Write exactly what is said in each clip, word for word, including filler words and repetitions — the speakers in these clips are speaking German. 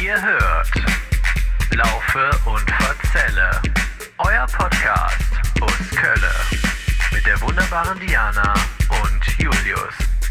Ihr hört Laufe und Verzelle, euer Podcast aus Kölle mit der wunderbaren Diana und Julius.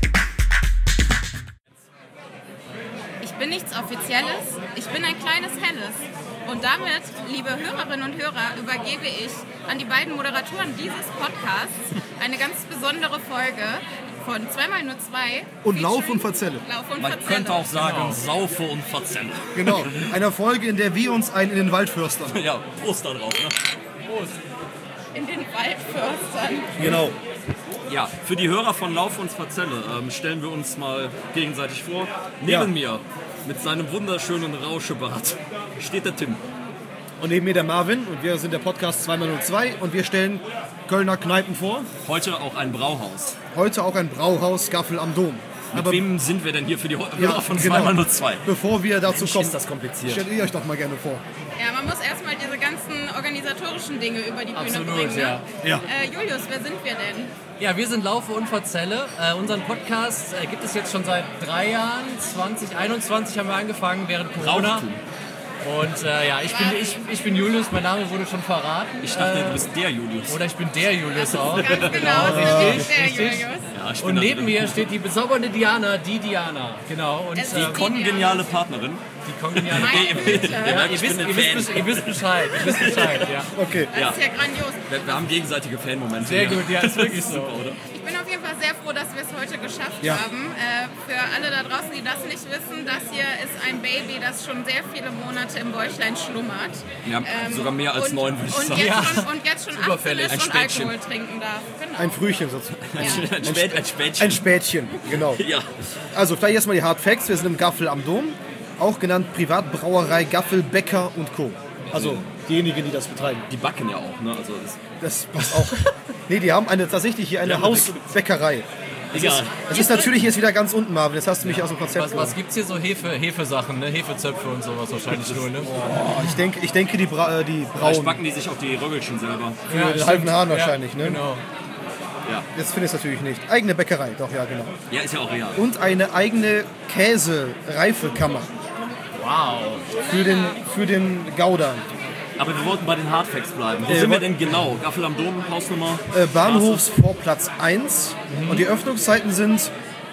Ich bin nichts Offizielles, ich bin ein kleines Helles. Und damit, liebe Hörerinnen und Hörer, übergebe ich an die beiden Moderatoren dieses Podcasts eine ganz besondere Folge von zwei mal nur zwei. Und Lauf und Verzelle. Lauf und Man Verzelle. könnte auch sagen, Genau. Saufe und Verzelle. Genau, einer Folge, in der wir uns einen in den Wald förstern. Ja, Prost da drauf. Ne? Prost. In den Waldförstern. Genau. Ja, für die Hörer von Lauf und Verzelle ähm, stellen wir uns mal gegenseitig vor. Neben Ja. mir, mit seinem wunderschönen Rauschebart, steht der Tim. Und neben mir der Marvin und wir sind der Podcast zwei mal nur zwei und wir stellen Kölner Kneipen vor. Heute auch ein Brauhaus. Heute auch ein Brauhaus Gaffel am Dom. Mit Aber wem sind wir denn hier für die Hörer ja, von genau. zwei mal nur zwei? Bevor wir dazu Mensch, kommen, ist das kompliziert. stellt ihr euch doch mal gerne vor. Ja, man muss erstmal diese ganzen organisatorischen Dinge über die Bühne Absolut, bringen. Ne? ja. Ja. Äh, Julius, wer sind wir denn? Ja, wir sind Laufe und Verzelle. Äh, unseren Podcast äh, gibt es jetzt schon seit drei Jahren. zwanzig einundzwanzig haben wir angefangen, während Corona. Brauchtum. Und äh, ja, ich bin, ich, ich bin Julius, mein Name wurde schon verraten. Ich dachte, äh, du bist der Julius. Oder ich bin der Julius auch. Ganz genau, so richtig, ist der richtig. Julius. Ja, ich bin Und da neben drin. mir steht die bezaubernde Diana, die Diana. Genau. Und Es äh, ist Die kongeniale Partnerin. die kongeniale. Meine Güte. Ja, Ich ihr, bin wisst, ein ihr, Fan. wisst, ihr wisst Bescheid. Ihr wisst Bescheid, ja. Okay. Das ist ja grandios. Wir, wir haben gegenseitige Fanmomente. Sehr hier. gut, ja, ist wirklich so. Super, oder? Ich bin auf jeden Fall sehr froh, dass wir es heute geschafft Ja. haben. Äh, für alle da draußen, die das nicht wissen, das hier ist ein Baby, das schon sehr viele Monate im Bäuchlein schlummert. Ja, sogar mehr als und, neun, würde ich und sagen. Jetzt Ja. schon, und jetzt schon achtzehn Überfällig. ist Ein und Spätchen. Alkohol trinken darf. Genau. Ein Frühchen sozusagen. ja. Ein, Spät, ein Spätchen. Ein Spätchen, genau. Ja. Also vielleicht erstmal die Hard Facts. Wir sind im Gaffel am Dom, auch genannt Privatbrauerei Gaffel, Bäcker und Co. Also diejenigen, die das betreiben. Die backen ja auch, ne? Also das, Das passt auch. Nee, die haben eine, tatsächlich hier eine Ja, Hausbäckerei. egal. Das ist natürlich jetzt wieder ganz unten, Marvin. Jetzt hast du mich aus dem Konzept Was, was gibt's hier so Hefe, Hefesachen, ne? Hefezöpfe und sowas wahrscheinlich nur, ne? Oh, ich denke, ich denke die, Bra äh, die Vielleicht Brauen backen die sich auch die Röggelchen selber. für den stimmt. halben Hahn Ja, wahrscheinlich. Ne? Genau. Ja. Jetzt finde ich es natürlich nicht. Eigene Bäckerei, doch, ja, genau. Ja, ist ja auch real. Und eine eigene Käse-Reifekammer Wow. für den, für den Gouda. Aber wir wollten bei den Hardfacts bleiben. Wo Äh, sind wir wo- denn genau? Gaffel am Dom, Hausnummer? Äh, Bahnhofsvorplatz eins. Und die Öffnungszeiten sind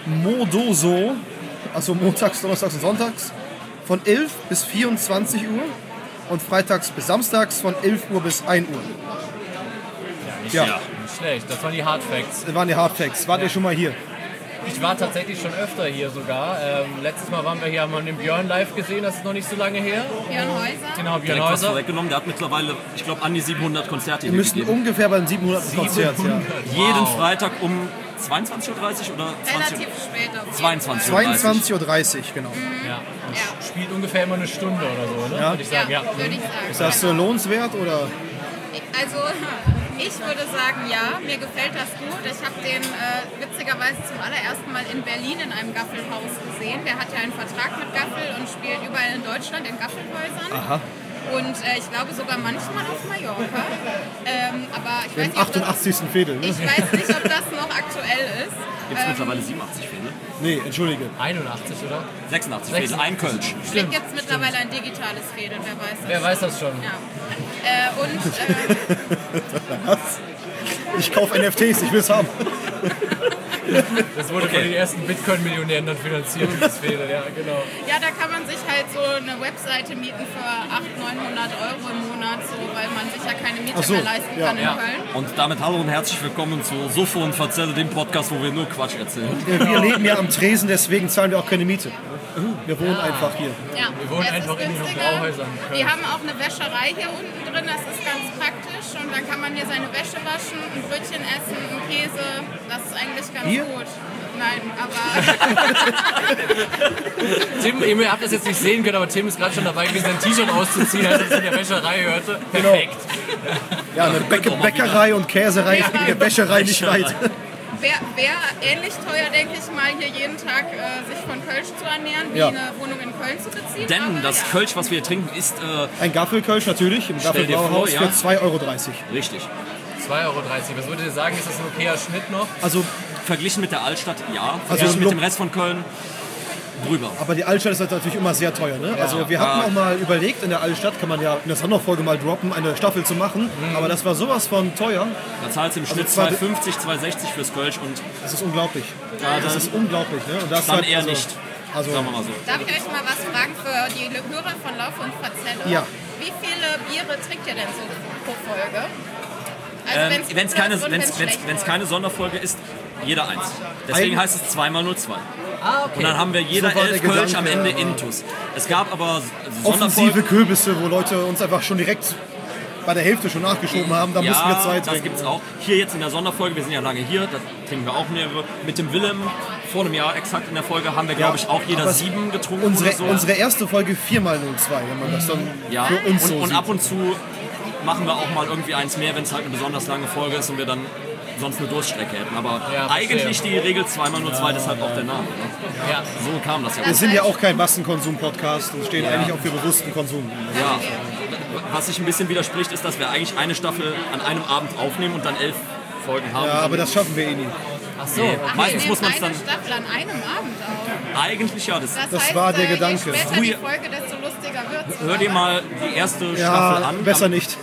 Modoso, also montags, donnerstags und sonntags, von elf bis vierundzwanzig Uhr und freitags bis samstags von elf Uhr bis ein Uhr. Ja, Ja. Nicht schlecht. Das waren die Hard Facts. das waren die Hard Facts. Wart ihr schon mal hier? Ich war tatsächlich schon öfter hier sogar. Ähm, letztes Mal waren wir hier, haben wir den Björn live gesehen, das ist noch nicht so lange her. Björn Häuser. Genau, Björn Direkt was Häuser. vorweggenommen. Der hat mittlerweile, ich glaube, an die siebenhundert Konzerte Wir hier müssten gegeben. ungefähr beim siebenhunderten Konzert. Ja. Jeden Wow. Freitag um zweiundzwanzig Uhr dreißig oder zwanzig Relativ Uhr? spät auf jeden zweiundzwanzig Uhr. zweiundzwanzig Uhr dreißig, genau. Ja. Und Ja. spielt ungefähr immer eine Stunde oder so, ne? Ja. Würde ich Fall. sagen, Ja, ja. würde ich sagen. Ist das äh, lohnenswert oder? Also, ich würde sagen, ja, mir gefällt das gut. Ich habe den äh, witzigerweise zum allerersten Mal in Berlin in einem Gaffelhaus gesehen. Der hat ja einen Vertrag mit Gaffel und spielt überall in Deutschland in Gaffelhäusern. Aha. Und äh, ich glaube sogar manchmal auf Mallorca. Ähm, aber ich weiß, Den nicht, ob das, achtundachtzigsten Fädel, ne? ich weiß nicht, ob das noch aktuell ist. Gibt es mittlerweile siebenundachtzig Fälle? Nee, entschuldige. einundachtzig, oder? sechsundachtzig Fälle, ein Kölsch. Vielleicht gibt es mittlerweile ein digitales Fädel, wer weiß das. Wer weiß das schon? Ja. Äh, und äh, Ich kaufe N F Ts, ich will es haben. Das wurde von den ersten Bitcoin-Millionären dann finanziert, das Fehler, ja, genau. ja, da kann man sich halt so eine Webseite mieten für achthundert, neunhundert Euro im Monat, so, weil man sich ja keine Miete Ach so, mehr leisten ja. kann in Ja. Köln. Und damit hallo und herzlich willkommen zu Sofo und Verzelle, dem Podcast, wo wir nur Quatsch erzählen. Wir leben ja am Tresen, deswegen zahlen wir auch keine Miete. Wir wohnen einfach hier. Ja, Wir wohnen es einfach ist in den günstiger. Brauhäusern. Wir haben auch eine Wäscherei hier unten drin, das ist ganz praktisch. Und dann kann man hier seine Wäsche waschen, ein Brötchen essen, einen Käse. Das ist eigentlich ganz Hier? gut. Nein, aber Tim, ihr habt das jetzt nicht sehen können, aber Tim ist gerade schon dabei gewesen, sein T-Shirt auszuziehen, als er es in der Wäscherei hörte. Perfekt. Ja, eine Bäck Bäckerei und Käserei ist mit der Wäscherei nicht weit. wäre wär ähnlich teuer, denke ich mal, hier jeden Tag äh, sich von Kölsch zu ernähren, wie Ja. eine Wohnung in Köln zu beziehen. Denn aber das ja. Kölsch, was wir hier trinken, ist äh, Ein Gaffelkölsch natürlich, im Stell dir vor, Gaffelbrauhaus ja. für zwei Euro dreißig. richtig. zwei Euro dreißig. Was würdet ihr sagen, ist das ein okayer Schnitt noch? Also Verglichen mit der Altstadt, ja. Also Verglichen mit lo- dem Rest von Köln, drüber. Aber die Altstadt ist halt natürlich immer sehr teuer. Ne? Also wir hatten Ja. auch mal überlegt, in der Altstadt kann man ja in der Sonderfolge mal droppen, eine Staffel zu machen. Mhm. Aber das war sowas von teuer. Da zahlst du im Schnitt zwar- zwei fünfzig, zwei sechzig fürs Kölsch und Das ist unglaublich. Ja, das dann- ist unglaublich. Ne? Und das dann halt, eher also, nicht. Also, Sagen wir mal so. Darf ich euch mal was fragen für die Hörer von Lauf und Verzelle? Ja. Wie viele Biere trinkt ihr denn so pro Folge? Also Ähm, wenn's Wenn es gut keine, läuft und wenn's, wenn's wenn's, schlecht wenn's läuft. keine Sonderfolge ist, jeder eins. Deswegen Ein- heißt es zwei mal null zwei. Ah, okay. Und dann haben wir jeder So war der elf Kölsch am Gedanke, Ende aber- Intus. Es gab aber offensive Sonderfolgen. Kürbisse, wo Leute uns einfach schon direkt bei der Hälfte schon nachgeschoben haben. Da mussten wir zwei das trinken. gibt's auch. Hier jetzt in der Sonderfolge, wir sind ja lange hier, da trinken wir auch mehrere. Mit dem Willem vor einem Jahr exakt in der Folge haben wir, glaube ich, auch jeder aber es- sieben getrunken Unsere, oder so. unsere erste Folge vier mal null zwei, wenn man das dann ja. für uns und, so und sieht. ab und zu machen wir auch mal irgendwie eins mehr, wenn es halt eine besonders lange Folge ist und wir dann sonst eine Durststrecke hätten. Aber Ja, eigentlich die Regel zwei mal null zwei, deshalb auch der Name. Ne? Ja. So kam das ja. Wir sind ja auch kein Massenkonsum-Podcast und stehen eigentlich auch für bewussten Konsum. Ja, was sich ein bisschen widerspricht, ist, dass wir eigentlich eine Staffel an einem Abend aufnehmen und dann elf Folgen haben. Ja, aber das schaffen wir eh nie. Ach so, Nee. Ach, Meistens ihr muss nehmt man's eine dann- Staffel an einem Abend auf. Eigentlich ja. Das, Das, Das heißt, war der äh, Gedanke. Je später Früher- die Folge, desto lustiger wird es. hör dir mal die erste Staffel Ja, an. besser am, nicht.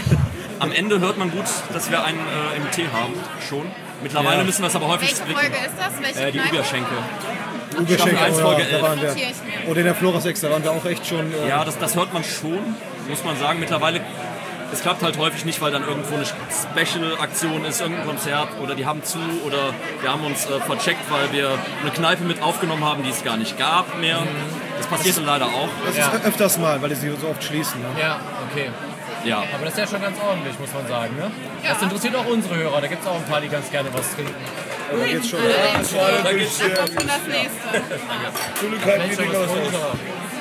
am Ende hört man gut, dass wir einen äh, im Tee haben. Schon. Mittlerweile Ja. müssen wir es aber häufig Welche splitten. Folge ist das? Welche Äh, die Kneipe? Überschenke. Überschenk, eins, oh, Folge ja, elf. da waren wir. Notiere ich mir. Oder in der Flora sechs, da waren wir auch echt schon. Äh, Ja, das, das hört man schon, muss man sagen. Mittlerweile, es klappt halt häufig nicht, weil dann irgendwo eine Special-Aktion ist, irgendein Konzert oder die haben zu oder wir haben uns äh, vercheckt, weil wir eine Kneipe mit aufgenommen haben, die es gar nicht gab mehr. Das passiert dann leider auch. Das Ja. ist öfters mal, weil die sie so oft schließen. Ne? ja, okay. Ja. Aber das ist ja schon ganz ordentlich, muss man sagen, ne? Ja. Das interessiert auch unsere Hörer. Da gibt es auch ein paar, die ganz gerne was trinken. Da geht's schon. Allerdings, Da geht's da kommt schon das nächste. Vielleicht schon was runter.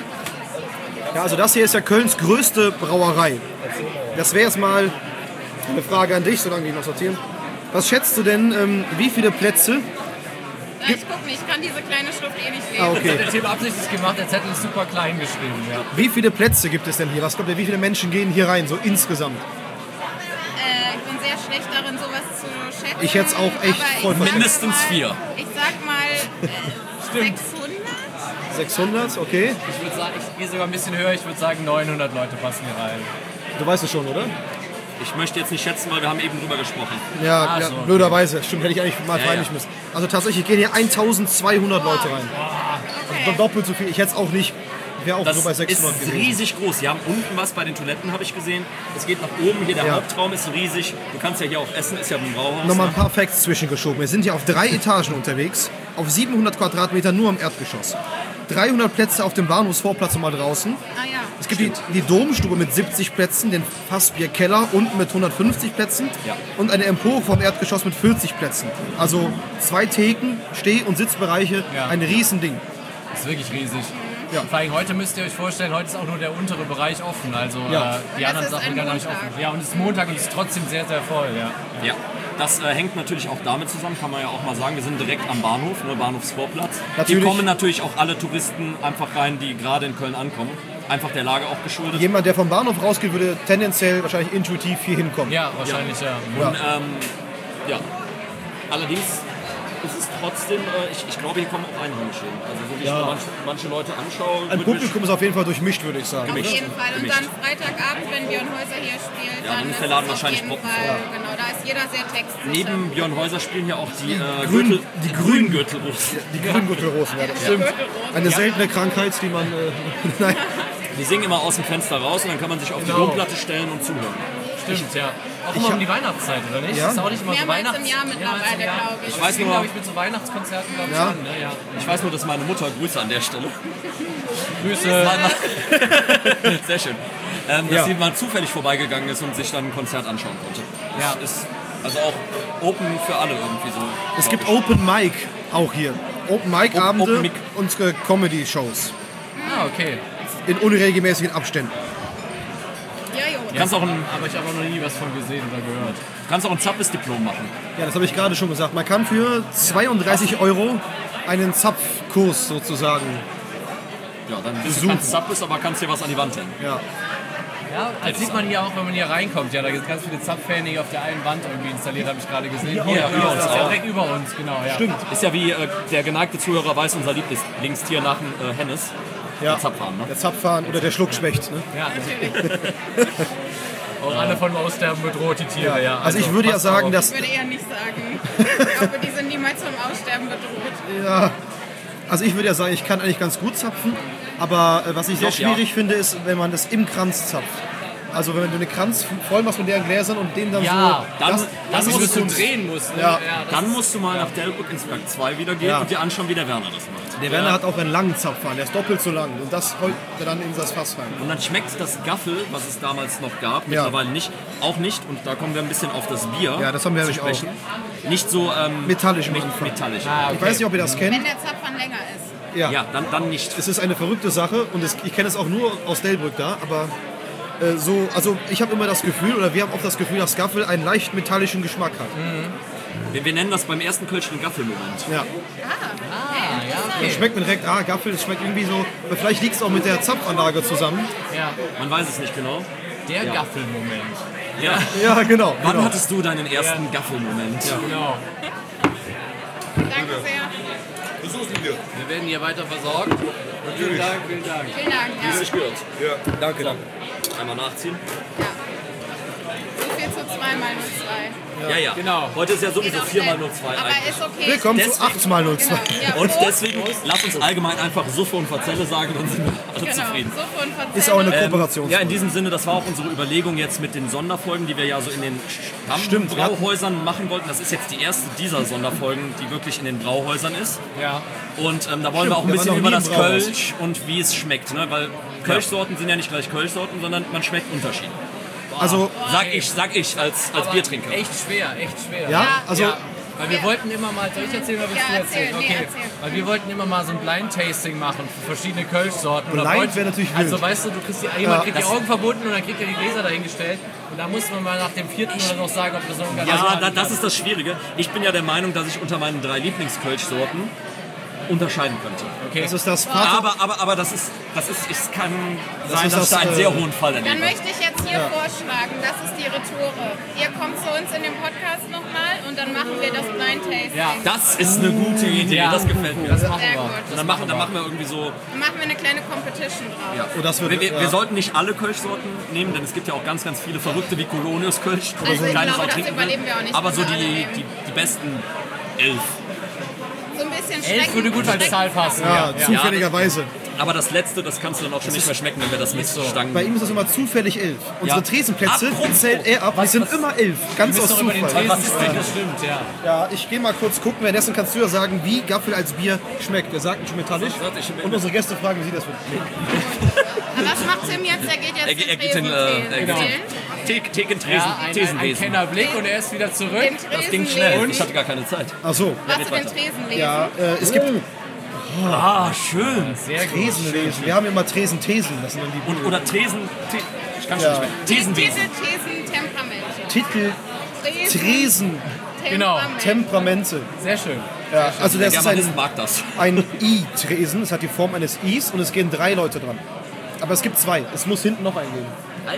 Ja, also das hier ist ja Kölns größte Brauerei. Das wäre jetzt mal eine Frage an dich, solange die noch sortieren. Was schätzt du denn, ähm, wie viele Plätze? Ja, ich guck nicht, ich kann diese kleine Schrift eh nicht lesen. Ah, okay. Der Thema absichtlich gemacht, der Zettel ist super klein geschrieben. Ja. Wie viele Plätze gibt es denn hier? Was glaubt ihr, wie viele Menschen gehen hier rein, so insgesamt? Äh, ich bin sehr schlecht darin, sowas zu schätzen. Ich hätte es auch echt aber ich voll sag Mindestens mal, vier. Ich sag mal äh, sechshundert. sechshundert, okay. Ich würde sagen, ich gehe sogar ein bisschen höher, ich würde sagen neunhundert Leute passen hier rein. Du weißt es schon, oder? Ich möchte jetzt nicht schätzen, weil wir haben eben drüber gesprochen. Ja, Ach ja so. blöderweise. Stimmt, hätte ich eigentlich mal Ja, vereinigt ja. müssen. Also tatsächlich gehen hier eintausendzweihundert Leute rein. Okay. Doppelt so viel. Ich hätte es auch nicht, wäre auch Das nur bei ist sechshundert gewesen. riesig groß. Sie haben unten was bei den Toiletten, habe ich gesehen. Es geht nach oben. Hier der Ja. Hauptraum ist riesig. Du kannst ja hier auch essen, ist ja ein Brauhaus. Nochmal ne? ein paar Facts zwischengeschoben. Wir sind hier auf drei Etagen unterwegs, auf siebenhundert Quadratmeter nur am Erdgeschoss. dreihundert Plätze auf dem Bahnhofsvorplatz und mal draußen. Ah ja. Es gibt die, die Domstube mit siebzig Plätzen, den Fassbierkeller unten mit hundertfünfzig Plätzen Ja. und eine Empore vom Erdgeschoss mit vierzig Plätzen. Also zwei Theken, Steh- und Sitzbereiche, Ja. ein Riesending. Das ist wirklich riesig. Ja. Vor allem heute müsst ihr euch vorstellen, heute ist auch nur der untere Bereich offen. Also Ja. äh, die Und anderen das ist Sachen ein gar nicht Montag. offen. Ja, und es ist Montag und es ist trotzdem sehr, sehr voll. Ja. Ja, das äh, hängt natürlich auch damit zusammen, kann man ja auch mal sagen. Wir sind direkt am Bahnhof, ne, Bahnhofsvorplatz. Natürlich. Hier kommen natürlich auch alle Touristen einfach rein, die gerade in Köln ankommen. Einfach der Lage auch geschuldet. Jemand, der vom Bahnhof rausgeht, würde tendenziell wahrscheinlich intuitiv hier hinkommen. Ja, wahrscheinlich ja. Und, ähm, ja. Allerdings ist es trotzdem, äh, ich, ich glaube, hier kommen auch Einheimische hin. Also so wie Ja. ich mir manche, manche Leute anschaue. Ein wird Publikum ist auf jeden Fall durchmischt, würde ich sagen. Auf Gemischt. jeden Fall. Und Gemischt. dann Freitagabend, wenn Björn Häuser hier spielt, Ja, dann dann ist ist der Laden es auf wahrscheinlich jeden proppenvoll. Fall, genau, da ist jeder sehr textsicher. Neben Björn Häuser spielen hier auch die, äh, Grün- Gürtel, die die Grün- grünen Gürtelrosen. Die Grüngürtelrosen, ja, das stimmt. Eine seltene Krankheit, die man... Äh, nein. Die singen immer aus dem Fenster raus und dann kann man sich auf die Genau. Domplatte stellen und zuhören. Stimmt, ja. Auch immer hab- um die Weihnachtszeit, oder nicht? Ja. Ist auch nicht immer so Mehrmals Weihnachts... im Jahr mittlerweile, Mehrmals im Jahr. glaube ich. Ich weiß weiß nur- glaube ich, mit so Weihnachtskonzerten, glaube ich, Ja. an, ne? Ja. Ich weiß nur, dass meine Mutter, Grüße an der Stelle, Grüße. sehr schön, ähm, dass Ja. sie mal zufällig vorbeigegangen ist und sich dann ein Konzert anschauen konnte. Ja. Das ist also auch open für alle irgendwie so. Es glaub gibt ich. Open Mic auch hier. Open Mic Abende Open Mic. und äh, Comedy Shows Ah, okay. in unregelmäßigen Abständen. Ja, jo. Du kannst auch ein, Aber ich habe auch noch nie was von gesehen oder gehört. du kannst auch ein Zappes-Diplom machen. Ja, das habe ich gerade schon gesagt. Man kann für zweiunddreißig Euro einen Zapfkurs sozusagen. Ja, dann bist du Besuchen. kein Zappes, aber kannst dir was an die Wand hängen. Ja. Ja, das sieht man hier auch, wenn man hier reinkommt. Ja, da gibt es ganz viele Zapfhähne hier auf der einen Wand irgendwie installiert, habe ich gerade gesehen. Hier, hier, über uns das ist ja auch. direkt über uns, genau. Ja. Stimmt. Ist ja wie äh, der geneigte Zuhörer weiß, unser Lieblingstier nach dem äh, Hennes. Ja. Der Zapfhahn, ne? Der Zapfhahn oder der Schluckspecht. Ne? Ja, auch alle von Aussterben bedroht, die Tiere, ja. Also ich würde ja passt sagen, auf. dass Ich würde eher nicht sagen. Ich glaube, die sind niemals vom Aussterben bedroht. ja, also ich würde ja sagen, ich kann eigentlich ganz gut zapfen, aber äh, was ich sehr Doch, ja. schwierig finde, ist, wenn man das im Kranz zapft. Also wenn du einen Kranz voll machst mit deren Gläsern und den dann Ja, so... dann- das, dann Das ist musst du Kunst. drehen musst. Ne? Ja. das Dann ist- musst du mal nach Delbrück ins Werk zwei wieder gehen Ja. und dir anschauen, wie der Werner das macht. Der Werner hat auch einen langen Zapfhahn, der ist doppelt so lang und das rollt er dann in das Fass rein. Und dann schmeckt das Gaffel, was es damals noch gab, Ja. mittlerweile nicht, auch nicht, und da kommen wir ein bisschen auf das Bier Ja, das haben wir zu nämlich auch. sprechen, nicht so ähm, Metallisch am met- Anfang. metallisch. Ah, okay. Ich weiß nicht, ob ihr das kennt. Wenn der Zapfhahn länger ist. Ja. Ja, dann, dann nicht. Es ist eine verrückte Sache und es, ich kenne es auch nur aus Delbrück da, aber äh, so, also ich habe immer das Gefühl, oder wir haben auch das Gefühl, dass Gaffel einen leicht metallischen Geschmack hat. Wir, wir nennen das beim ersten Kölsch den Gaffelmoment. Ja. Ah, ja, interessant. Das schmeckt mir direkt, ah, Gaffel, das schmeckt irgendwie so, aber vielleicht liegt es auch mit der Zapfanlage zusammen. Ja, Man weiß es nicht genau. der Gaffelmoment. Ja. Ja, genau. Wann genau. hattest du deinen ersten Gaffelmoment? Genau. Danke sehr. Wir werden hier weiter versorgt. Vielen Dank, vielen Dank. Vielen Dank. Wie es Ja. sich gehört. Ja, danke, danke. Einmal nachziehen. Ja. So viel zu zwei mal null zwei. Ja, ja. Genau. Heute ist ja sowieso Geht auch vier mal schnell. null zwei Aber eigentlich. ist okay. Willkommen zu Deswegen- acht mal null zwei. Genau. Ja, Und Prost. deswegen, lass uns allgemein einfach Suffe und Verzelle sagen, dann sind wir alle Genau. zufrieden. So von Verzelle. Ist auch eine Ähm, Kooperation. ja, in diesem Sinne, das war auch unsere Überlegung jetzt mit den Sonderfolgen, die wir ja so in den Stimmt, wir hatten- Brauhäusern machen wollten. Das ist jetzt die erste dieser Sonderfolgen, die wirklich in den Brauhäusern ist. Ja. Und ähm, da wollen Stimmt, wir auch ein wir bisschen waren noch über nie das im Brauhaus. Kölsch und wie es schmeckt. Ne? Weil Kölschsorten sind ja nicht gleich Kölschsorten, sondern man schmeckt Unterschied. Also, Sag ich, sag ich als, als Aber Biertrinker. Echt schwer, echt schwer. ja, also, Ja, weil wir Ja. wollten immer mal, soll ich erzählen oder willst Ja, du erzählen? erzähl, nee, Okay, erzähl. weil wir wollten immer mal so ein Blind-Tasting machen für verschiedene Kölschsorten. Und da Blind wollten- wäre natürlich Also wild. weißt du, du kriegst die, jemand kriegt die das- Augen verbunden und dann kriegt er die Gläser dahingestellt. Und da muss man mal nach dem vierten oder noch sagen, ob das so ein Ja, da, das ist das Schwierige. Ich bin ja der Meinung, dass ich unter meinen drei Lieblingskölschsorten unterscheiden könnte. Okay. das ist das Vater. Aber, aber, aber das ist, das ist, es kann sein, ist dass ich da das, einen äh, sehr hohen Fall Dann erlebe. möchte ich jetzt hier vorschlagen, das ist die Retoure. Ihr kommt zu uns in den Podcast nochmal und dann machen wir das Blind Tasting. Ja. Das ist eine gute Idee, Ja. das gefällt mir. Das machen Sehr wir. gut. Und dann machen, dann machen wir irgendwie so. Dann machen wir eine kleine Competition drauf. Oh, das wird, Wir, wir, ja. wir sollten nicht alle Kölschsorten nehmen, denn es gibt ja auch ganz, ganz viele Verrückte wie Colonius Kölsch. Also ich Keine glaube, Sau das trinken überleben will. wir auch nicht, Aber wenn so wir alle die, nehmen. die, die besten elf. So ein bisschen Elf Schrecken. würde gut als Zahl passen. ja, Ja, ja. zufälligerweise. Aber das letzte, das kannst du dann auch schon nicht mehr schmecken, wenn wir das mit Stangen. Bei ihm ist das immer zufällig elf. Unsere Ja. Tresenplätze Apropos. zählt er ab, die sind was- immer elf. Ganz Du aus bist doch über den Zufall. Tresen Was ist denn sprechen, das stimmt, ja. Ja, ich gehe mal kurz gucken. Währenddessen kannst du ja sagen, wie Gaffel als Bier schmeckt. Er sagt schon metallisch. Warte, ich- Und unsere Gäste fragen, wie sie das finden. Was macht Tim jetzt? Er geht jetzt Er, ge- er den geht in, Tresen äh, er geht zählen. in Thek- Thekentresen, Ja, ein, ein, ein Thesenwesen. Kennerblick und er ist wieder zurück. Den Das Tresen ging schnell und lesen. ich hatte gar keine Zeit. Ach so. Hast du red den weiter. Tresen lesen? Ja, äh, es gibt Ah, schön. Sehr gut. Tresenlesen. Wir haben immer Tresenthesen. Das sind dann die Und, oder Tresen. The, ich kann Ja. schon nicht mehr. Titel, Thesenwesen. Thesen, Temperamente. Titel Tresen, Tresen Genau. Temperament. Temperamente. Sehr schön. Ja, also Der das ist ein, Germanist mag das. ein I-Tresen. Es hat die Form eines Is und es gehen drei Leute dran. Aber es gibt zwei. Es muss hinten noch einen geben. Ein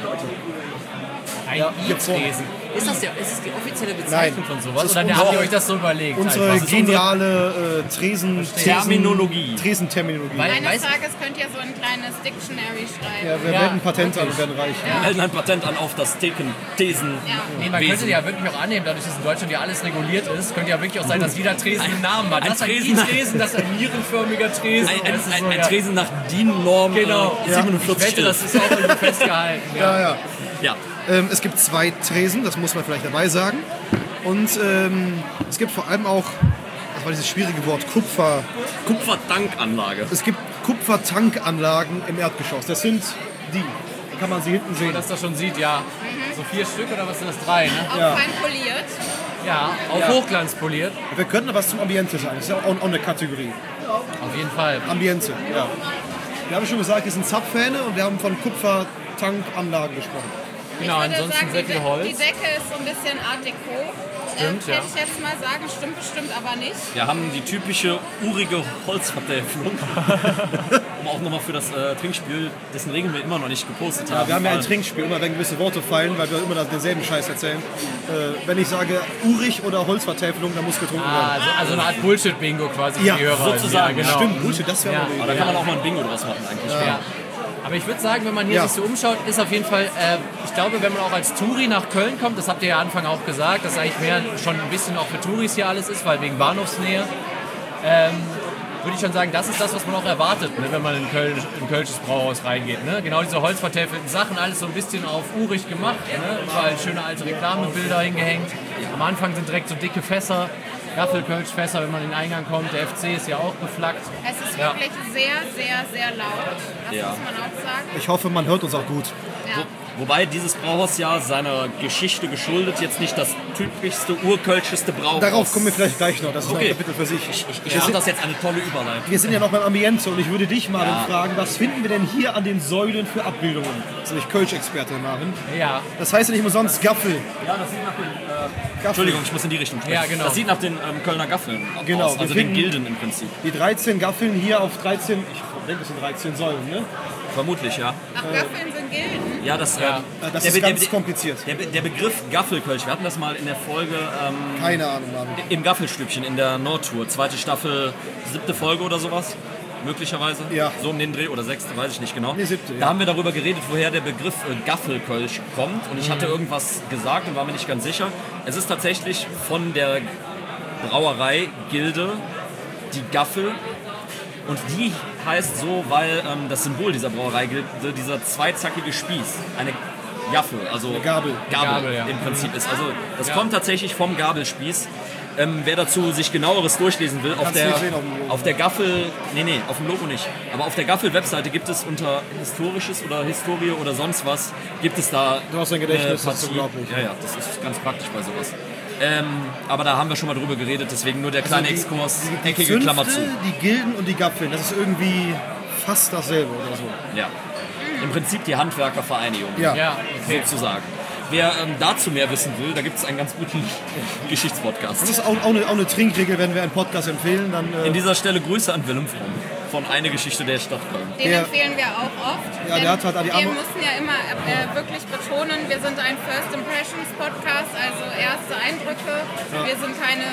Ja, gibt's vor. I-Tresen. Ist das, der, ist das die offizielle Bezeichnung Nein. von sowas? Das ist Oder unsere- habt ihr euch das so überlegt? Unsere einfach? geniale äh, Tresen, Tresen, Terminologie. Tresenterminologie. Weil- Eines Weißt- Tages könnt ihr so ein kleines Dictionary schreiben. Ja, wir Ja, werden Patent an wirklich. und werden reich. Wir melden ein Patent an auf das Theken, Thesen. Nee, man könnte ja wirklich auch annehmen, dadurch, dass in Deutschland ja alles reguliert ist, könnte ja wirklich auch sein, dass jeder Tresen einen Namen hat. ein Das ist ein Tresen- I-Tresen, das ist ein nierenförmiger Tresen. Ein, ein, Das ist ein, so, ein ja. Tresen nach D I N-Norm Genau. äh, Ja. siebenundvierzig. Ich wette, das ist auch irgendwie festgehalten. Ja. Ja, ja. Ja. Ähm, es gibt zwei Tresen, das muss man vielleicht dabei sagen. Und ähm, es gibt vor allem auch, das war dieses schwierige Wort, Kupfer. Kupfertankanlage. Es gibt Kupfertankanlagen im Erdgeschoss. Das sind die. Da kann man sie hinten Wenn sehen. man das da schon sieht, ja. So vier Stück oder was sind das? Drei, ne? Auch Ja. fein poliert. Ja, auf Ja. Hochglanz poliert. Wir könnten noch was zum Ambiente sagen. Das ist ja auch, auch eine Kategorie. Auf jeden Fall. Ambiente, ja. Wir haben schon gesagt, wir sind Zapfhähne und wir haben von Kupfertankanlagen gesprochen. Genau, Ich würde ansonsten sagen, sehr die, viel De- Holz. die Decke ist so ein bisschen Art Deco. Stimmt, äh, ja. Hätte ich jetzt mal sagen, stimmt bestimmt aber nicht. Wir haben die typische urige Holzvertäfelung. um auch nochmal für das äh, Trinkspiel, dessen Regeln wir immer noch nicht gepostet haben. Ja, wir haben ja ein Weil- Trinkspiel, immer wenn gewisse Worte fallen, weil wir immer denselben Scheiß erzählen. Äh, wenn ich sage Urig oder Holzvertäfelung, dann muss getrunken Ah, werden. also, also eine Art Bullshit-Bingo quasi für Ja, die Hörer. sozusagen. Ja, genau. Stimmt, Bullshit, das wäre Ja. mal eine Aber da Idee. kann man auch mal ein Bingo draus machen eigentlich. Ja. Aber ich würde sagen, wenn man hier Ja. sich so umschaut, ist auf jeden Fall, äh, ich glaube, wenn man auch als Touri nach Köln kommt, das habt ihr ja am Anfang auch gesagt, dass eigentlich mehr schon ein bisschen auch für Touris hier alles ist, weil wegen Bahnhofsnähe, ähm, würde ich schon sagen, das ist das, was man auch erwartet, ne, wenn man in Köln in Kölsches Brauhaus reingeht. Ne? Genau diese holzvertäfelten Sachen, alles so ein bisschen auf urig gemacht, ne? Überall schöne alte Reklamebilder hingehängt. Am Anfang sind direkt so dicke Fässer, Gaffelkölschfässer, wenn man in den Eingang kommt. Der F C ist ja auch beflaggt. Es ist Ja. wirklich sehr, sehr, sehr laut. Das Ja. muss man auch sagen. Ich hoffe, man hört uns auch gut. Ja. Wobei dieses Brauhaus ja seiner Geschichte geschuldet jetzt nicht das typischste, urkölscheste Brauhaus. Darauf kommen wir vielleicht gleich noch, das ist Okay. ein Kapitel für sich. Ich, ich finde das jetzt eine tolle Überleitung. Wir sind ja noch beim Ambiente und ich würde dich mal Ja. fragen, was finden wir denn hier an den Säulen für Abbildungen? Das ist nämlich Kölsch-Experte, Marvin. Ja, Das heißt ja nicht umsonst Gaffel. Ja, das sieht nach den. Äh, Gaffel. Entschuldigung, ich muss in die Richtung sprechen. Ja, genau. Das sieht nach den ähm, Kölner Gaffeln Genau, aus, wir also den finden- Gilden im Prinzip. Die dreizehn Gaffeln hier auf dreizehn, ich denke es sind dreizehn Säulen, ne? Vermutlich, ja. Ach, Gaffeln sind Gilden. Ja, das, Ja. ähm, Das der, ist Be- ganz der, kompliziert. der, Be- der Begriff Gaffelkölsch, wir hatten das mal in der Folge ähm, Keine Ahnung, Marvin. im Gaffelstübchen in der Nordtour, zweite Staffel, siebte Folge oder sowas. Möglicherweise. Ja. So um den Dreh oder sechste, weiß ich nicht genau. Nee, siebte, Da ja. haben wir darüber geredet, woher der Begriff äh, Gaffelkölsch kommt. Und ich hatte irgendwas gesagt und war mir nicht ganz sicher. Es ist tatsächlich von der Brauerei Gilde die Gaffel. Und die heißt so, weil ähm, das Symbol dieser Brauerei Gilde dieser zweizackige Spieß, eine Gaffel, also Eine Gabel. Gabel, Gabel, ja. im Prinzip ist. Also das Ja. kommt tatsächlich vom Gabelspieß. Ähm, wer dazu sich genaueres durchlesen will, auf Kannst du der, nicht sehen auf dem Logo. auf der Gaffel, nee, nee, auf dem Logo nicht, aber auf der Gaffel-Webseite gibt es unter Historisches oder Historie oder sonst was, gibt es da Du hast ein Gedächtnis, äh, das ist Partie- unglaublich. Ja, ja, das ist ganz praktisch bei sowas. Ähm, aber da haben wir schon mal drüber geredet, deswegen nur der kleine Also die- Exkurs, Die eckige Zünfte, Klammer zu. die Gilden und die Gapfeln, das ist irgendwie fast dasselbe oder so. Ja. Im Prinzip die Handwerkervereinigung, Ja. ja, okay. sozusagen. Wer ähm, dazu mehr wissen will, da gibt es einen ganz guten Geschichtspodcast. Das ist auch, auch, eine, auch eine Trinkregel, wenn wir einen Podcast empfehlen, dann äh, In dieser Stelle Grüße an Willem Fromm von Eine Geschichte der Stadt Köln. Den Der- empfehlen wir auch oft. Ja, der denn hat halt die wir Arme- müssen ja immer äh, wirklich betonen, wir sind ein First Impressions Podcast, also erste Eindrücke. Wir sind keine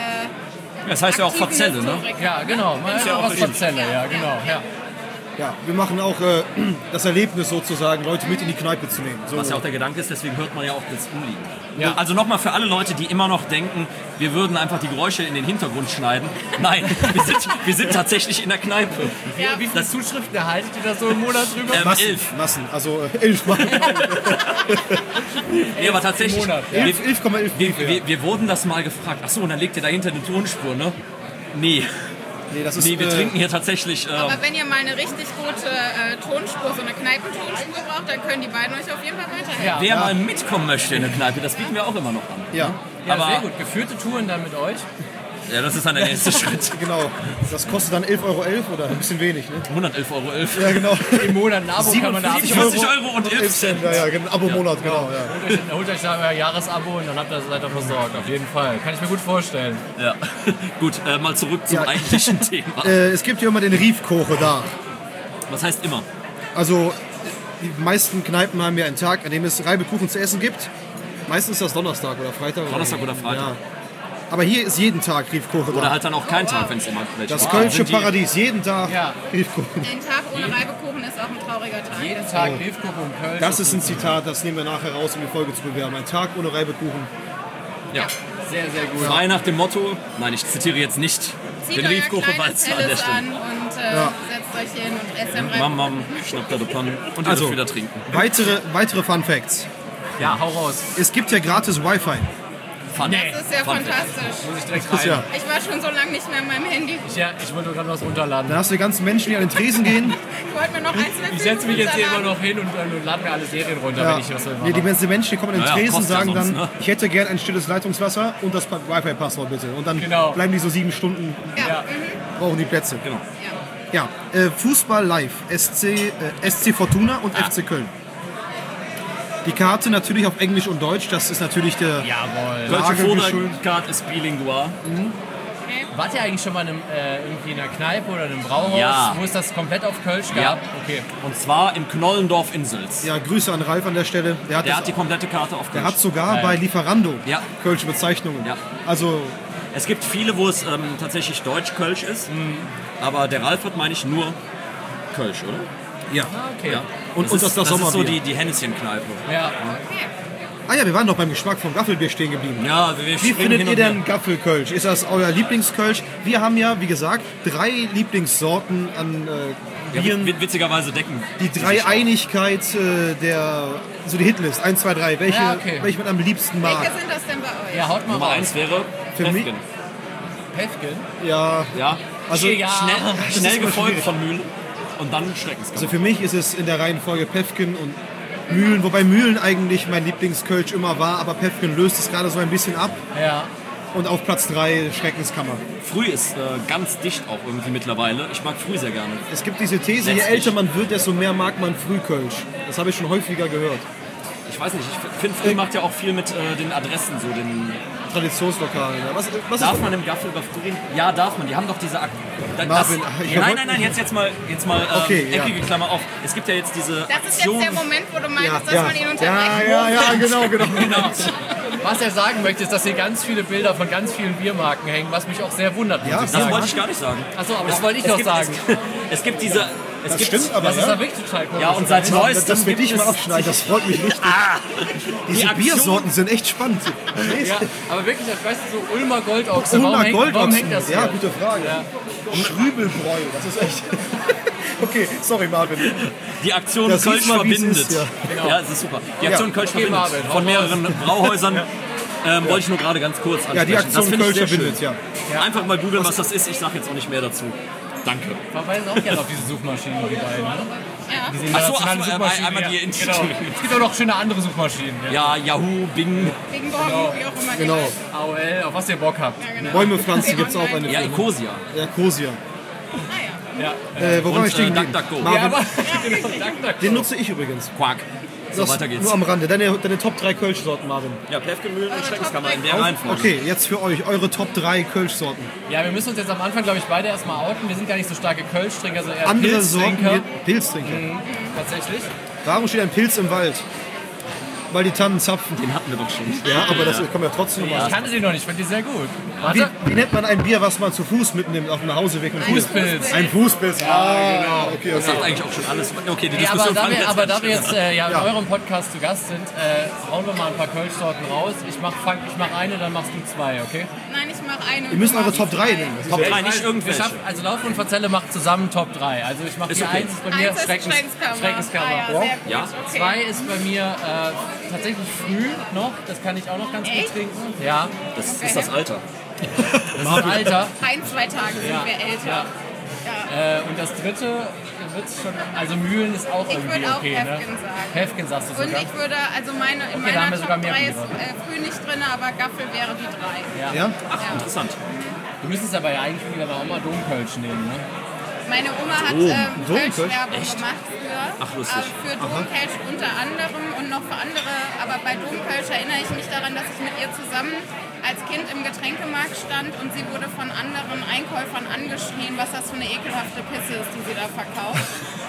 äh, Das heißt ja auch aktiven Verzelle, ne? Historiker. Ja, genau. Man Ist ist ja ja auch was richtig. von Zelle, ja, genau. Ja. ja, wir machen auch äh, das Erlebnis sozusagen, Leute mit in die Kneipe zu nehmen. So. Was ja auch der Gedanke ist, deswegen hört man ja auch das Umliegen. Ja. Also nochmal für alle Leute, die immer noch denken, wir würden einfach die Geräusche in den Hintergrund schneiden. Nein, wir sind, wir sind tatsächlich in der Kneipe. Ja. Wie viele Zuschriften erhaltet ihr da so im Monat drüber? Ähm, Massen, elf. Massen, also äh, elf Mal. Nee, aber tatsächlich, Monat, wir, elf elf Komma elf wir, Briefe, ja. wir, wir wurden das mal gefragt. Achso, und dann legt ihr dahinter eine Tonspur, ne? Nee, Nee, das ist, nee, wir äh, trinken hier tatsächlich... Äh, Aber wenn ihr mal eine richtig gute äh, Tonspur, so eine Kneipentonspur braucht, dann können die beiden euch auf jeden Fall weiterhelfen. Ja. wer mal mitkommen möchte in der Kneipe, das bieten wir auch immer noch an. Ja, Ja, aber- sehr gut. Geführte Touren dann mit euch. Ja, das ist dann der nächste Schritt. genau. Das kostet dann elf Euro elf oder ein bisschen wenig, ne? hundertelf Euro elf. Ja, genau. Im Monat ein Abo kann man da siebenundvierzig abschließen. Euro und elf Cent. Ja, ja, genau. Abo-Monat, genau. Ja. Holt euch, holt euch da euer Jahresabo und dann habt ihr, seid ihr versorgt. Auf jeden Fall. Kann ich mir gut vorstellen. Ja. Gut, äh, mal zurück zum Ja. eigentlichen Thema. Äh, es gibt ja immer den Riefkoche da. Was heißt immer? Also die meisten Kneipen haben ja einen Tag, an dem es Reibekuchen zu essen gibt. Meistens ist das Donnerstag oder Freitag. Donnerstag oder Freitag. Ja. Aber hier ist jeden Tag Riefkoche da. Oder halt dann auch kein Tag, wenn es immer welche Das gibt. Kölsche Sind die- Paradies, jeden Tag Ja. Riefkuchen. Ein Tag ohne Reibekuchen ist auch ein trauriger Tag. Jeden Tag Riefkuchen und Köln. Das ist ein Zitat, das nehmen wir nachher raus, um die Folge zu bewerben. Ein Tag ohne Reibekuchen. Ja. sehr, sehr gut. Frei nach dem Motto, nein, ich zitiere jetzt nicht Zieht den euer Riefkoche, weil kleines es an der Helles Stelle. an und äh, Ja. setzt euch hin und esst ein Mam, Reibekuchen. mam, schnappt da die Panne und ihr Also. dürft wieder trinken. Weitere, weitere Fun Facts. Ja, hau raus. Es gibt ja gratis Wi-Fi. Fun. Das ist ja Fun Fact. fantastisch. Muss ich direkt Das ist ja. rein. Ich war schon so lange nicht mehr an meinem Handy. Ich, ja, ich wollte gerade was runterladen. Da hast du die ganzen Menschen, die an den Tresen gehen. Ich wollte mir noch ein, zwei Ich setze mich jetzt hier immer Filme noch hin und, äh, und lade mir alle Serien runter, Ja. wenn ich was will. Nee, die ganzen Menschen, die kommen an den Naja, Tresen und kostet ja sagen sonst, dann, ne? ich hätte gern ein stilles Leitungswasser und das Pa- Wi-Fi-Passwort bitte. Und dann Genau. bleiben die so sieben Stunden, Ja. Ja. Mhm. brauchen die Plätze. Genau. ja. Ja, äh, Fußball live, S C, äh, S C Fortuna und F C Köln. Die Karte natürlich auf Englisch und Deutsch, das ist natürlich der... Jawohl. Deutsche Lage geschuldet. Vordercard ist bilingual. Okay. Wart ihr eigentlich schon mal in, einem, äh, irgendwie in einer Kneipe oder in einem Brauhaus, Ja. wo es das komplett auf Kölsch gab? Ja. Okay. Und zwar im Knollendorf Insels. Ja, Grüße an Ralf an der Stelle. Der hat, Der das, hat die komplette Karte auf der Kölsch. hat sogar Geil. bei Lieferando Ja. Kölsche Bezeichnungen. Ja. Also, Es gibt viele, wo es ähm, tatsächlich Deutsch-Kölsch ist. Aber der Ralf hat, meine ich, nur Kölsch, oder? ja. Okay. Ja. Und- das und ist, das- das das ist so Sommerbier. die, die Henneschen-Kneipe. Ja. Ah ja, wir waren noch beim Geschmack vom Gaffelbier stehen geblieben. Ja, wir Wie springen findet hin ihr und her. denn Gaffelkölsch? Ist das euer Lieblingskölsch? Wir haben ja, wie gesagt, drei Lieblingssorten an äh, Ja, Bieren. wit- witzigerweise decken. Die Dreieinigkeit äh, der, so die Hitlist, eins, zwei, drei, welche, Ja, okay. welche man am liebsten mag. Welche sind das denn bei euch? Ja, haut mal Nummer raus. eins wäre Für mich- Pefken. Pefken? Ja, Ja, also, Ja. schnell, das ist schnell immer gefolgt schwierig. von Mühlen und dann Schreckenskammer. also für mich ist es in der Reihenfolge Pefken und Mühlen, wobei Mühlen eigentlich mein Lieblingskölsch immer war, aber Pefken löst es gerade so ein bisschen ab. Ja. Und auf Platz drei Schreckenskammer. Früh ist äh, ganz dicht auch irgendwie mittlerweile. Ich mag Früh sehr gerne. Es gibt diese These, je Letztlich. älter man wird, desto mehr mag man Frühkölsch. Das habe ich schon häufiger gehört. Ich weiß nicht, ich finde Früh macht ja auch viel mit äh, den Adressen, so den... Traditionslokale. Ja. Was, was Darf ist man im Gaffel über Früh reden? Ja, darf man. Die haben doch diese... Ak da, Marvin, ich nein, wollt- nein, nein, jetzt, jetzt mal, jetzt mal ähm, Okay, ja. eckige Klammer auf. Es gibt ja jetzt diese Das ist Aktion... jetzt der Moment, wo du meintest, ja, dass ja. man ihn ja, unterbrechen ja, ja, genau, genau. Genau. Was er sagen möchte, ist, dass hier ganz viele Bilder von ganz vielen Biermarken hängen, was mich auch sehr wundert. muss Ja, ich Das sagen. wollte ich gar nicht sagen. Achso, aber das wollte ich Es noch gibt, sagen. Es, es gibt diese... Es Das gibt, stimmt aber, Das ist ne? ja wirklich total komisch. Ja, und seit Das, neuestem das will gibt ich mal es- aufschneiden, das freut mich richtig. Diese Aktion- Biersorten sind echt spannend. Ja, aber wirklich, das weißt du, so Ulmer Goldochse. Ulmer warum, hängt, warum Goldochsen. hängt das hier? Ja, gute Frage. Schrübelbräu, das ist echt... Okay, sorry Marvin. Die Aktion Das Kölsch sieht mal, wie es verbindet. ist, ja. Ja, es ist super. Die Aktion Ja. Kölsch Okay, verbindet. Marvin, hau Von mehreren Brauhäusern. Ähm, wollte ich nur gerade ganz kurz ansprechen. Ja, die Aktion das finde ich Kölsch sehr verbindet, schön. ja. Einfach mal googeln, was das ist. Ich sage jetzt auch nicht mehr dazu. Danke. Verweisen auch gerne auf diese Suchmaschinen, die beiden. Ne? Ja. Diese Ach so, internationalen ach so, Suchmaschinen, einmal die ja. in- Genau. Es gibt auch noch schöne andere Suchmaschinen. Ja. Ja, Yahoo, Bing, Wegen Borgen, wie auch immer. Genau. A O L, auf was ihr Bock habt. Ja, genau. Bäume pflanzen gibt es auch eine ja, Firma. Ecosia. Ja, Cosia. Ja. Äh, wo war Und ich stehen äh, geblieben? DuckDuckGo. Marvin, Ja, aber genau, dank, dank. den nutze ich übrigens. Quark. So, Das weiter geht's. nur am Rande. Deine, deine Top drei Kölschsorten, Marvin. Ja, Pefkenmühlen und Schreckenskammer in der Auf- Reihenfolge. Okay, jetzt für euch, eure Top drei Kölschsorten. Ja, wir müssen uns jetzt am Anfang, glaube ich, beide erstmal outen. Wir sind gar nicht so starke Kölschtrinker, sondern eher Andere Sorten, Pilztrinker. wie- Pilztrinker. Tatsächlich. Warum steht ein Pilz im Wald? Weil die Tannen zapfen. Den hatten wir doch schon. Ja, aber das kommt ja trotzdem Ich nochmal. kannte den noch nicht, fand die sehr gut. Wie, Warte. wie nennt man ein Bier, was man zu Fuß mitnimmt auf dem Nachhauseweg? Mit Fußpilz. Ein Fußpilz. Ah, genau. Okay, Das okay. sagt eigentlich auch schon alles. Okay, die Nee, aber Diskussion da fangen wir, jetzt aber an. da wir jetzt äh, ja, in Ja. eurem Podcast zu Gast sind, äh, hauen wir mal ein paar Kölschsorten raus. Ich mach, fang, ich mach eine, dann machst du zwei, okay? Nein, ich mache eine. Wir müssen eure Top drei nehmen. Top drei, Ich nicht weiß, irgendwelche. wir schaffen- Also Lauf und Verzelle macht zusammen Top drei. Also ich mache Ist die okay. eins ist bei mir Eins ist Schreckens, Schreckenskammer. Schreckenskammer. Ah, ja, sehr gut. Ja. Okay. Zwei ist bei mir äh, tatsächlich früh noch. Das kann ich auch noch ganz Echt? gut trinken. Ja, Das ist das Alter. das ist ein Alter. Ein, zwei Tage sind Ja. wir älter. Äh, und das dritte wird schon. Also Mühlen ist auch Ich irgendwie würde auch okay, ne? Pefken sagen. Pefken sagst du Und sogar. ich würde, also meine, in Okay, da haben meiner wir sogar Top mehr drei ist Biere. äh, früh nicht drin, aber Gaffel wäre die drei. Ja. Ja? Ach, interessant. Du müsstest aber ja eigentlich wieder mal auch mal Domkölsch nehmen, ne? Meine Oma hat Oh, ähm, Domkölsch? Kölsch-Werbung gemacht früher. Ach, lustig. Äh, für Domkölsch unter anderem und noch für andere. Aber bei Domkölsch erinnere ich mich daran, dass ich mit ihr zusammen als Kind im Getränkemarkt stand und sie wurde von anderen Einkäufern angeschrien, was das für eine ekelhafte Pisse ist, die sie da verkauft.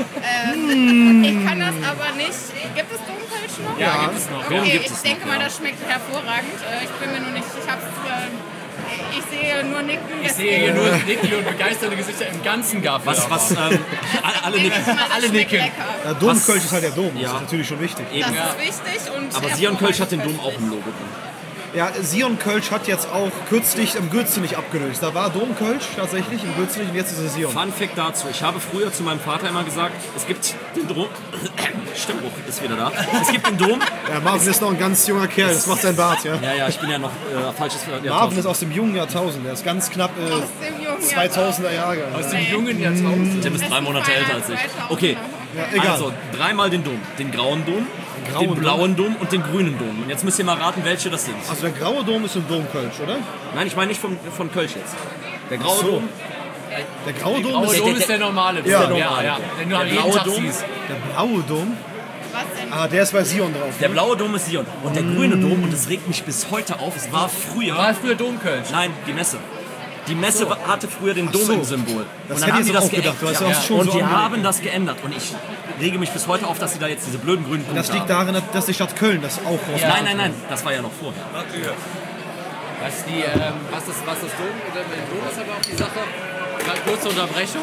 ähm, ich kann das aber nicht. Gibt es Domkölsch noch? Ja, gibt es noch. Dom Okay, gibt ich es denke noch, mal, ja. das schmeckt hervorragend. Äh, Ich bin mir nur nicht, ich hab's, äh, ich sehe nur Nicken. Ich sehe hier nur Nicky und begeisterte Gesichter im ganzen Gaffel. Was, aber. was, ähm, alle, alle nicken. alle nicken. Lecker. Ja, Domkölsch ist halt der Dom. Das Ja. ist natürlich schon wichtig. Das Eben. ist wichtig und Aber Sion Kölsch hat den Dom auch im Logo drin. Ja, Sion Kölsch hat jetzt auch kürzlich am Gürzenich abgelöst. Da war Domkölsch tatsächlich im Gürzenich und jetzt ist es Sion. Fun Fact dazu. Ich habe früher zu meinem Vater immer gesagt, es gibt den Dom. Stimmbruch ist wieder da. Es gibt den Dom. Ja, Marvin ist noch ein ganz junger Kerl, das macht sein Bart, ja. Ja, ja, ich bin ja noch äh, falsches Marvin Jahrtausend. ist aus dem jungen Jahrtausend, der ist ganz knapp äh, aus dem jungen zweitausender Jahre. Aus dem jungen Jahrtausend. Tim ist drei Monate älter als ich. Okay, Ja, egal. also dreimal den Dom. Den grauen Dom, den, grauen Dom? blauen Dom und den grünen Dom. Und jetzt müsst ihr mal raten, welche das sind. Also der graue Dom ist im Domkölsch, oder? Nein, ich meine nicht von, von Kölsch jetzt. Der graue so. Dom, Der graue Dom Graue ist Dom der- ist der normale. Ja. Dom. ja, ja. Den du Der jeden blaue Tag Dom. siehst. der blaue Dom. Was denn? Ah, der ist bei Sion drauf. der blaue Dom ist Sion. Und der grüne Dom, und das regt mich bis heute auf, es war früher... War früher Domkölsch. Nein, die Messe. Die Messe So. hatte früher den Dom so. im Symbol. Das und hätte dann haben ich die jetzt das auch gedacht. Du hast geändert. ja auch schon Und so die angelegt. haben das geändert. Und ich rege mich bis heute auf, dass sie da jetzt diese blöden grünen Punkte Das liegt haben. daran, dass die Stadt Köln das auch raus. Ja. Nein, nein, nein, das war ja noch vorher. Was, die, ähm, was, das, was das Dom, oder mit dem Dom ist aber auch die Sache. Mal kurze Unterbrechung.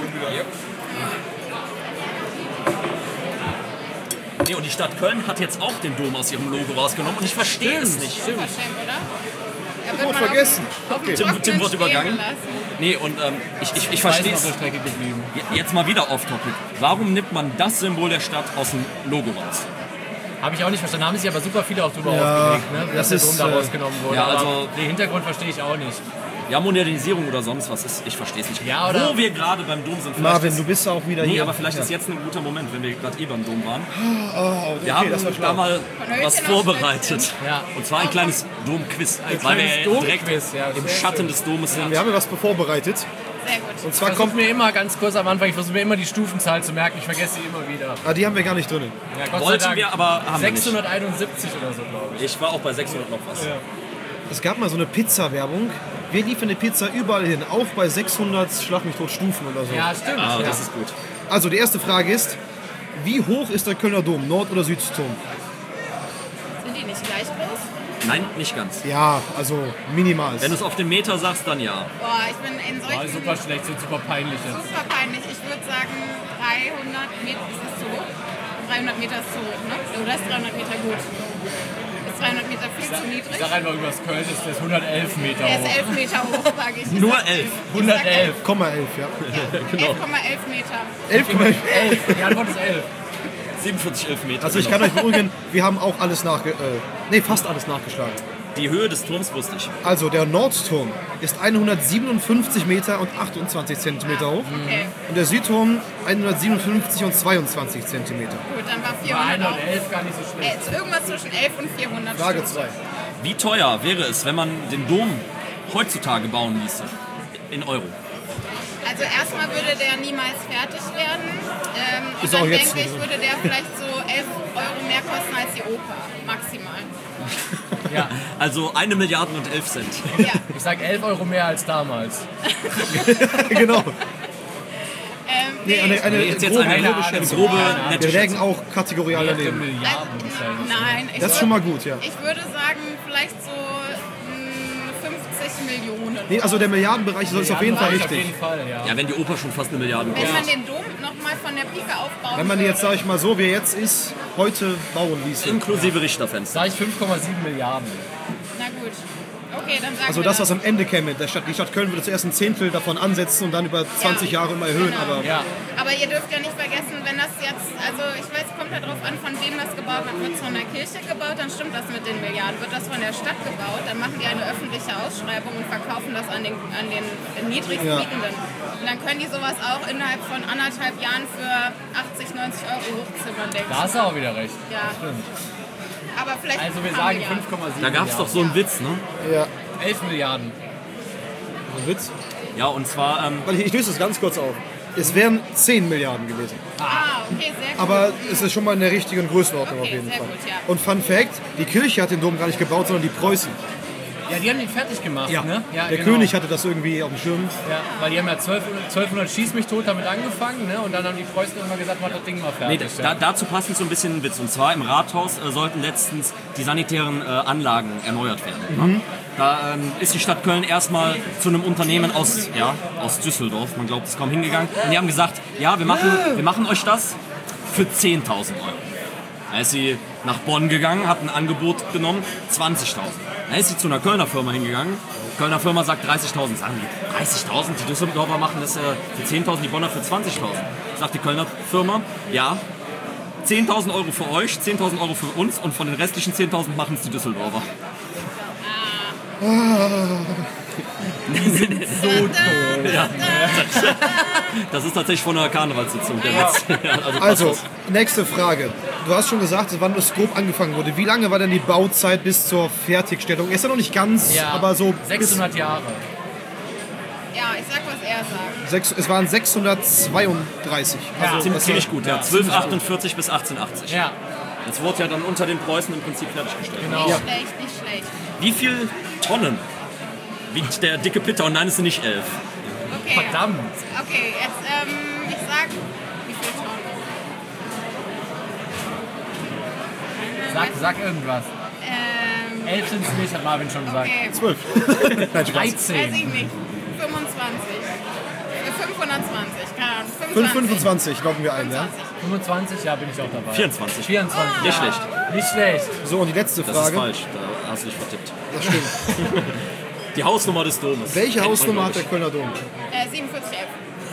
Nee, und die Stadt Köln hat jetzt auch den Dom aus ihrem Logo rausgenommen und ich verstehe es nicht. Unverschämt, oder? Er wird Gut mal auf vergessen. dem- auf dem Okay. Tim- Trockenen Tim wird stehen übergangen. gelassen. Nee, und ähm, ich, ich, ich Weiß verstehe noch es. auf der Strecke geblieben. Jetzt mal wieder off-topic. Warum nimmt man das Symbol der Stadt aus dem Logo raus? Habe ich auch nicht verstanden. Haben sich aber super viele auch drüber Ja, aufgeregt, ne? das dass der ist, Dom da äh, rausgenommen wurde. ja, Aber also- den Hintergrund verstehe ich auch nicht. Ja, Modernisierung oder sonst was ist, ich verstehe es nicht. Ja, oder- Wo wir gerade beim Dom sind. vielleicht Marvin, ist- du bist auch wieder Nee, hier. aber vielleicht ja. ist jetzt ein guter Moment, wenn wir gerade eh beim Dom waren. Oh, okay, Wir haben das war da schlau. mal Hölzchen was auf vorbereitet. Stöckchen. Ja. Und zwar ein kleines Dom-Quiz. Weil kleines wir direkt Dom-Quiz, ja, im sehr Schatten schön. des Domes sind. Wir haben ja was vorbereitet. Sehr gut. Und Ich zwar versuche kommt. mir immer ganz kurz am Anfang, ich versuche mir immer die Stufenzahl zu merken. Ich vergesse sie immer wieder. Ah, die haben wir gar nicht drin. Ja, Gott Wollten sei Dank. wir, aber haben wir nicht. sechshunderteinundsiebzig oder so, glaube ich. Ich war auch bei sechshundert noch was. Es gab mal so eine Pizza-Werbung. Wir liefern die Pizza überall hin, auch bei sechshundert Schlag mich tot Stufen oder so. Ja, stimmt. Ah, ja. das ist gut. Also die erste Frage ist, wie hoch ist der Kölner Dom, Nord- oder Südturm? Sind die nicht gleich groß? Nein, nicht ganz. Ja, also minimal. Wenn du es auf den Meter sagst, dann ja. Boah, ich bin in War solchen super schlecht, sind super peinlich jetzt. super peinlich. Ich würde sagen dreihundert Meter. Ist das zu hoch? dreihundert Meter ist zu hoch, ne? Oder ist dreihundert Meter gut? Ist dreihundert Meter viel zu Ich niedrig? sag einfach übers Köln, ist das hundertelf Meter Er ist hoch. elf Meter hoch, sage ich. Nur elf. hundertelf. Komma elf, ja. elf Komma elf Meter. elf Komma elf. elf. Die Antwort ist elf. siebenundvierzig, elf Meter. Also ich kann euch beruhigen, wir haben auch alles nachge... Äh, nee, fast alles nachgeschlagen. Die Höhe des Turms wusste ich. Also der Nordturm ist hundertsiebenundfünfzig Meter und achtundzwanzig Zentimeter hoch. Okay, Und der Südturm hundertsiebenundfünfzig und zweiundzwanzig Zentimeter. gut, dann war War vierhundert auch. hundertelf gar nicht so schlecht. Äh, irgendwas zwischen elf und vierhundert. Frage Stück. zwei. Wie teuer wäre es, wenn man den Dom heutzutage bauen ließe? In Euro. Also erstmal würde der niemals fertig werden. Ähm, und Ist auch dann jetzt denke ich, so. würde der vielleicht so elf Euro mehr kosten als die Oper. Maximal. Ja, Also eine Milliarde und elf Cent. Ja. ich sag elf Euro mehr als damals. Genau. Ähm, Nee, eine, eine Jetzt, jetzt grobe, eine, grobe eine Schätzung. grobe, Ja. nette Wir wägen Schätzung. auch kategorial Mehrere daneben. Milliarden wahrscheinlich. Nein, ich Das ist würd- schon mal gut, ja. Ich würde sagen, vielleicht so mh, fünfzig Millionen. Nee, also der Milliardenbereich ist auf jeden Fall Auf richtig. jeden Fall, ja. Ja, wenn die Oper schon fast eine Milliarde Wenn kostet. man den Dom nochmal von der Pike aufbauen Wenn man die jetzt, würde. sag ich mal, so wie er jetzt ist, heute bauen ließe. Inklusive Richterfenster. Sag ich fünf Komma sieben Milliarden. Na gut. Okay, dann sagen Also wir das, was am Ende käme. Der Stadt, die Stadt Köln würde zuerst ein Zehntel davon ansetzen und dann über zwanzig Jahre immer erhöhen. Genau. Aber Ja. Aber ihr dürft ja nicht vergessen, wenn das jetzt, also ich weiß, kommt ja drauf an, von wem das gebaut wird. Wird es von der Kirche gebaut, dann stimmt das mit den Milliarden. Wird das von der Stadt gebaut, dann machen die eine öffentliche Ausschreibung und verkaufen das an den, an den niedrigsten Ja. Mietenden. Und dann können die sowas auch innerhalb von anderthalb Jahren für achtzig, neunzig Euro hochzimmern, denke Da ich. hast du auch wieder recht. Ja. Stimmt. Aber vielleicht Also wir haben sagen ja. fünf Komma sieben Da gab es doch so einen Witz, ne? ja, elf Milliarden. so ein Witz. Ja, und zwar, ähm, Weil ich, ich löse das ganz kurz auf. Es wären zehn Milliarden gewesen. Ah, okay, sehr gut. Aber es ist schon mal in der richtigen Größenordnung Okay, auf jeden sehr Fall. gut, ja. Und Fun Fact, die Kirche hat den Dom gar nicht gebaut, sondern die Preußen. Ja, die haben den fertig gemacht, ne? Ja, der genau. König hatte das irgendwie auf dem Schirm. Ja, weil die haben ja zwölfhundert, zwölfhundert Schieß mich tot damit angefangen, ne? Und dann haben die Preußen immer gesagt, mach das Ding mal nee, fertig. da, dazu passend so ein bisschen ein Witz. Und zwar im Rathaus äh, sollten letztens die sanitären äh, Anlagen erneuert werden. Ne? Da ähm, ist die Stadt Köln erstmal zu einem Unternehmen aus, ja, aus Düsseldorf, man glaubt es kaum, hingegangen. Und die haben gesagt, ja, wir machen, wir machen euch das für zehntausend Euro. Da ist sie nach Bonn gegangen, hat ein Angebot genommen, zwanzigtausend. Dann ist sie zu einer Kölner Firma hingegangen. Die Kölner Firma sagt dreißigtausend. Sagen die, dreißigtausend? Die Düsseldorfer machen das äh, für zehntausend, die Bonner für zwanzigtausend. Sagt die Kölner Firma, ja, zehntausend Euro für euch, zehntausend Euro für uns und von den restlichen zehntausend machen es die Düsseldorfer. so dumm. Ja. Das ist tatsächlich von einer Karnevalssitzung, der Witz. Ja, also passt Also, das. nächste Frage. Du hast schon gesagt, wann das grob angefangen wurde. Wie lange war denn die Bauzeit bis zur Fertigstellung? Ist ja noch nicht ganz, Ja, aber so bis sechshundert Jahre. Ja, ich sag, was er sagt. sechs, es waren sechshundertzweiunddreißig. Ja, Also, Ziemlich, das ziemlich war- gut, ja. zwölfhundertachtundvierzig bis achtzehnhundertachtzig. Ja, Das wurde ja dann unter den Preußen im Prinzip fertiggestellt. genau. Nicht schlecht, nicht schlecht. Wie viel Tonnen wiegt der dicke Pitter und nein, es sind nicht elf. Okay. Verdammt. Okay, jetzt, ähm, ich sag, wie viel Tonnen? Sag, sag irgendwas. Ähm, Elf sind es nicht, hat Marvin schon gesagt. okay, zwölf. Nein, Spaß. weiß dreizehn. ich nicht. fünfundzwanzig. Äh, fünfhundertzwanzig, keine Ahnung. fünf fünfundzwanzig loggen wir ein, ja? fünfundzwanzig, ja, bin ich auch dabei. vierundzwanzig. vierundzwanzig. Nicht ja. schlecht. Nicht schlecht. So, und die letzte Das ist Frage. falsch, da hast du dich vertippt. Das stimmt. Die Hausnummer des Domes. Welche Kennt man, Hausnummer hat glaub der Kölner Dom? Äh, siebenundvierzig elf.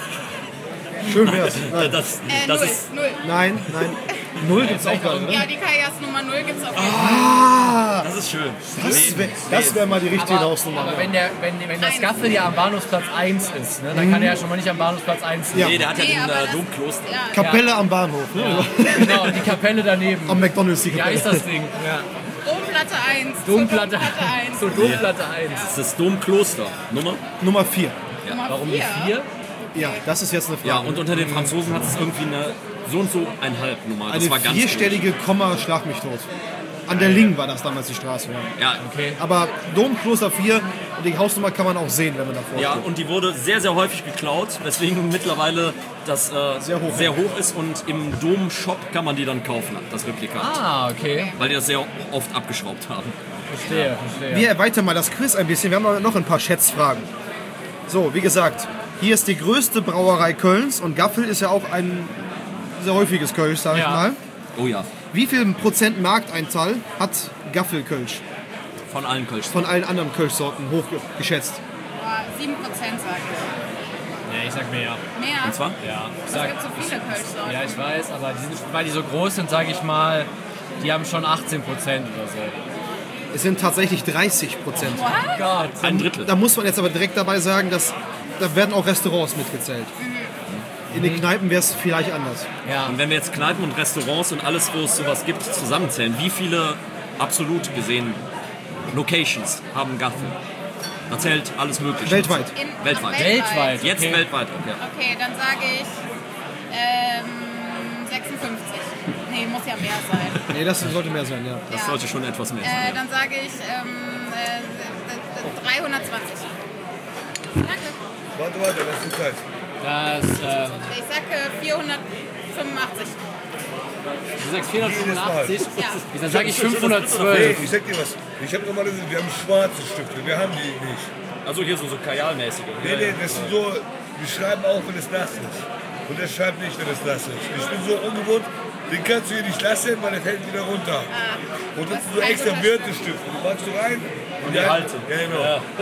Schön wär's. ich. Nein, Das, Äh, das null. ist null. nein. nein. Null gibt's auch gar nicht, Ja, ne? die Kajas Nummer null gibt's auf jeden Fall. Das ist schön. Das wäre das wär mal die richtige Aber, Hausnummer. aber ja. wenn, der, wenn, wenn das Eins. Gaffel ja am Bahnhofsplatz eins ist, ne, dann kann er ja schon mal nicht am Bahnhofsplatz eins sein. Ja. Nee, der hat ja Nee, den aber äh, das- Domkloster. Ja, Kapelle am Bahnhof, ne? Genau, die Kapelle daneben. Am McDonalds die Wie Kapelle. heißt das Ding? Ja. Domplatte eins. Domplatte Domplatte eins. So Domplatte eins. Das ist das Domkloster. Nummer? Nummer vier. Nummer Warum die vier. vier? Ja, das ist jetzt eine Frage. Ja, und unter den Franzosen hat es irgendwie eine so und so einhalb Nummer. Das eine war ganz vierstellige Komma, schlag mich tot. An der Ling war das damals die Straße. Ja. komisch. Ja, Okay. Aber Domkloster vier und die Hausnummer kann man auch sehen, wenn man davor ja, steht. und die wurde sehr, sehr häufig geklaut, weswegen mittlerweile das äh, Sehr hoch. sehr hoch ist und im Dom-Shop kann man die dann kaufen, das Replikat. Ah, okay. Weil die das sehr oft abgeschraubt haben. Verstehe, verstehe. Wir erweitern mal das Quiz ein bisschen. Wir haben noch ein paar Schätzfragen. So, wie gesagt, hier ist die größte Brauerei Kölns und Gaffel ist ja auch ein sehr häufiges Kölsch, sage ich Ja. mal. Oh ja, Wie viel Prozent Markteinteil hat Gaffel Kölsch von allen Kölsch. von allen anderen Kölschsorten hochgeschätzt? Boah, sieben Prozent sage ich. Ja, ich sag mehr. Mehr? Und zwar? Ja, ich Es sag, gibt so viele Kölschsorten. ja, ich weiß, aber die sind, weil die so groß sind, sage ich mal, die haben schon achtzehn Prozent oder so. Es sind tatsächlich dreißig Prozent. What? Gott. Ein Drittel. Da muss man jetzt aber direkt dabei sagen, dass da werden auch Restaurants mitgezählt. In den Kneipen wäre es vielleicht anders. Ja. Und wenn wir jetzt Kneipen und Restaurants und alles, wo es sowas gibt, zusammenzählen, wie viele absolut gesehen Locations haben Gaffel? Da zählt alles Mögliche. Weltweit. In, Weltweit. Weltweit. Jetzt Okay. weltweit, okay. Okay, dann sage ich ähm, sechsundfünfzig. Nee, muss ja mehr sein. Nee, das sollte mehr sein, ja. Das Ja. sollte schon etwas mehr Äh, sein. dann sage ich ähm, äh, dreihundertzwanzig. Danke. Warte, warte, lass die Zeit. Das, äh, Ich sage vierhundertfünfundachtzig. du sagst vierhundertfünfundachtzig. Ja. Dann sage ich Nee, fünfhundertzwölf. ich sag dir was. Ich habe nochmal gesehen, wir haben schwarze Stifte, wir haben die nicht. Also hier so, so kajalmäßige. Nee, nee, das sind so, wir schreiben auch, wenn es nass ist. Und der schreibt nicht, wenn es nass ist. Ich bin so ungewohnt, den kannst du hier nicht lassen, weil der fällt wieder runter. Und das sind so Was extra heißt Wirtestifte. Du machst du rein und die halten. Ja, genau.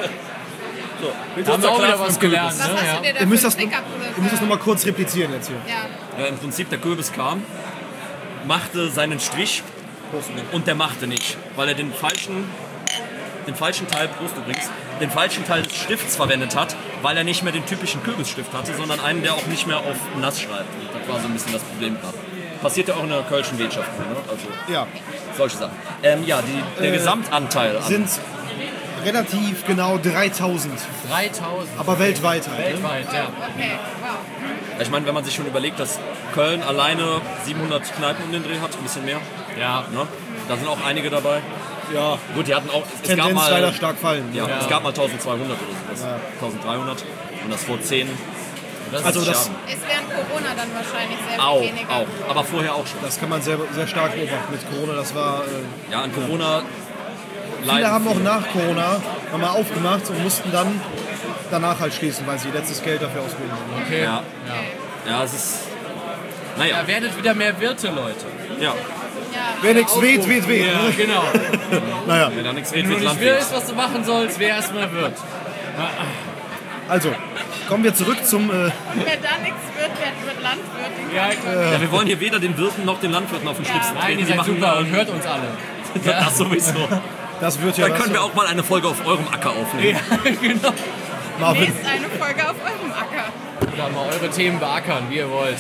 Da haben wir auch wieder was gelernt. Was Ne? hast Ja. du dir da Ihr müsst für das, einen ihr Sticker? müsst das nochmal kurz replizieren jetzt hier. Ja. Ja, im Prinzip, der Kürbis kam, machte seinen Strich und der machte nicht, weil er den falschen, den falschen Teil, Prost übrigens, den falschen Teil des Stifts verwendet hat, weil er nicht mehr den typischen Kürbisstift hatte, sondern einen, der auch nicht mehr auf nass schreibt. Und das war so ein bisschen das Problem gerade. Passiert ja auch in der kölschen Wirtschaft, ne? Also Ja, solche Sachen. Ähm, ja, die, der Äh, Gesamtanteil an sind relativ genau dreitausend, dreitausend. aber weltweit halt. Ne? Weltweit, ja. Okay, wow. Ich meine, wenn man sich schon überlegt, dass Köln alleine siebenhundert Kneipen um den Dreh hat, ein bisschen mehr, Ja. ne? Da sind auch einige dabei. Ja, Gut, die hatten auch, es gab Tendenz mal, leider stark fallen. ja, Ja. es gab mal eintausendzweihundert oder sowas, eintausenddreihundert und das vor zehn, Das Also ist das, Ist während Corona dann wahrscheinlich sehr viel auch, weniger. auch, aber vorher auch schon. das kann man sehr, sehr stark beobachten mit Corona. Das war, äh, Ja, an Corona viele leiden haben auch nach Corona nochmal aufgemacht und mussten dann danach halt schließen, weil sie letztes Geld dafür ausgeben. okay. Ja, ja, es ist, naja, Ja, werdet wieder mehr Wirte, Leute. ja, Wer nichts weht, weht, weht. Ja, genau. Naja, wenn da nichts Wenn redet, du wird nicht Landwirt. weißt, was du machen sollst, wer erstmal wird. also kommen wir zurück zum. Äh, Wer da nichts wird, der wird Landwirt. Ja, Ja, wir wollen hier weder den Wirten noch den Landwirten auf den Schlips Nein, treten. ihr Wir seid machen super und ähm, hört uns alle. das sowieso. das wird ja Dann was. können wir auch mal eine Folge auf eurem Acker aufnehmen. Ja, genau. Marvin, Nächst eine Folge auf eurem Acker. Oder mal eure Themen beackern, wie ihr wollt.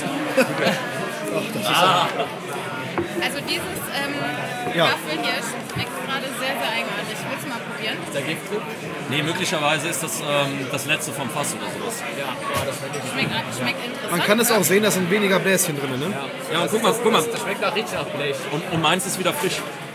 Also dieses ähm, Ja. Waffel hier schmeckt gerade sehr, sehr eigenartig. Willst du mal probieren? Ist der Gift drin? Nee, möglicherweise ist das ähm, das letzte vom Fass oder sowas. Ja, ja, das schmeckt nicht. Schmeckt, schmeckt interessant. man kann es auch sehen, da sind weniger Bläschen drin. Ne? Ja, und guck mal, guck mal. Das schmeckt nach richtig nach Blech. Und, und meins ist wieder frisch.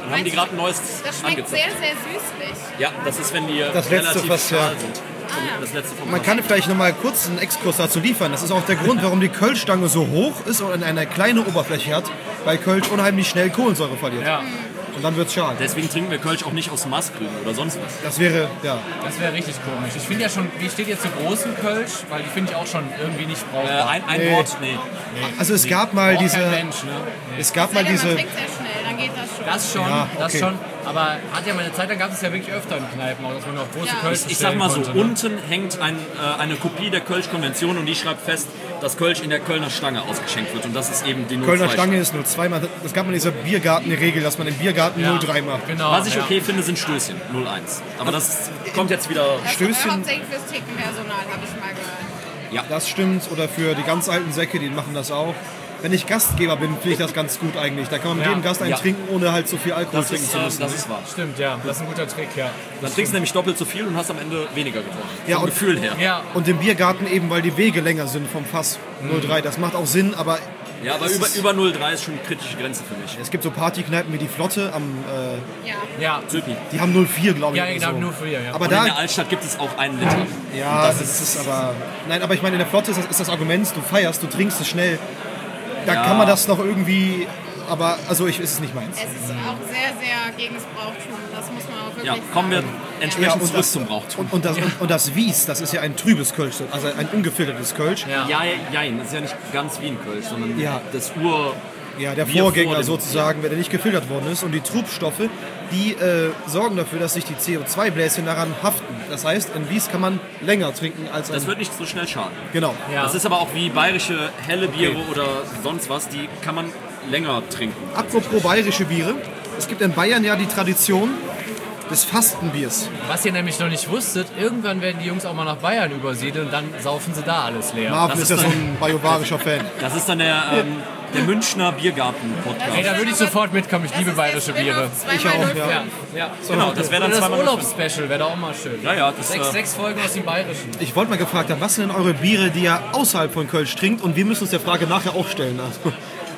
Und haben die gerade ein neues Das schmeckt angezapft. sehr, sehr süßlich. Ja, das ist, wenn die Das letzte relativ fast, ja. schal sind. Das letzte vom Man kann vielleicht noch mal kurz einen Exkurs dazu liefern. Das ist auch der Grund, warum die Kölschstange so hoch ist und eine kleine Oberfläche hat, weil Kölsch unheimlich schnell Kohlensäure verliert. Ja, Und dann wird es schal. Deswegen trinken wir Kölsch auch nicht aus Maßkrügen oder sonst was. Das wäre, ja. das wäre richtig komisch. Ich finde ja schon, wie steht ihr zu großen Kölsch? Weil die finde ich auch schon irgendwie nicht Äh, brauchbar. ein ein Nee. Wort, nee. Also es gab mal Braucht diese, kein Mensch, ne? es gab mal Sei denn, diese, man trinkt sehr schnell, dann geht das schon. Das schon, Ja, das okay. schon. Aber hat ja mal eine Zeit lang gab es ja wirklich öfter in Kneipen, auch, dass man auf große Ja. Kölsch Ich sag mal so, konnte, ne? unten hängt ein, äh, eine Kopie der Kölsch-Konvention und die schreibt fest, dass Kölsch in der Kölner Stange ausgeschenkt wird. Und das ist eben die null zwei Kölner Stange ist null zwei. Es gab mal diese Biergarten-Regel, dass man im Biergarten Ja, null drei macht. Genau, Was ich ja. okay finde, sind Stößchen, null eins. Aber das kommt jetzt wieder... Das Stößchen. ist hauptsächlich fürs Theke-Personal, habe ich mal gehört. Das stimmt. Oder für die ganz alten Säcke, die machen das auch. Wenn ich Gastgeber bin, finde ich das ganz gut eigentlich. Da kann man mit Ja. jedem Gast einen Ja. trinken, ohne halt so viel Alkohol Das trinken ist, zu äh, müssen. das ist wahr. Stimmt, ja. Das ist ein guter Trick, ja. Dann trinkst du nämlich doppelt so viel und hast am Ende weniger getrunken. Ja, Vom und- Gefühl her. Ja, Und im Biergarten eben, weil die Wege länger sind vom Fass null drei. Das macht auch Sinn, aber Ja, aber es über, ist- über null drei ist schon eine kritische Grenze für mich. es gibt so Partykneipen wie die Flotte, am, äh, Ja. ja. Zöpi. die haben null vier, glaube ich. Ja, oder genau, so. nur für ihr, ja. Aber Und in da, der Altstadt gibt es auch einen Liter. ja, das, ist aber, nein, aber ich meine, in der Flotte ist das, ist das Argument, du feierst, du trinkst es schnell. Da Ja. kann man das noch irgendwie, aber, also ich, ist es nicht meins. Es ist auch sehr, sehr gegen das Brauchtum. Das muss man auch wirklich Ja, sagen. kommen wir entsprechend und zurück das, zum Brauchtum. und, und, das, und, und das Wies, das ist ja ein trübes Kölsch, also ein ungefiltertes Kölsch. Ja. Ja, ja, ja, das ist ja nicht ganz wie ein Kölsch, sondern Ja. das Ur... Ja, der Bier Vorgänger vor dem- sozusagen, wenn der nicht gefiltert worden ist. Und die Trubstoffe, die äh, sorgen dafür, dass sich die C O zwei Bläschen daran haften. Das heißt, ein Wies kann man länger trinken als ein... Das wird nicht so schnell schaden. genau. Ja. Das ist aber auch wie bayerische helle Biere oder sonst was, die kann man länger trinken. Apropos bayerische Biere. Es gibt in Bayern ja die Tradition des Fastenbiers. Was ihr nämlich noch nicht wusstet, irgendwann werden die Jungs auch mal nach Bayern übersiedeln und dann saufen sie da alles leer. Marvin Das ist ja ist so dann- ein bajuwarischer Fan. Das ist dann der, ähm, der Münchner Biergarten-Podcast. Ey, da würde ich sofort mitkommen, ich Das liebe ist der bayerische Spin-off Biere. Ich auch, zwei mal null ja. Ja, ja. Genau, das wäre Oder dann das zweimal... Urlaubsspecial wäre da auch mal schön. Ja, ja, das, Sechs, äh, sechs Folgen aus dem Bayerischen. Ich wollte mal gefragt haben, was sind denn eure Biere, die ihr außerhalb von Kölsch trinkt? Und wir müssen uns der Frage nachher auch stellen. Also,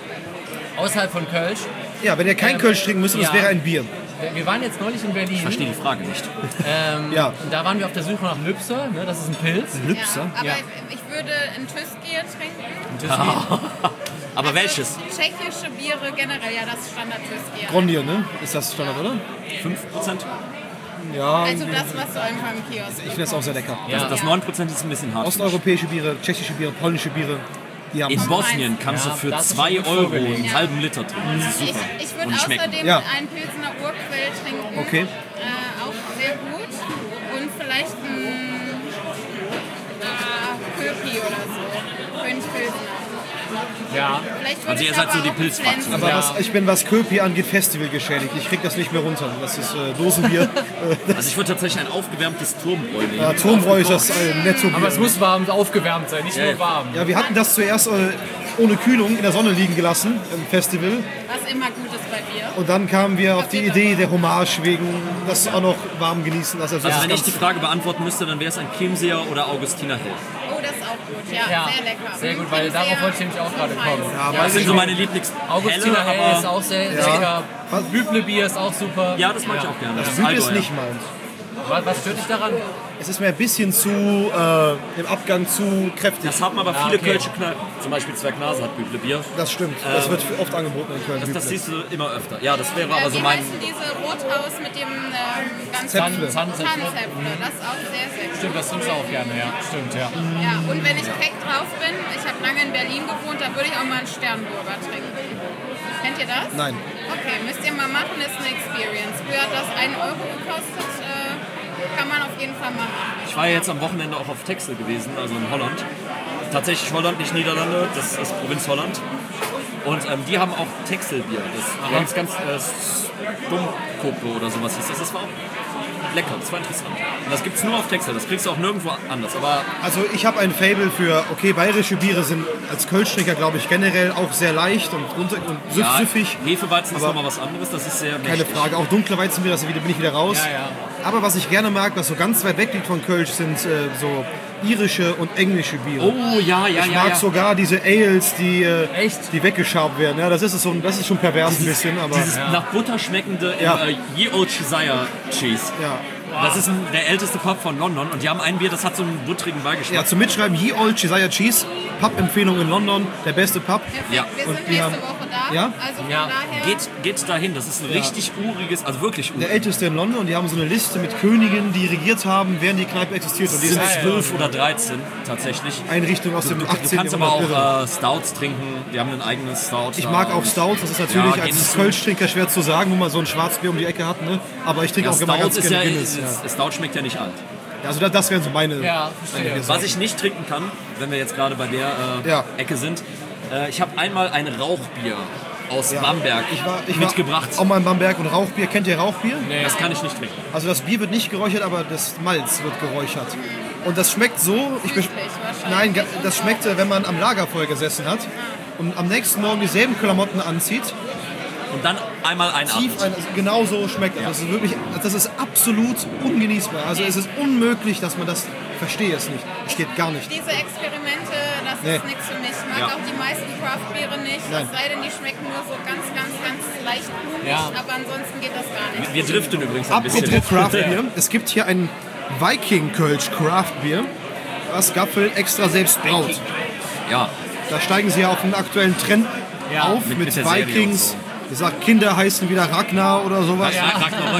Außerhalb von Kölsch. ja, wenn ihr kein Ähm, Kölsch trinken müsst, das ja. wäre ein Bier. Wir- Wir waren jetzt neulich in Berlin. ich verstehe die Frage nicht. Ähm, Ja. und da waren wir auf der Suche nach Lübser, ne? Das ist ein Pilz. Lübser? Ja, aber Ja. ich würde ein Tüskier trinken. Ein Tüski. Aber welches? Tschechische Biere generell, ja, das Standard-Tüskier. Grondier, ne? Ist das Standard, oder? fünf Prozent? Ja, Also das, was du einfach im Kiosk ich finde das auch sehr lecker. Ja. Das neun Prozent ist ein bisschen hart. Osteuropäische Biere, tschechische Biere, polnische Biere, die haben In Bosnien kannst Ja, du für das ist zwei schon gut Euro vorgelegt. einen Ja. halben Liter trinken. Das ist Ich, super. ich würde Und die schmecken. außerdem Ja. einen Pilsener Urquell trinken. Okay. Äh, auch sehr gut. Und vielleicht ein äh, Köpi oder so. König Pilsener. Ja. Vielleicht würde Also ihr ich seid aber so die auch Pilzfraktion. Pflänzchen- Aber Ja. was, ich bin, was Köpi angeht, Festival geschädigt. Ich krieg das nicht mehr runter. Das ist äh, Dosenbier. äh, Also ich würde tatsächlich ein aufgewärmtes Turmbräu nehmen. ja, Turmbräu ist das äh, Netto-Bier. Aber es muss warm aufgewärmt sein, nicht Ja, nur ja. warm. Ja, wir hatten das zuerst äh, ohne Kühlung in der Sonne liegen gelassen im Festival. Was immer gut ist bei Bier. Und dann kamen wir auf die Idee der Hommage wegen das auch noch warm genießen. Also, das Also ist wenn ich ganz- die Frage beantworten müsste, dann wäre es ein Chiemseer oder Augustiner Hell. Oh, das ist auch gut. Ja, Ja, sehr lecker. sehr gut, weil Bin darauf sehr wollte ich nämlich auch gerade heiß. kommen. Ja, Das weiß sind ich so nicht. meine Lieblings. Augustiner Helle, Hell ist aber auch sehr lecker. Was? Büble-Bier ist auch super. ja, das mag ich auch gerne. Das ist Büble ist Allgäuer. nicht meins. Was, was stört dich daran? Es ist mir ein bisschen zu, äh, im Abgang zu kräftig. Das haben aber Ah, viele okay. Kölsche Kneipen. Zum Beispiel Zwergnase hat Büble-Bier. Das stimmt. Das wird oft angeboten in Köln. Das, das Büble. siehst du immer öfter. Ja, das wäre Äh, aber so wie mein... heißen diese Rothaus mit dem ähm, ganz Zäpfle. Zanzäpfle. Tanzäpfle? Das ist auch sehr, sehr gut. Stimmt, das trinkst du auch gerne, ja. Stimmt, ja. Ja, und wenn ich keck drauf bin, ich habe lange in Berlin gewohnt, da würde ich auch mal einen Sternburger trinken. Kennt ihr das? Nein. Okay, müsst ihr mal machen, ist eine Experience. Früher hat das einen Euro gekostet, äh, kann man auf jeden Fall machen. Ich war ja jetzt am Wochenende auch auf Texel gewesen, also in Holland. Tatsächlich Holland, nicht Niederlande, das ist Provinz Holland. Und ähm, die haben auch Texelbier. Das ganz, ganz äh, Dummkuppe oder sowas hieß das. Das war auch lecker, das war interessant. Und das gibt es nur auf Texel, das kriegst du auch nirgendwo anders. Aber Also ich habe ein Faible für, okay, bayerische Biere sind als Kölschtrinker, glaube ich, generell auch sehr leicht und, runter, und süff, ja, süffig. Hefeweizen ist Aber nochmal was anderes, das ist sehr Keine mächtig. Frage. Auch dunkle Weizenbier, da bin ich wieder raus. Ja, ja. Aber was ich gerne mag, was so ganz weit weg liegt von Kölsch, sind äh, so irische und englische Biere. Oh, ja, ja, ich ja. mag ja. sogar diese Ales, die, äh, Echt? die weggeschabt werden. Ja, das, ist so, das ist schon pervers ein bisschen, aber Dieses nach Butter schmeckende Ja. äh, Ye Old Josiah Cheese. ja. Das ist ein, der älteste Pub von London und die haben ein Bier, das hat so einen buttrigen Beigeschmack. Ja, zum Mitschreiben, Ye Old Josiah Cheese, Pub-Empfehlung in London, der beste Pub. Ja. Wir Und sind die nächste haben- Woche da. Ja? Also von Ja. daher. Geht, geht dahin, das ist ein richtig uriges, also wirklich Der urig. älteste in London und die haben so eine Liste mit Königen, die regiert haben, während die Kneipe existiert. Und die Es ist sind zwölf oder dreizehn tatsächlich. Einrichtung aus dem Du achtzehnten kannst aber Jahrhundert. Irre. auch äh, Stouts trinken, die haben ein eigenes Stout. Ich mag auch Stouts, das ist natürlich Ja, als Guinness- Kölsch-Trinker schwer zu sagen, wo man so ein Schwarzbier um die Ecke hat. Ne? Aber ich trinke Ja, auch immer Stout, ganz ist gerne ja, Guinness. ist, Ja. Stout schmeckt ja nicht alt. Also das, das wären so meine... Ja, verstehe. meine Was ich nicht trinken kann, wenn wir jetzt gerade bei der äh, Ja. Ecke sind, äh, ich habe einmal ein Rauchbier aus Ja. Bamberg Ich war, ich war mitgebracht. auch mal in Bamberg und Rauchbier. Kennt ihr Rauchbier? Das kann ich nicht trinken. Also das Bier wird nicht geräuchert, aber das Malz wird geräuchert. Und das schmeckt so... Ich besch- Nein, ga- das schmeckt, äh, wenn man am Lagerfeuer gesessen hat und am nächsten Morgen dieselben Klamotten anzieht. Und dann einmal ein Tief ein, also genau so schmeckt es. Das ist wirklich, das ist absolut ungenießbar. Also es ist unmöglich, dass man das... Verstehe es nicht. Es geht gar nicht. Diese Experimente, das Nee. ist nichts für mich. Ich mag Ja. auch die meisten Craft-Biere nicht. Nein. Es sei denn, die schmecken nur so ganz, ganz, ganz leicht blumig. Ja. Aber ansonsten geht das gar nicht. Wir driften übrigens ein bisschen. Apropos Craftbier, es gibt hier ein Viking Kölsch Craftbier, was Gaffel extra selbst braut. Ja, Da steigen sie ja auf den aktuellen Trend Ja, auf mit- mit, mit der Serie Vikings. und so. Ich sag, Kinder heißen wieder Ragnar oder sowas. Ja,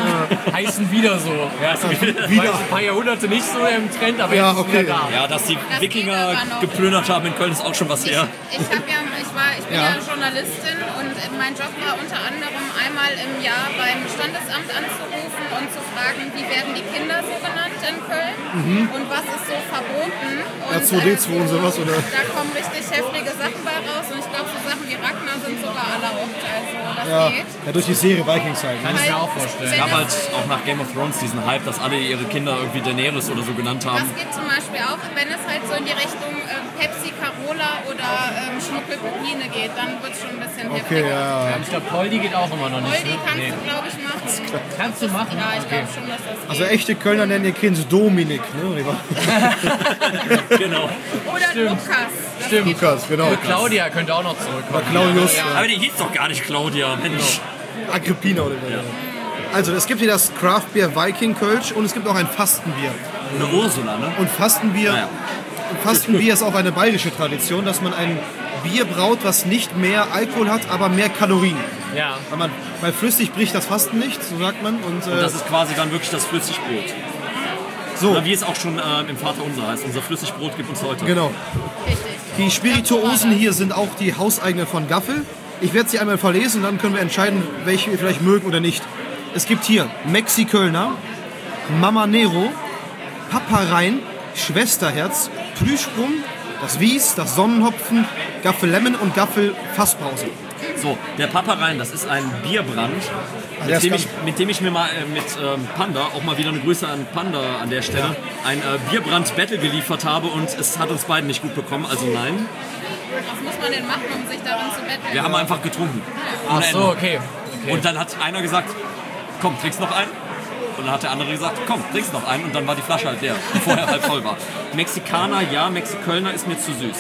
heißen wieder so. Ja, ist Wieder. wieder. Ein paar Jahrhunderte nicht so im Trend, aber Ja, jetzt ist okay. wieder da. ja, dass die geht Wikinger aber noch. geplündert haben in Köln ist auch schon was Ich, her. ich, hab ja, ich, war, ich bin Ja. ja. Journalistin und mein Job war unter anderem einmal im Jahr beim Standesamt anzurufen und zu fragen, wie werden die Kinder so genannt in Köln und was ist so verboten. Und, R zwei D zwei und sowas, oder? Da kommen richtig heftige Sachen bei raus und ich glaube, so Sachen wie Ragnar sind sogar erlaubt. Also das Ja, geht. ja, durch die Serie Vikings halt. Kann ich mir auch vorstellen. Es gab halt auch nach Game of Thrones diesen Hype, dass alle ihre Kinder irgendwie Daenerys oder so genannt haben. Das geht zum Beispiel auch, wenn es halt so in die Richtung äh, Pepsi, Carola oder ähm, Schnuckelpupine geht, dann wird es schon ein bisschen Okay, heftiger. ja. Ich glaube, Poldi geht auch immer noch nicht. Poldi ne? kannst Nee. du, glaube ich, machen. Kannst du machen? Ja, ich Okay. glaube schon, dass das geht. Also echte Kölner nennen ihr Kind Dominik. Ne? Genau. Oder Lukas. Das Stimmt. geht Lukas, genau. Und Claudia könnte auch noch zurückkommen. Claudius, ja. Aber die hieß doch gar nicht Claudia, Mensch. Agrippina oder so. Also es gibt hier das Craftbier Viking Kölsch und es gibt auch ein Fastenbier. Eine Ursula, ne? Und Fastenbier, Naja. und Fastenbier ist auch eine bayerische Tradition, dass man ein Bier braut, was nicht mehr Alkohol hat, aber mehr Kalorien. Ja. Weil, man, weil flüssig bricht das Fasten nicht, so sagt man. Und, äh, Das ist quasi dann wirklich das Flüssigbrot. so, Oder wie es auch schon äh, im Vaterunser heißt. Unser Flüssigbrot gibt uns heute. genau. richtig. Die Spirituosen hier sind auch die hauseigenen von Gaffel. Ich werde sie einmal verlesen, dann können wir entscheiden, welche wir vielleicht mögen oder nicht. Es gibt hier Mexi-Kölner, Mama Nero, Papa Rhein, Schwesterherz, Plüschbrumm, das Wies, das Sonnenhopfen, Gaffel Lemon und Gaffel Fassbrause. So, der Paparein, das ist ein Bierbrand, der mit ist dem, ganz- ich, mit dem ich mir mal äh, mit ähm, Panda, auch mal wieder eine Grüße an Panda an der Stelle, ein äh, Bierbrand-Battle geliefert habe und es hat uns beiden nicht gut bekommen, also nein. Was muss man denn machen, um sich darin zu betteln? Wir haben einfach getrunken. Ach Ohne so, Ende. okay. okay. Und dann hat einer gesagt, komm, trinkst noch einen? Und dann hat der andere gesagt, komm, trinkst noch einen. Und dann war die Flasche halt leer, die vorher halb voll war. Mexikaner, ja, Mexikölner ist mir zu süß.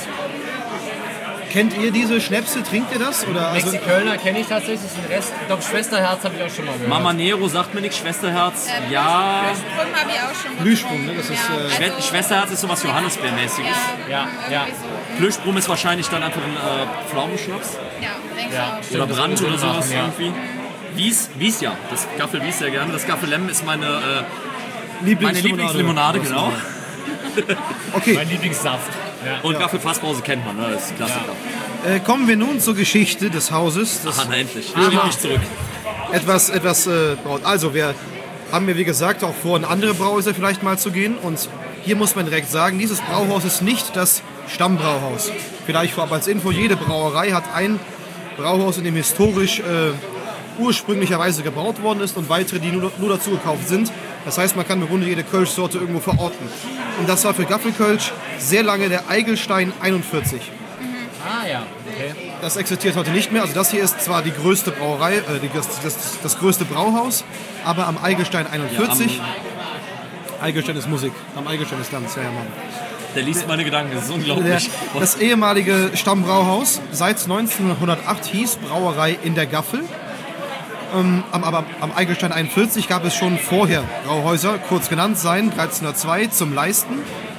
Kennt ihr diese Schnäpse? Trinkt ihr das? Oder also, Mexi-Kölner kenne ich tatsächlich. Den Rest, ich glaube, Schwesterherz habe ich auch schon mal gehört. Mama Nero sagt mir nichts, Schwesterherz, Ähm, ja. Plüschbrumm habe ich auch schon Plüschbrumm, ne? getrunken. Das ist, ja, äh, Schwe also, Schwesterherz ist sowas Johannisbeermäßiges. Ja, Ja, irgendwie ja. so. Plüschbrumm ist wahrscheinlich dann einfach ein äh, Pflaumenschnaps Ja, denke Ja, ich auch. stimmt. oder das Brand würde oder Sinn sowas machen, ja. irgendwie. Wies, Wies ja, das Gaffel Wies sehr gerne. Das Gaffel Lem ist meine, äh, meine Lieblingslimonade, genau. Okay, Mein Lieblingssaft. Ja. Und Gaffel Fassbrause kennt man, ne? Das ist ein Klassiker. äh, kommen wir nun zur Geschichte des Hauses. Das Ah, na endlich. Ich nehme mich zurück. etwas, etwas äh, braut. Also wir haben ja wie gesagt auch vor, in andere Brauhäuser vielleicht mal zu gehen. Und hier muss man direkt sagen, dieses Brauhaus ist nicht das Stammbrauhaus. Vielleicht vorab als Info, jede Brauerei hat ein Brauhaus, in dem historisch äh, ursprünglicherweise gebraut worden ist und weitere, die nur, nur dazu gekauft sind. Das heißt, man kann im Grunde jede Kölschsorte irgendwo verorten. Und das war für Gaffelkölsch sehr lange der Eigelstein einundvierzig. Ah ja, okay. Das existiert heute nicht mehr. Also das hier ist zwar die größte Brauerei, äh, die, das, das, das größte Brauhaus, aber am Eigelstein einundvierzig. Eigelstein ist Musik, am Eigelstein ist Glanz, ja, ja, Mann. Der liest meine Gedanken, das ist Der, unglaublich. das ehemalige Stammbrauhaus seit neunzehnhundertacht hieß Brauerei in der Gaffel. Ähm, am, aber am Eigelstein einundvierzig gab es schon vorher Brauhäuser, kurz genannt seien dreizehnhundertzwei zum Leisten,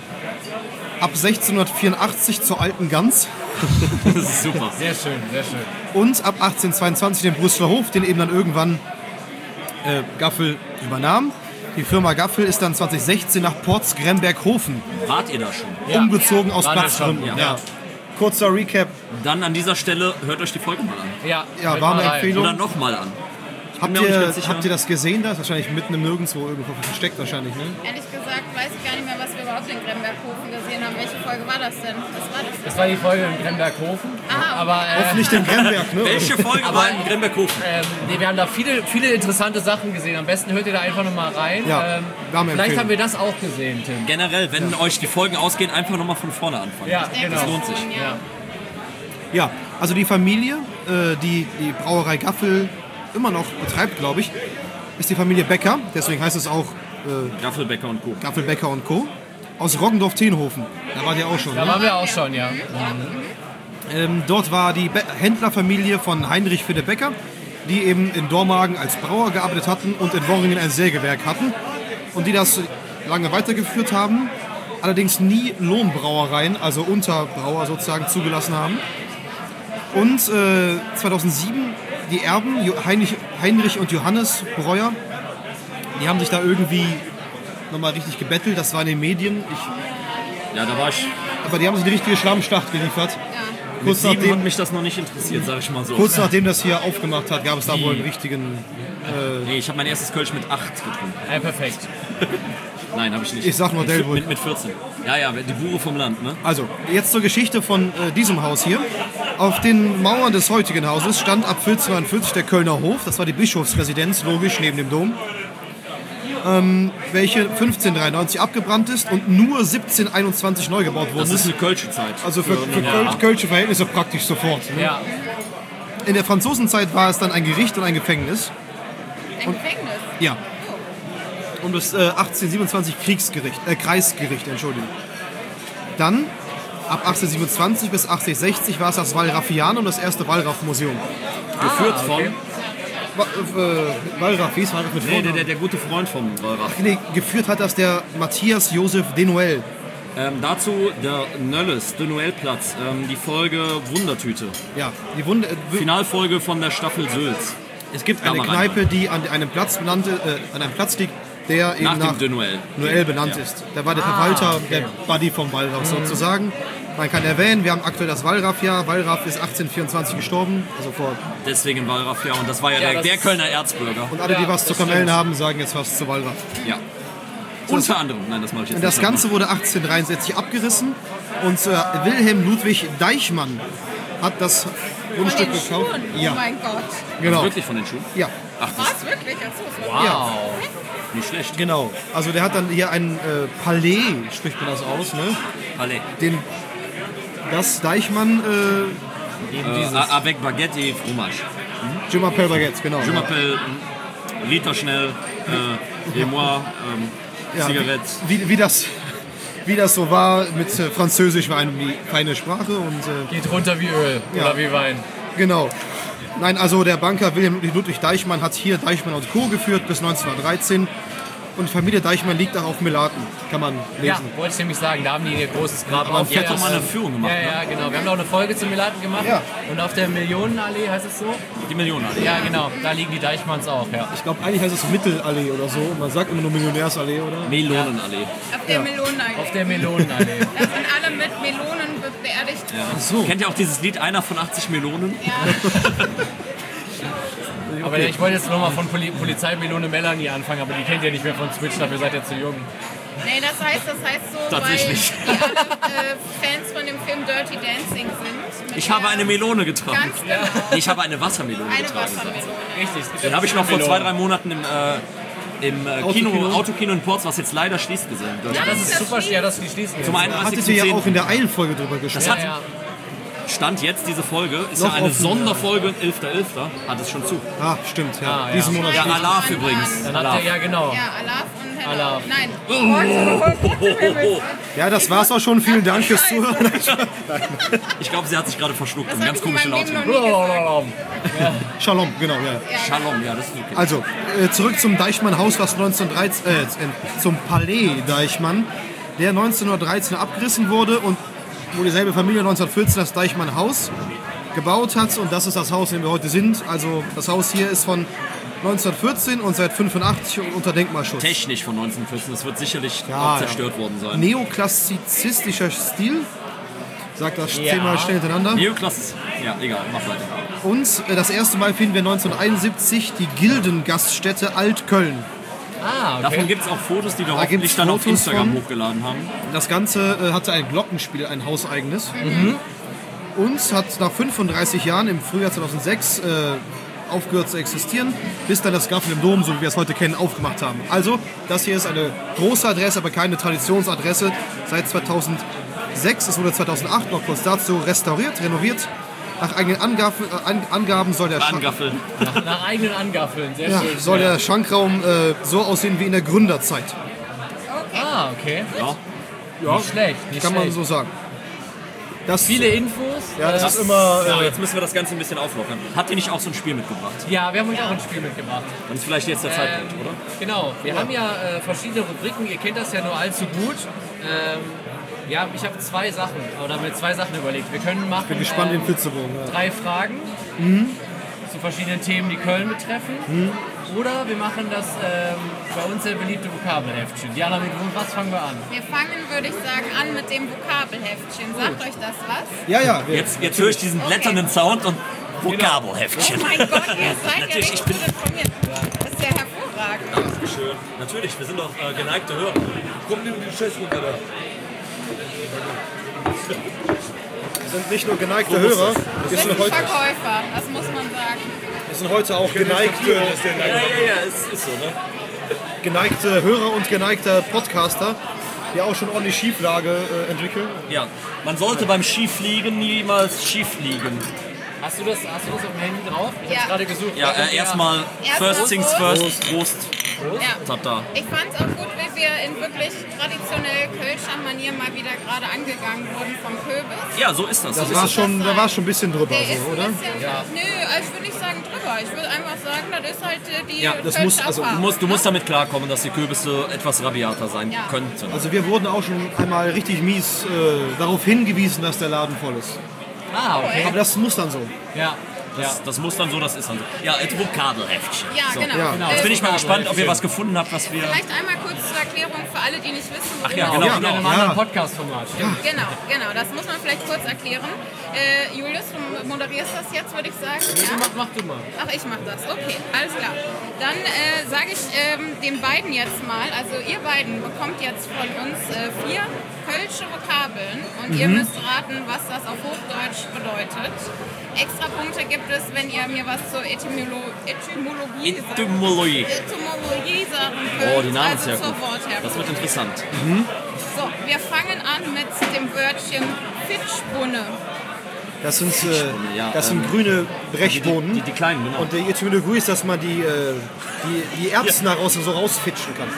ab sechzehnhundertvierundachtzig zur Alten Gans Das ist super. Sehr schön, sehr schön. und ab achtzehnhundertzweiundzwanzig den Brüsseler Hof, den eben dann irgendwann äh, Gaffel übernahm. Die Firma Gaffel ist dann zweitausendsechzehn nach Porz-Gremberghofen Wart ihr da schon? Ja. umgezogen aus Waren wir Platzgründen. schon, Ja. ja. Kurzer Recap. Dann an dieser Stelle hört euch die Folge mal an. Ja, Ja, hört warme mal rein. Empfehlung. Oder nochmal an. Habt mir auch nicht ihr, ganz sicher. habt ihr das gesehen? Das ist wahrscheinlich mitten im Nirgendwo irgendwo versteckt wahrscheinlich, ne? Ehrlich gesagt weiß ich gar nicht mehr, was wir überhaupt in Gremberghofen gesehen haben. Welche Folge war das denn? Was war das? Das war die Folge in Gremberghofen. Ah, Aber äh, Nicht in Gremberg, ne? Welche Folge war in Gremberghofen? ähm, nee, wir haben da viele, viele interessante Sachen gesehen. Am besten hört ihr da einfach nochmal rein. Ja, ähm, warme vielleicht Empfehlung. haben wir das auch gesehen, Tim. Generell, wenn euch die Folgen ausgehen, einfach nochmal von vorne anfangen. Ja, denke, genau. das lohnt sich. Ja. Ja, also die Familie, äh, die die Brauerei Gaffel immer noch betreibt, glaube ich, ist die Familie Becker. Deswegen heißt es auch äh, Gaffelbecker und Co. Gaffel, Becker und Co. Aus Roggendorf-Tenhofen. Da wart ihr auch schon, Da ne? waren wir auch schon, ja. Ähm, dort war die Be Händlerfamilie von Heinrich Philipp Becker, die eben in Dormagen als Brauer gearbeitet hatten und in Worringen ein Sägewerk hatten und die das lange weitergeführt haben, allerdings nie Lohnbrauereien, also Unterbrauer sozusagen, zugelassen haben. Und äh, zweitausendsieben die Erben, Jo- Heinrich, Heinrich und Johannes Breuer, die haben sich da irgendwie nochmal richtig gebettelt, das war in den Medien, ich, Ja, da war ich. aber die haben sich eine richtige Schlammschlacht geliefert. Mit Kurz sieben nachdem, hat mich das noch nicht interessiert, sag ich mal so. Kurz nachdem das hier aufgemacht hat, gab es da wohl einen richtigen... Nee, ich habe mein erstes Kölsch mit acht getrunken. Ja, perfekt. Nein, habe ich nicht. Ich sag nur mit, Delbrück. mit, mit vierzehn. Ja, ja, die Bure vom Land, ne? Also, jetzt zur Geschichte von äh, diesem Haus hier. Auf den Mauern des heutigen Hauses stand ab vierzehnhundertvierzig der Kölner Hof, das war die Bischofsresidenz, logisch, neben dem Dom, ähm, welche fünfzehnhundertdreiundneunzig abgebrannt ist und nur siebzehnhunderteinundzwanzig neu gebaut worden Das ist ist. eine Kölsche Zeit. Also für, für Köl Kölsche Verhältnisse praktisch sofort. Ne? Ja. In der Franzosenzeit war es dann ein Gericht und ein Gefängnis. Ein Gefängnis. Ja. Und bis äh, achtzehnhundertsiebenundzwanzig Kriegsgericht, äh, Kreisgericht, Entschuldigung. Dann, ab achtzehnhundertsiebenundzwanzig bis achtzehnhundertsechzig war es das Wallraffianum, das erste Wallraff-Museum. Geführt Ah, von. okay. Wa- äh, Wallraff, wie ist Wallraff mit Nee, Vornamen? der, der, der gute Freund vom Wallraf. Nee, geführt hat das der Matthias Josef Denuel. Ähm, dazu der Nölles, de Noël-Platz, ähm, die Folge Wundertüte. Ja, die Wunde, äh, Finalfolge von der Staffel Sülz. es gibt Ja, eine mal Kneipe, die an einem Platz benannte, äh, an einem Platz liegt, der eben Nach nach, dem de Noël. Noel benannt Ja. ist. Da war der Verwalter, der Buddy vom Wallraff sozusagen. Man kann erwähnen, wir haben aktuell das Wallraff-Jahr. Wallraff ist achtzehnhundertvierundzwanzig gestorben, also vor. Deswegen Wallraf, ja. Und das war ja, Ja, der, das der ist- Kölner Erzbürger. Und alle, die Ja, was zu das vermelden stimmt. haben, sagen jetzt was zu Wallraff. Ja. Unter anderem. Nein, das mache ich jetzt Und das nicht. Ganze wurde achtzehnhundertdreiundsechzig abgerissen und äh, Wilhelm Ludwig Deichmann hat das Von Grundstück den gekauft. Schuhen. Ja, Oh mein Gott. genau. Wirklich von den Schuhen? Ja, Ach, das ist Was? Wirklich? Ach so, es war ja, nicht schlecht. genau. Also der hat dann hier ein äh, Palais, spricht man das aus, ne? Palais. Den, das Deichmann, äh, Äh, avec Baguette et Fromage. Je m'appelle Baguette, genau. Je m'appelle Liter schnell, äh, et moi, ähm, Ja, Zigarette. wie, wie, das, wie das so war mit äh, Französisch, war eine feine Sprache und äh, Geht runter wie Öl Ja. oder wie Wein. genau. Nein, also der Banker Wilhelm Ludwig Deichmann hat hier Deichmann und Co. geführt bis neunzehnhundertdreizehn und Familie Deichmann liegt auch auf Melaten, kann man Ja, lesen. wollte ich nämlich sagen, da haben die ein großes Grab Aber auf. Ihr habt Ja, doch mal eine Führung gemacht, Ja, ja, genau. Wir haben auch eine Folge zu Melaten gemacht. Ja. Und auf der Millionenallee, heißt es so? ne? Die Millionenallee. Ja, genau. Da liegen die Deichmanns auch, ja. Ich glaube, eigentlich heißt es Mittelallee oder so. Man sagt immer nur Millionärsallee, oder? Melonenallee. auf der Melonenallee. Auf der Melonenallee. Da sind alle mit Melonen be beerdigt worden. So. Kennt ihr auch dieses Lied Einer von achtzig Melonen? Aber ich wollte jetzt nochmal von Poli Polizeimelone Melanie anfangen, aber die kennt ihr nicht mehr von Switch, dafür seid ihr zu jung. Nee, das heißt, das heißt so, Tatsächlich. weil die alle äh, Fans von dem Film Dirty Dancing sind. Mit Ich habe der- eine Melone getragen. Ganz genau. Nee, ich habe eine Wassermelone Eine getragen. Wassermelone. Richtig. es gibt Den ja habe ich noch vor Melonen. zwei, drei Monaten im, äh, im äh, Kino, Autokino? Autokino in Porz, was jetzt leider schließt, gesehen. Ja, das ist super, ja, das die schließen. Zum jetzt. Hattet einunddreißigsten ihr ja auch in zehnten der Eilenfolge drüber gesprochen. Ja, ja. Stand jetzt, diese Folge, ist Noch ja eine offen, Sonderfolge, elfter elfter hat es schon zu. Ah, stimmt, ja. Ah, ja. Diesen Monat. Ja, steht- Alaf übrigens. Dann hat Alaf. er, ja, genau. Ja, Alaf und Hello. Alaf. Nein. Oh, Ja, das war's auch schon. Vielen Dank fürs Zuhören. ich glaube, sie hat sich gerade verschluckt Das und habe ganz ich in komische meinem Leben Laute. noch nie gesagt. Shalom, genau, ja. Shalom, ja, das ist okay. Also, äh, zurück zum Deichmann-Haus, was neunzehnhundertdreizehn, äh, zum Palais Deichmann, der neunzehnhundertdreizehn abgerissen wurde und wo dieselbe Familie neunzehnhundertvierzehn das Deichmann-Haus gebaut hat. Und das ist das Haus, in dem wir heute sind. Also, das Haus hier ist von neunzehnhundertvierzehn und seit fünfundachtzig unter Denkmalschutz. Technisch von neunzehnhundertvierzehn, das wird sicherlich Ja, auch ja. zerstört worden sein. Neoklassizistischer Stil. Sagt das Ja. zehnmal schnell hintereinander. Neoklasse. Ja, egal, mach weiter. Und äh, das erste Mal finden wir neunzehnhunderteinundsiebzig die Gildengaststätte Altköln. Ah, okay. Davon gibt es auch Fotos, die wir Da hoffentlich gibt's dann auf Fotos Instagram von. hochgeladen haben. Das Ganze äh, hatte ein Glockenspiel, ein hauseigenes. Und hat nach fünfunddreißig Jahren im Frühjahr zweitausendsechs äh, aufgehört zu existieren, bis dann das Gaffel im Dom, so wie wir es heute kennen, aufgemacht haben. Also, das hier ist eine große Adresse, aber keine Traditionsadresse. Seit zweitausendsechs, es wurde zweitausendacht noch kurz dazu restauriert, renoviert. Nach eigenen Angaben, äh, An- Angaben soll der, Schrank, Angaffeln. Nach, nach eigenen Angaffeln, sehr ja, schön. soll der Schrankraum äh, so aussehen wie in der Gründerzeit. Ah, okay. Ja. Ja, Nicht schlecht, nicht kann man schlecht. so sagen. Das, Viele Infos. ja, das äh, ist immer... So, Äh, jetzt müssen wir das Ganze ein bisschen auflockern. Habt ihr nicht auch so ein Spiel mitgebracht? Ja, wir haben euch auch ein Spiel mitgebracht. Dann ist vielleicht jetzt der Zeitpunkt, oder? Genau, wir haben ja äh, verschiedene Rubriken, ihr kennt das ja nur allzu gut. Ähm, ja, ich habe zwei Sachen, oder mir zwei Sachen überlegt. Wir können machen bin gespannt, den ähm, Flitzebogen. Ja. drei Fragen zu verschiedenen Themen, die Köln betreffen. Oder wir machen das ähm, bei uns sehr beliebte Vokabelheftchen. Diana, mit was fangen wir an? Wir fangen, würde ich sagen, an mit dem Vokabelheftchen. Sagt euch das was? Ja, ja. Wir, Jetzt, jetzt höre ich diesen blätternden Sound und Vokabelheftchen. Oh mein Gott, ihr seid ja Natürlich, richtig ich bin- gut informiert. Das ist ja hervorragend. Schön. Natürlich, wir sind doch äh, geneigte Hörer. Komm, nimm den Scheiß runter da. wir sind nicht nur geneigte So muss Hörer, das. wir Wir sind, sind heute, Verkäufer, das muss man sagen. wir sind heute auch geneigte, Das ist der Ja, lange. ja, ja, es ist so, ne? geneigte Hörer und geneigter Podcaster, die auch schon ordentlich Schieflage äh, entwickeln. Ja. Man sollte beim Skifliegen niemals schief liegen. Hast du das, hast du das auf dem Handy drauf? Ich Ja. habe gerade gesucht. Ja, Also, äh, erstmal Erstmal first things Prost. first. Prost. Ja. Tata. Ich fand es auch gut, wie wir in wirklich traditionell Kölscher Manier mal wieder gerade angegangen wurden vom Köbis. Ja, so ist das. Das so war ist schon, da war schon ein bisschen drüber, Der ist so, ein oder? bisschen, nö, also ich würde nicht sagen drüber. Ich würde einfach sagen, das ist halt äh, die Ja, das Kölsche muss- also, Abfahrt, Du musst, du ne? musst damit klarkommen, dass die Kürbisse etwas rabiater sein Ja. könnten. Also wir wurden auch schon einmal richtig mies äh, darauf hingewiesen, dass der Laden voll ist. Ah, okay. Aber das muss dann so. Ja. Das, das muss dann so, das ist dann so. Ja, als Vokabelheftchen. Ja, So. genau. Ja. Genau. Äh, Jetzt bin ich mal Ja, gespannt, ob ihr schön. was gefunden habt, was wir... Vielleicht einmal kurz zur Erklärung für alle, die nicht wissen, Ach ja, worüber genau, In einem genau. anderen Ja. Podcast-Format. Stimmt. Genau, genau, das muss man vielleicht kurz erklären. Äh, Julius, du moderierst das jetzt, würde ich sagen. Ja? Mach, mach du mal. Ach, ich mach das. Okay, alles klar. Dann äh, sage ich ähm, den beiden jetzt mal, also ihr beiden bekommt jetzt von uns äh, vier kölsche Vokabeln und ihr müsst raten, was das auf Hochdeutsch bedeutet. Extra Punkte gibt es, wenn ihr mir was zur Etymolo Etymologie sagt. Etymologie. Etymologie sagen könnt, Oh, die Namen also ist ja zur gut. Wortherkunft. Das wird interessant. So, wir fangen an mit dem Wörtchen Fitschbunne. Das sind, äh, ja, das sind ähm, grüne Brechbohnen. Die, die kleinen, genau. Und die Etymologie ist, dass man die, äh, die, die Erbsen daraus so rausfitschen kann.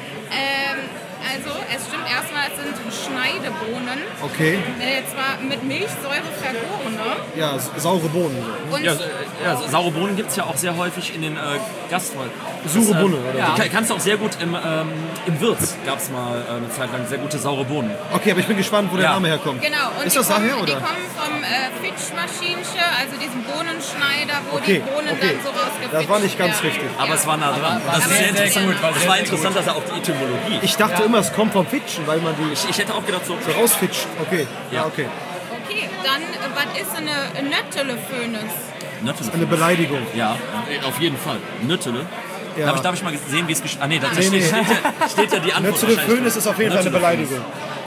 Ähm, also, es stimmt erstmal, es sind Schneidebohnen. Okay. Äh, zwar mit Milchsäure vergorene. Ja, s- saure Bohnen. Und Ja, äh, ja, saure Bohnen gibt es ja auch sehr häufig in den äh, Gasträumen. Sure Bohne, oder? ja. Die kann- kannst du auch sehr gut im, ähm, im Wirts, gab es mal äh, eine Zeit lang sehr gute saure Bohnen. Okay, aber ich bin gespannt, wo der Ja. Name herkommt. genau, und Ist die, das kommen, daher, die oder? kommen vom äh, Fitschmaschinchen, also diesem Bohnenschneider, wo Okay, die Bohnen okay. dann so rausgefitscht Das war nicht ganz werden. richtig. Aber Ja. es war nah dran. war Das ist sehr, sehr sehr interessant. gut, war Es sehr, war sehr interessant, dass er auch die Etymologie. Ich dachte immer, es kommt vom Fitschen, weil man die Ich, ich hätte auch gedacht, so. so rausfitscht. Okay, ja, Ja. okay. Okay, dann, äh, was ist eine Nötteleföhnes? Nöttele. Eine Beleidigung. Ja, äh, auf jeden Fall. Nöttele. Ja. Darf, ich, darf ich mal sehen, wie es geschrieben. Ah, nee, da Nee, steht, nee. Steht, ja, steht ja die Antwort. Nötzele wahrscheinlich. Föhn ist auf jeden Fall eine Nötzele Beleidigung.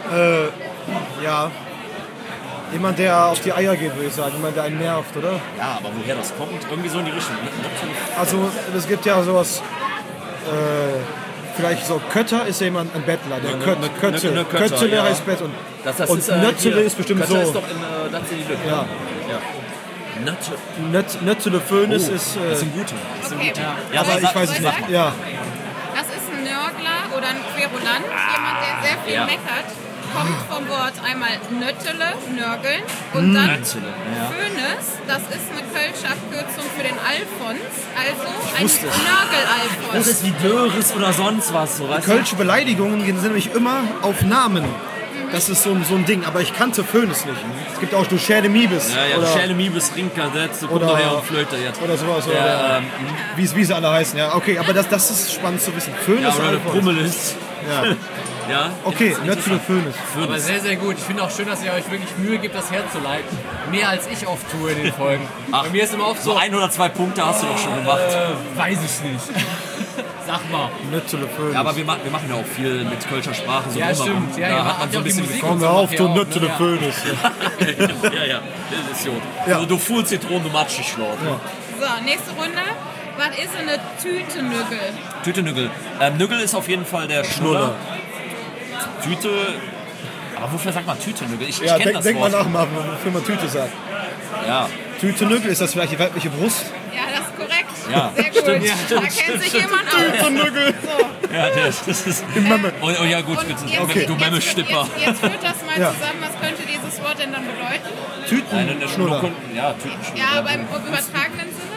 Äh, ja. Jemand, der auf die Eier geht, würde ich sagen. Jemand, der einen nervt, oder? Ja, aber woher das kommt, irgendwie so in die Richtung. Nötzele. Also, es gibt ja sowas. Äh, vielleicht so Kötter ist ja jemand ein Bettler. Der ne- Kött, ne- Kötze, ne- ne- Kötter, Kötzele ja. heißt Bett und, Das, das und ist, äh, Nötzele hier. ist bestimmt Kötter so. ist doch in äh, das in die Lücke. Ja. ja. Nötze. Nöt, Nötzele Föhnis Oh, ist. das Äh, sind gute. Okay. Ja, aber ich weiß es Soll ich nicht. sagen? Ja. Das ist ein Nörgler oder ein Querulant, jemand, der sehr viel ja. meckert. Kommt vom Wort einmal Nöttele, Nörgeln und dann Nöttele, ja. Föhnis, das ist eine kölsche Abkürzung für den Alfons, also ein wusste es. Nörgel-Alfons. Das ist wie Döris oder sonst was. So, weißt du? Kölsche Beleidigungen gehen nämlich immer auf Namen. Das ist so ein, so ein Ding, aber ich kannte Föhnis nicht. Es gibt auch du Schäle Miebes. Ja, ja, oder, Schäle Miebes, Ringkadett, so kommt oder- daher und Flöte jetzt. oder sowas. Oder, Ja, ähm, wie, es- wie sie alle heißen. Ja, okay, aber das, das ist spannend zu wissen. Föhnis ja, oder eine Alfons. Brummel ist. Ja. Ja, Okay, interessant. Nötzele Föhnis. Aber sehr, sehr gut. Ich finde auch schön, dass ihr euch wirklich Mühe gibt, das herzuleiten. Mehr als ich oft tue in den Folgen. Ach, Bei mir ist immer oft So so, ein oder zwei Punkte hast du doch schon gemacht. äh, weiß ich nicht. Sag mal. Nötzele Föhnis. Ja, aber wir, ma wir machen ja auch viel mit kölscher Sprache. So Ja, immer. stimmt. Ja, da ihr hat man habt so ja ein auch die bisschen Musik Komm und mir so auf, macht du ihr auch, ne? Nötzele Ja. Föhnis. ja, ja, das ist gut. Ja. Also, du fuhl Zitronen, du matschig schlaut. Ja. So, nächste Runde. Was ist eine Tüte Nüggel? Tüte Nüggel. Ähm, Nüggel ist auf jeden Fall der Schnuller. Tüte. Aber wofür sagt man Tüte Nüggel? Ich, Ja, ich kenne denk, das denk mal Wort. nach, mal, wofür man Tüte sagt. Ja. Tüte Nüggel, ist das vielleicht die weibliche Brust? Ja, das ist korrekt. Ja, Sehr gut. stimmt, ja, da stimmt, kennt stimmt, sich stimmt. jemand aus. Tüte Nüggel. Ja, das, das ist. Memme. Oh, oh ja, gut, Und bitte. jetzt, Okay. Du jetzt, Memme-Stipper. jetzt, jetzt führt das mal Ja. zusammen. Was könnte dieses Wort denn dann bedeuten? Tüten Eine, eine Schnuller. Schnuller. Ja, Tütenschnuller. Ja, aber im übertragenen Sinne?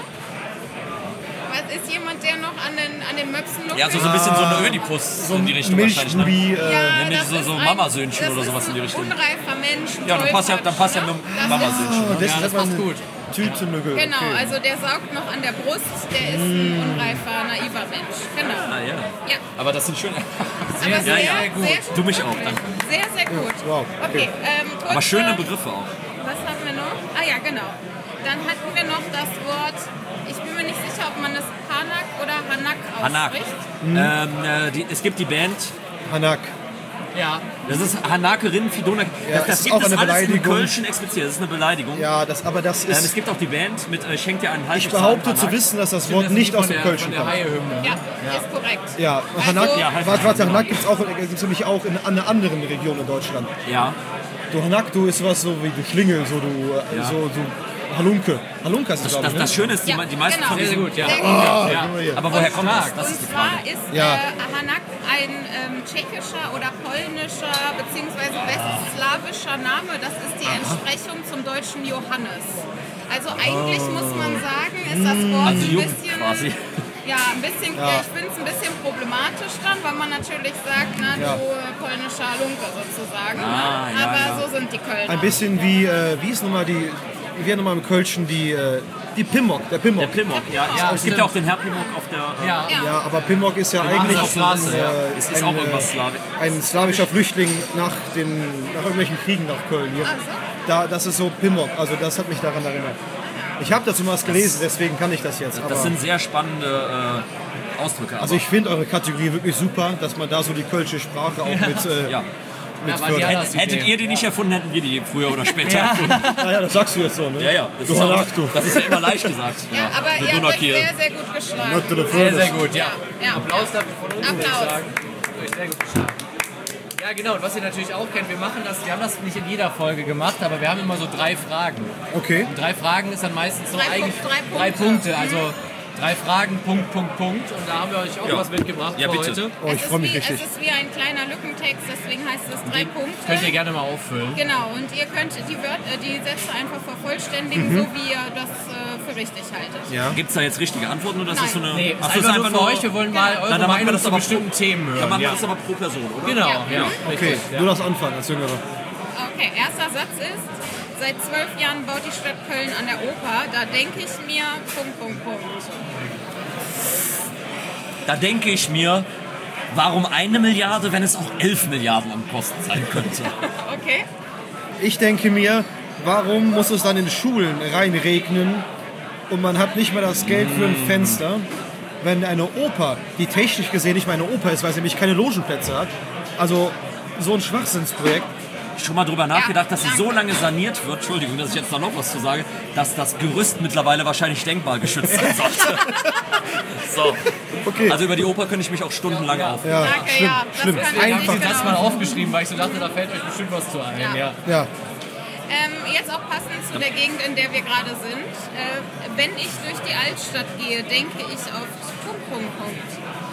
Was ist jemand, der noch an den, an den Möpsen luckelt? Ja, so, so ein bisschen so eine Ödipus so in die Richtung wahrscheinlich. Ne? Milchbubi. Äh, Ja, nämlich das so- ist so ein- Mamasöhnchen das oder ist sowas in die ein Richtung. Unreifer Mensch. ein Ja, dann passt ja, dann passt ja Tollpatsch, mit dem ne? Mamasöhnchen. oh, das, Ja, das passt gut. Tüte Nüggel. Genau, Okay. also der saugt noch an der Brust, der ist ein unreifer, naiver Mensch. Genau. Ah, ja. Ja, Aber das sind schöne. aber sehr, sehr, sehr sehr gut. gut. Du mich auch, danke. Sehr, sehr gut. wow, Okay, ähm, kurze, Aber schöne Begriffe auch. Was hatten wir noch? Ah ja, genau. Dann hatten wir noch das Wort, ich bin mir nicht sicher, ob man es Hanak oder Hanak Hanak. ausspricht. Ähm, äh, die, es gibt die Band. Hanak. Ja. Das ist Hanakerin Fidona. Ja, das das ist gibt auch es eine alles im Beleidigung. Kölschen explizit. Das ist eine Beleidigung. Ja, das, aber das Ähm, es ist. gibt auch die Band mit äh, Schenkt dir einen halben Ich behaupte zu wissen, dass das Wort Das nicht ist aus von dem der- Kölschen von der kommt. Haie-Hymne. Ja, ist korrekt. Ja, Hanak, Also- Ja, heißt warte, warte, Hanak. Hanak gibt es auch, gibt's nämlich auch in einer anderen Region in Deutschland. Ja. Du Hanak, du ist was so wie du Schlingel, so du, äh, Ja. so, so Halunke. Halunke ist das, Das, glaube das, ich, das ne? Schöne ist, die, Ja, die meisten genau. von Sehr, sehr diesen... gut, ja. Sehr gut. Ah, Ja. guck mal hier. Aber woher kommt das? Und Das ist die zwar Frage. ist Ja. äh, Hanak ein ähm, tschechischer oder polnischer bzw. westslawischer Name. Das ist die Entsprechung zum deutschen Johannes. Also eigentlich muss man sagen, ist das Wort Also ein jung bisschen... quasi. Ja, ein bisschen, Ja. ich finde es ein bisschen problematisch dann, weil man natürlich sagt, na, Ja. du äh, polnischer Lunke sozusagen. Ah, ja, Aber ja. so sind die Kölner. Ein bisschen wie, äh, wie ist nochmal die, wie wäre nochmal im Kölschen die, äh, die Pimmock, der Pimmock. Der Plimmock, ja. Ja, es gibt ja auch den Herr Plimmock auf der... äh, Ja. Ja. Ja, aber Pimmock ist ja eigentlich Hanser Straße, ein, ja. äh, Es ist ein, auch irgendwas äh, Slawisch. ein slawischer Flüchtling nach, den, nach irgendwelchen Kriegen nach Köln. Hier. Ach so. Da, das ist so Pimmock, also das hat mich daran erinnert. Ich habe dazu mal was gelesen, deswegen kann ich das jetzt. Aber Das sind sehr spannende äh, Ausdrücke. also ich finde eure Kategorie wirklich super, dass man da so die kölsche Sprache auch mit, äh, ja. mit Ja, war die fördert. anders Hättet Idee. ihr die nicht erfunden, hätten wir die früher oder später erfunden. Naja, das sagst du jetzt so, ne? Ja, ja. Das Du ist, auch, Hanak, du. das ist ja immer leicht gesagt. Ja, aber Mit ihr habt euch Donaukiel. sehr, sehr gut geschlagen. Nötte de Sehr, Föhnis. sehr gut, ja. Ja. Applaus dafür von uns, würde ich Applaus. sagen. Habt euch sehr gut geschlagen. Ja, genau. Und was ihr natürlich auch kennt, wir machen das, wir haben das nicht in jeder Folge gemacht, aber wir haben immer so drei Fragen. Okay. Und drei Fragen ist dann meistens so Drei eigentlich Punkt- drei drei Punkte. Punkte. Also drei Fragen, Punkt, Punkt, Punkt. Und da haben wir euch auch Ja. was mitgebracht Ja, für bitte. heute. Oh, ich Es freue mich ist wie, richtig. Es ist wie ein kleiner Lückentext, deswegen heißt es drei Punkte. Könnt ihr gerne mal auffüllen. Genau, und ihr könnt die, Wörter, äh, die Sätze einfach vervollständigen, so wie ihr das äh, für richtig haltet. Ja. Gibt es da jetzt richtige Antworten oder ist das so eine... Nee, Ach, ist das einfach nur für euch. Wir wollen mal Na, eure dann machen wir Meinung das zu aber bestimmten pro- Themen hören. Dann machen wir ja. das aber pro Person, oder? Genau, Ja. ja. Okay, Richtig, ja. du darfst anfangen als Jüngerer. Okay, erster Satz ist, seit zwölf Jahren baut die Stadt Köln an der Oper, da denke ich mir, Punkt, Punkt, Punkt. Da denke ich mir, warum eine Milliarde, wenn es auch elf Milliarden am Kosten sein könnte? Okay, Ich denke mir, warum muss es dann in Schulen reinregnen und man hat nicht mal das Geld für ein Fenster, wenn eine Oper, die technisch gesehen nicht mal eine Oper ist, weil sie nämlich keine Logenplätze hat. Also so ein Schwachsinnsprojekt. Schon mal drüber nachgedacht, dass sie danke. so lange saniert wird, Entschuldigung, dass ich jetzt da noch was zu sage, dass das Gerüst mittlerweile wahrscheinlich denkmalgeschützt sein sollte. So. Okay. Also über die Oper könnte ich mich auch stundenlang auf. Ja, Danke, schlimm, ja. Das schlimm. kann ich Ich habe nicht diesen Satz genau. mal aufgeschrieben, weil ich so dachte, da fällt euch bestimmt was zu ein. Ja. Ja. Ja, Ähm, jetzt auch passend zu der Gegend, in der wir gerade sind. Äh, wenn ich durch die Altstadt gehe, denke ich oft Punkt, Punkt, Punkt.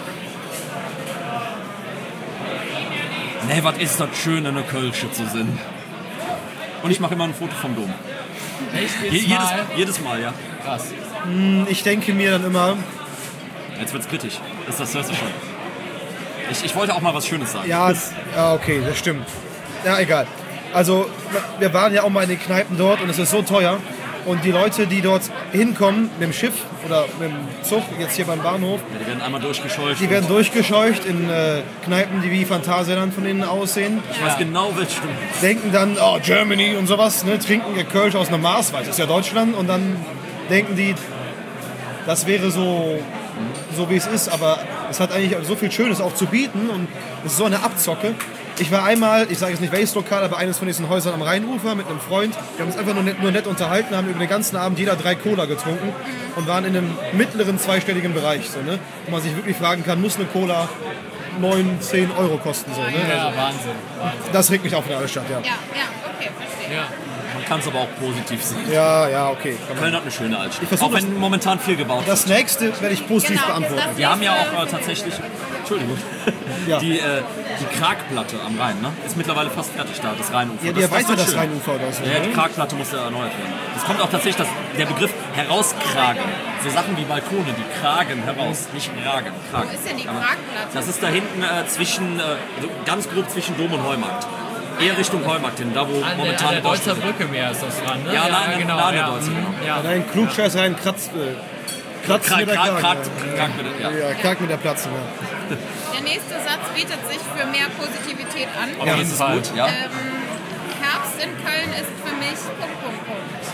Nee, was ist das schön, in der Kölsche zu sein. Und ich mache immer ein Foto vom Dom. Echt Je, jetzt jedes, mal? jedes Mal, ja. Krass. ich denke mir dann immer, Jetzt wird's kritisch. Das, das hörst du schon. Ich, ich wollte auch mal was Schönes sagen. ja, es- ja, okay, das stimmt. Ja, egal. Also, wir waren ja auch mal in den Kneipen dort und es ist so teuer. Und die Leute, die dort hinkommen, mit dem Schiff oder mit dem Zug, jetzt hier beim Bahnhof, Ja, die werden einmal durchgescheucht. die werden durchgescheucht in äh, Kneipen, die wie Phantasialand von innen aussehen. Ich weiß genau, welche Stimme. Denken dann, oh, Germany und sowas, ne? Trinken ihr Kölsch aus einem Maß, weil es ist ja Deutschland. Und dann denken die, das wäre so, so wie es ist. Aber es hat eigentlich so viel Schönes auch zu bieten und es ist so eine Abzocke. Ich war einmal, ich sage jetzt nicht welches Lokal, aber eines von diesen Häusern am Rheinufer mit einem Freund. Wir haben uns einfach nur nett, nur nett unterhalten, haben über den ganzen Abend jeder drei Cola getrunken und waren in einem mittleren zweistelligen Bereich. So, ne? Wo man sich wirklich fragen kann, muss eine Cola neun, zehn Euro kosten? So, ne? Ja, Wahnsinn. Wahnsinn. Das regt mich auf in der Altstadt, ja. Ja, ja, okay, verstehe. Ja. Man kann es aber auch positiv sehen. Ja, ja, okay. Köln hat eine schöne Altstadt. versuch Auch wenn momentan viel gebaut wird. Das nächste werde ich positiv Genau, beantworten. das Wir haben ja nächste- auch äh, tatsächlich, Entschuldigung, Ja. die, äh, die Kragplatte am Rhein, ne? Ist mittlerweile fast fertig da, das Rheinufer. Ja, das, die erweitert wird das schön. Rheinufer oder so. Ja, die ne? Kragplatte muss ja erneuert werden. Es kommt auch tatsächlich das, der Begriff herauskragen. So Sachen wie Balkone, die kragen heraus, nicht ragen. Kragen. Wo ist denn die Aber Kragplatte? Das ist da hinten äh, zwischen, äh, so ganz grob zwischen Dom und Heumarkt. Eher Richtung Heumarkt hin, da wo An der, momentan an der die Baustelle Deutzer Brücke mehr ist das dran, ne? Ja, nah an- genau. nah an der ja. Deutzer, Mhm. genau. Ja. Nein, Klugscheiß rein, kratzt, äh, kratzt Krag, mit der Krag, Kragen. Krag, ja. Krag, bitte, ja. Ja, Krag mit der Platzen, ja. Der nächste Satz bietet sich für mehr Positivität an. Auf jeden jeden Fall. Fall. Gut, ja. Ähm, Herbst in Köln ist für mich Punkt, Punkt, Punkt.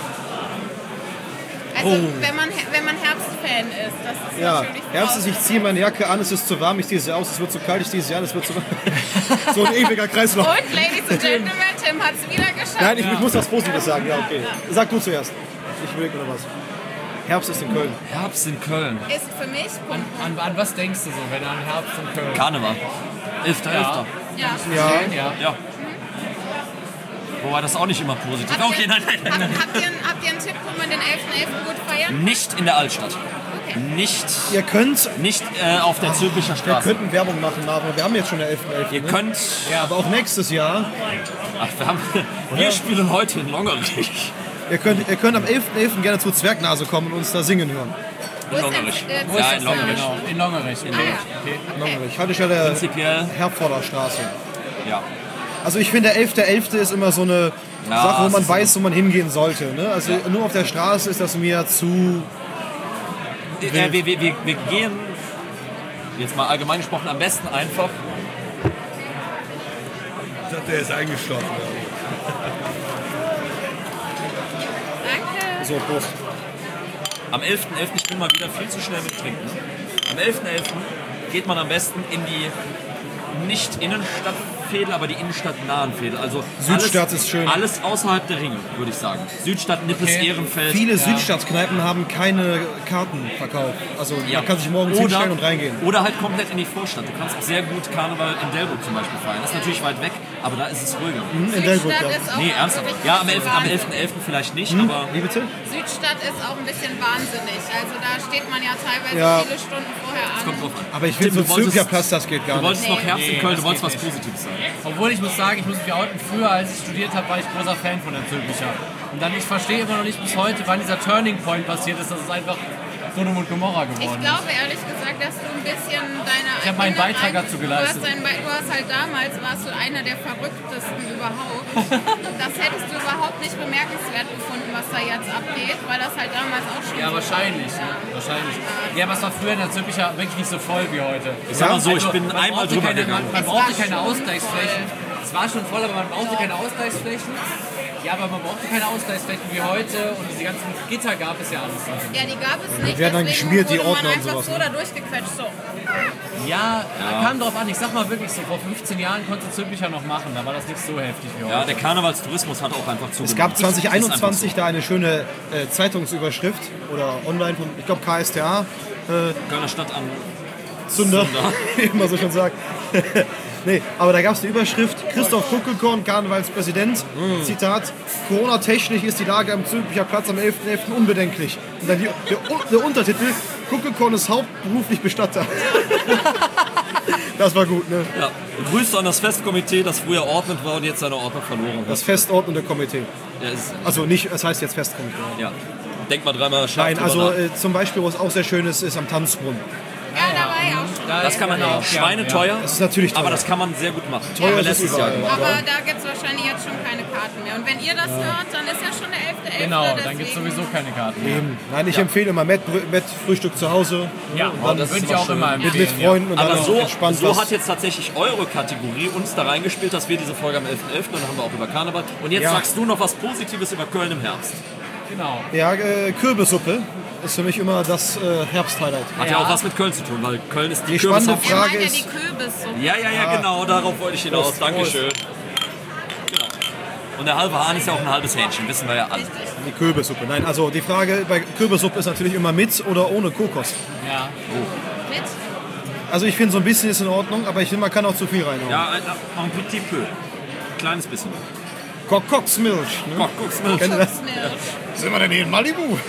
Also wenn, man, wenn man Herbstfan ist, das ist Ja, natürlich Herbst ist, ich ziehe meine Jacke an, es ist zu warm, ich ziehe sie aus, es wird zu kalt, ich ziehe sie an, es wird zu warm. So ein ewiger Kreislauf. Und Ladies and Gentlemen, Tim hat es wieder geschafft. Nein, ich, ich muss was Positives sagen, ja, okay. Sag du zuerst. Ich will oder was. Herbst ist in Köln. Herbst in Köln. Ist für mich An, Punkt. an, an was denkst du so, wenn du an Herbst in Köln? Karneval. elfter elfter Ja. Ja, Ja. Ja. Wobei das auch nicht immer positiv ist. Habt Okay, ihr, nein, nein, habt, nein. habt, ihr, habt ihr einen Tipp, wo man den elften elften gut feiert? Nicht in der Altstadt. Okay. Nicht, ihr könnt, nicht äh, auf der Zülpicher wir Straße. könnten Werbung machen, Marvin. Wir haben jetzt schon den elften elften Ihr Ne? könnt. Ja, aber auch nächstes Jahr. Ach, wir, haben, wir spielen heute in Longerich. Ihr könnt, ihr könnt am elften elften gerne zu Zwergnase kommen und uns da singen hören. Wo In ist Longerich. denn, äh, Wo ist ja, in Longerich? Genau, in Longerich. Okay. Ah, ja. Okay. Longerich. Haltestelle Prinzipiell. Herforder Straße. Ja. Also ich finde, der elfte elfte ist immer so eine Ja, Sache, wo es man ist weiß, wo man hingehen sollte. Ne? Also nur auf der Straße ist das mir zu... Äh, wir, wir, wir, wir gehen, jetzt mal allgemein gesprochen, am besten einfach. Ich dachte, er ist eingeschlafen. Danke. So, Prost. Am elften elften ich bin mal wieder viel zu schnell mit Trinken. Am elften elften geht man am besten in die nicht Innenstadtfädel, aber die innenstadtnahen Fädel. Also Südstadt alles, ist schön. Alles außerhalb der Ringe, würde ich sagen. Südstadt, Nippes, Okay. Ehrenfeld. Viele Südstadtkneipen haben keine Kartenverkauf. Also Ja. man kann sich morgens oder, hinstellen und reingehen. Oder halt komplett in die Vorstadt. Du kannst auch sehr gut Karneval in Delbrück zum Beispiel feiern. Das ist natürlich weit weg, aber da ist es ruhiger. In Delbrück, Südstadt ja. ist auch Nee, so ernsthaft. richtig Ja, am elften Wahnsinn. elften vielleicht nicht, Hm? aber Wie bitte? Südstadt ist auch ein bisschen wahnsinnig. Also da steht man ja teilweise Ja. viele Stunden vorher an. kommt drauf an. Aber ich finde, Tim, so du wolltest- Olympiaplatz, das geht gar Du nicht. wolltest noch Herbst in Nee, Köln, das du wolltest was geht nicht. Positives sagen. Obwohl ich muss sagen, ich muss mich outen, früher als ich studiert habe, war ich großer Fan von der Zülpicher. Und dann, ich verstehe immer noch nicht bis heute, wann dieser Turning Point passiert ist, dass es einfach Sodom und Gomorra geworden Ich ist. glaube ehrlich gesagt, dass du ein bisschen deine Ich habe meinen eigene Beitrag Ein- dazu Du geleistet. hast, deinen Be- du hast halt damals, warst du einer der verrücktesten überhaupt. Das hättest du überhaupt nicht bemerkenswert gefunden, was da jetzt abgeht, weil das halt damals auch schon Ja, so wahrscheinlich. war. Wahrscheinlich. Ja, aber es war früher in der Zülpicher wirklich nicht so voll wie heute. Ich sag mal so, ich Also, bin man einmal brauchte drüber keine, gegangen. Man, man Es brauchte war keine schon Ausgleichsflächen. Es war schon voll, aber man brauchte keine Ausgleichsflächen. Ja, aber man brauchte keine Ausgleichsflächen wie heute und diese ganzen Gitter gab es ja alles nicht. Ja, die gab es nicht, werden dann deswegen geschmiert, die wurde man Ordner und einfach sowas, so ne? da durchgequetscht. So. Ja, kam drauf an. Ich sag mal wirklich so, vor fünfzehn Jahren konntest du Zülpicher noch machen. Da war das nicht so heftig wie heute. Ja, der Karnevalstourismus hat auch einfach zugenommen. Es gab Das ist zwanzig einundzwanzig einfach da eine schöne äh, Zeitungsüberschrift oder online von, ich glaube, K S T A. Kölner Stadt an Zunder, wie man so schon sagt. Nee, aber da gab es eine Überschrift, Christoph Kuckelkorn, Karnevalspräsident, mm. Zitat, Corona-technisch ist die Lage am Zülpicher Platz am elften elften unbedenklich. Und dann die, der, der Untertitel, Kuckelkorn ist hauptberuflich Bestatter. Das war gut, ne? Ja. Grüße an das Festkomitee, das früher ordnend war und jetzt seine Ordnung verloren hat. Das festordnende Komitee. Ja, ist, also nicht, es heißt jetzt Festkomitee. Ja. Denk mal dreimal scharf. Nein, also äh, zum Beispiel, was auch sehr schön ist, ist am Tanzbrunnen. Ja, da war ja auch schon. Da Das kann man ja. Schweineteuer. Das ist natürlich teuer. Aber das kann man sehr gut machen. Teuer Haben wir ist es letztes Jahr überall. gemacht. Aber da gibt es wahrscheinlich jetzt schon keine Karten mehr. Und wenn ihr das hört, dann ist ja schon der elfte elfte Genau, dann gibt es sowieso keine Karten mehr. Eben. Nein, ich empfehle immer Met-Frühstück zu Hause. Ja, Und dann das würde ich auch immer mit, empfehlen. mit Freunden und Aber dann so, entspannt so was. hat jetzt tatsächlich eure Kategorie uns da reingespielt, dass wir diese Folge am elften elften und dann haben wir auch über Karneval. Und jetzt Ja. sagst du noch was Positives über Köln im Herbst. Genau. Ja, äh, Kürbissuppe ist für mich immer das äh, Herbst-Highlight. Hat ja. Ja. auch was mit Köln zu tun, weil Köln ist die, Die spannende Kürbishaft- Er Frage meint ja ist- die Kürbissuppe. Ja, ja, ja, genau, darauf wollte ich hinaus. Prost, Dankeschön. Genau. Und der halbe Hahn ist ja auch ein halbes Hähnchen, wissen wir ja alle. Die Kürbissuppe. Nein, also die Frage bei Kürbissuppe ist natürlich immer mit oder ohne Kokos. Ja. Mit? Also ich finde, so ein bisschen ist in Ordnung, aber ich finde, man kann auch zu viel reinhauen. Ja, ein, ein petit peu. Kleines bisschen. Kokoxmilch. Ne? Guck, guck's mal. Kennt ihr das? Milch. Sind wir denn hier in Malibu?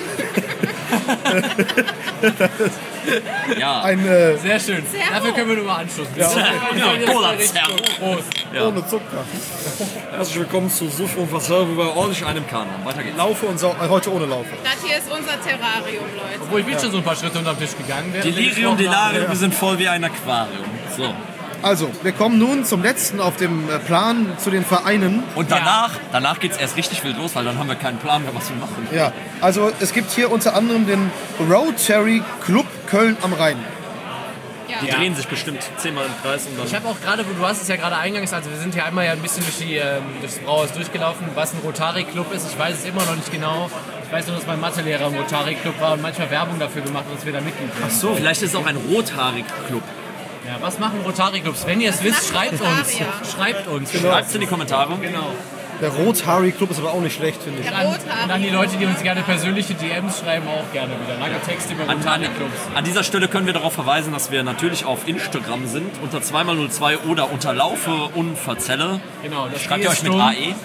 Ja. Ein äh, Sehr schön. Sehr Dafür hoch. können wir nur mal anstoßen. Ja. Ja, Cola Zerro. Prost. Ja. ohne Zucker. Herzlich willkommen zu Suff und Wasser, wo wir ordentlich einen im Kahn haben. Weiter geht's. Laufe und Sau äh, heute ohne Laufe. Das hier ist unser Terrarium, Leute. Obwohl ich bin schon so ein paar Schritte unter den Tisch gegangen wäre. Delirium, Delarium, wir sind voll wie ein Aquarium. So. Also, wir kommen nun zum letzten auf dem äh, Plan zu den Vereinen. Und danach, danach geht's erst richtig wild los, weil dann haben wir keinen Plan mehr, was wir machen. Ja, also es gibt hier unter anderem den Rotary Club Köln am Rhein. Ja. Die drehen sich bestimmt zehnmal im Kreis und Ich dann. habe auch gerade, du hast es ja gerade eingangs, also wir sind ja einmal ja ein bisschen durch die, ähm, durchs Brauhaus durchgelaufen, was ein Rotary-Club ist. Ich weiß es immer noch nicht genau. Ich weiß nur, dass mein Mathelehrer im Rotary-Club war und manchmal Werbung dafür gemacht hat, dass wir da Mitglied werden. So, vielleicht ist es auch ein Rothaarig-Club. Ja, was machen Rotary-Clubs? Wenn ihr es wisst, machen schreibt uns. Rotarier? Schreibt uns. Schreibt's in die Kommentare. Genau. Der Rotary Club ist aber auch nicht schlecht, finde ich. Der An, Rothaarige. und an die Leute, die uns gerne persönliche D Ms schreiben, auch gerne wieder. Lange Texte über An, an, Rotary-Clubs. an dieser Stelle können wir darauf verweisen, dass wir natürlich auf Instagram sind, unter zwei mal null zwei oder unter Laufe Unverzelle. Genau, das Schreibt E ihr ist euch mit stumm. A E?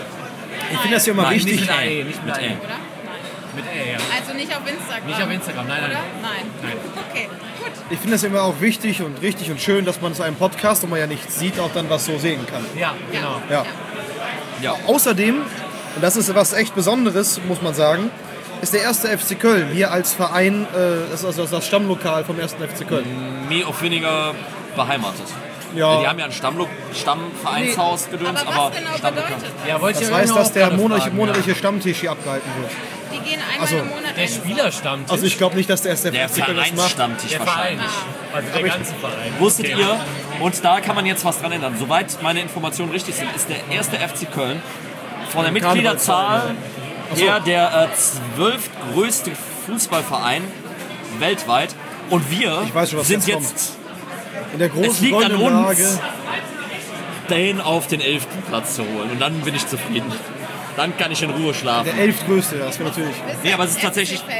Ich finde das ja immer Nein, wichtig. Nicht mit A Ä. E, nicht Mit mit A E. Ä. Oder? Nein. Mit Ä, ja. Also nicht auf Instagram. Nicht auf Instagram, nein, nein. Oder? Nein. Nein. Okay, gut. Ich finde es immer auch wichtig und richtig und schön, dass man zu einem Podcast, wo man ja nichts sieht, auch dann was so sehen kann. Ja, genau. Ja. Ja. Außerdem, und das ist was echt Besonderes, muss man sagen, ist der erste F C Köln hier als Verein, äh, das ist also das Stammlokal vom ersten F C Köln. Mehr oder weniger beheimatet. Ja. Die haben ja ein Stammlo Stammvereinshaus gedöns, Aber aber was genau Stammlokal. bedeutet das? Ja, wollte ich Das ja heißt, genau dass auch der gerade monatliche, fragen, monatliche Stammtisch hier abgehalten wird. Die gehen einmal Also, im Monat ja. Der ein. Spielerstammtisch. Also ich glaube nicht, dass der erste Der F C Köln das macht. Vereinsstammtisch der wahrscheinlich. Verein. Also der ganze Verein. Wusstet Okay. ihr, und da kann man jetzt was dran ändern, soweit meine Informationen richtig sind, ist der erste F C Köln von der Mitgliederzahl her der äh, zwölftgrößte Fußballverein weltweit. Und wir Ich weiß schon, was sind jetzt kommt. jetzt In der Es großen liegt an goldenen uns, Lage. den auf den elften Platz zu holen. Und dann bin ich zufrieden. Dann kann ich in Ruhe schlafen. Der elftgrößte, das wäre natürlich. Bist Nee, du aber es ist F C tatsächlich- Fan?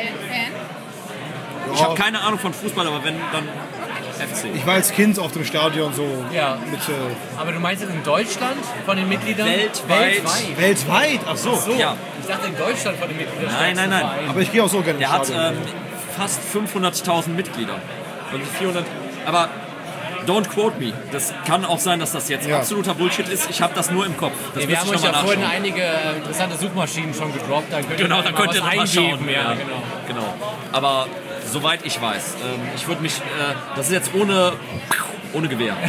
Ich habe keine Ahnung von Fußball, aber wenn, dann F C. Ich war als Kind auf dem Stadion so Ja. mit äh, Aber du meinst jetzt in Deutschland von den Mitgliedern? Weltweit. Weltweit. weltweit. Ach so. So. Ja. Ich dachte in Deutschland von den Mitgliedern. Nein, nein, nein. Aber ich gehe auch so gerne Der ins hat Stadion. ähm, fast fünfhunderttausend Mitglieder. Und vierhundert. Aber don't quote me. Das kann auch sein, dass das jetzt Ja. absoluter Bullshit ist. Ich habe das nur im Kopf. Das Ja, wir haben müsste euch ich ja noch mal vorhin nachschauen. einige äh, interessante Suchmaschinen schon gedroppt. Dann könnt ihr Genau, mal dann könnt ihr was noch mal eingeben. schauen. Ja, genau. genau. Aber soweit ich weiß, ähm, ich würde mich. Äh, das ist jetzt ohne, ohne Gewehr.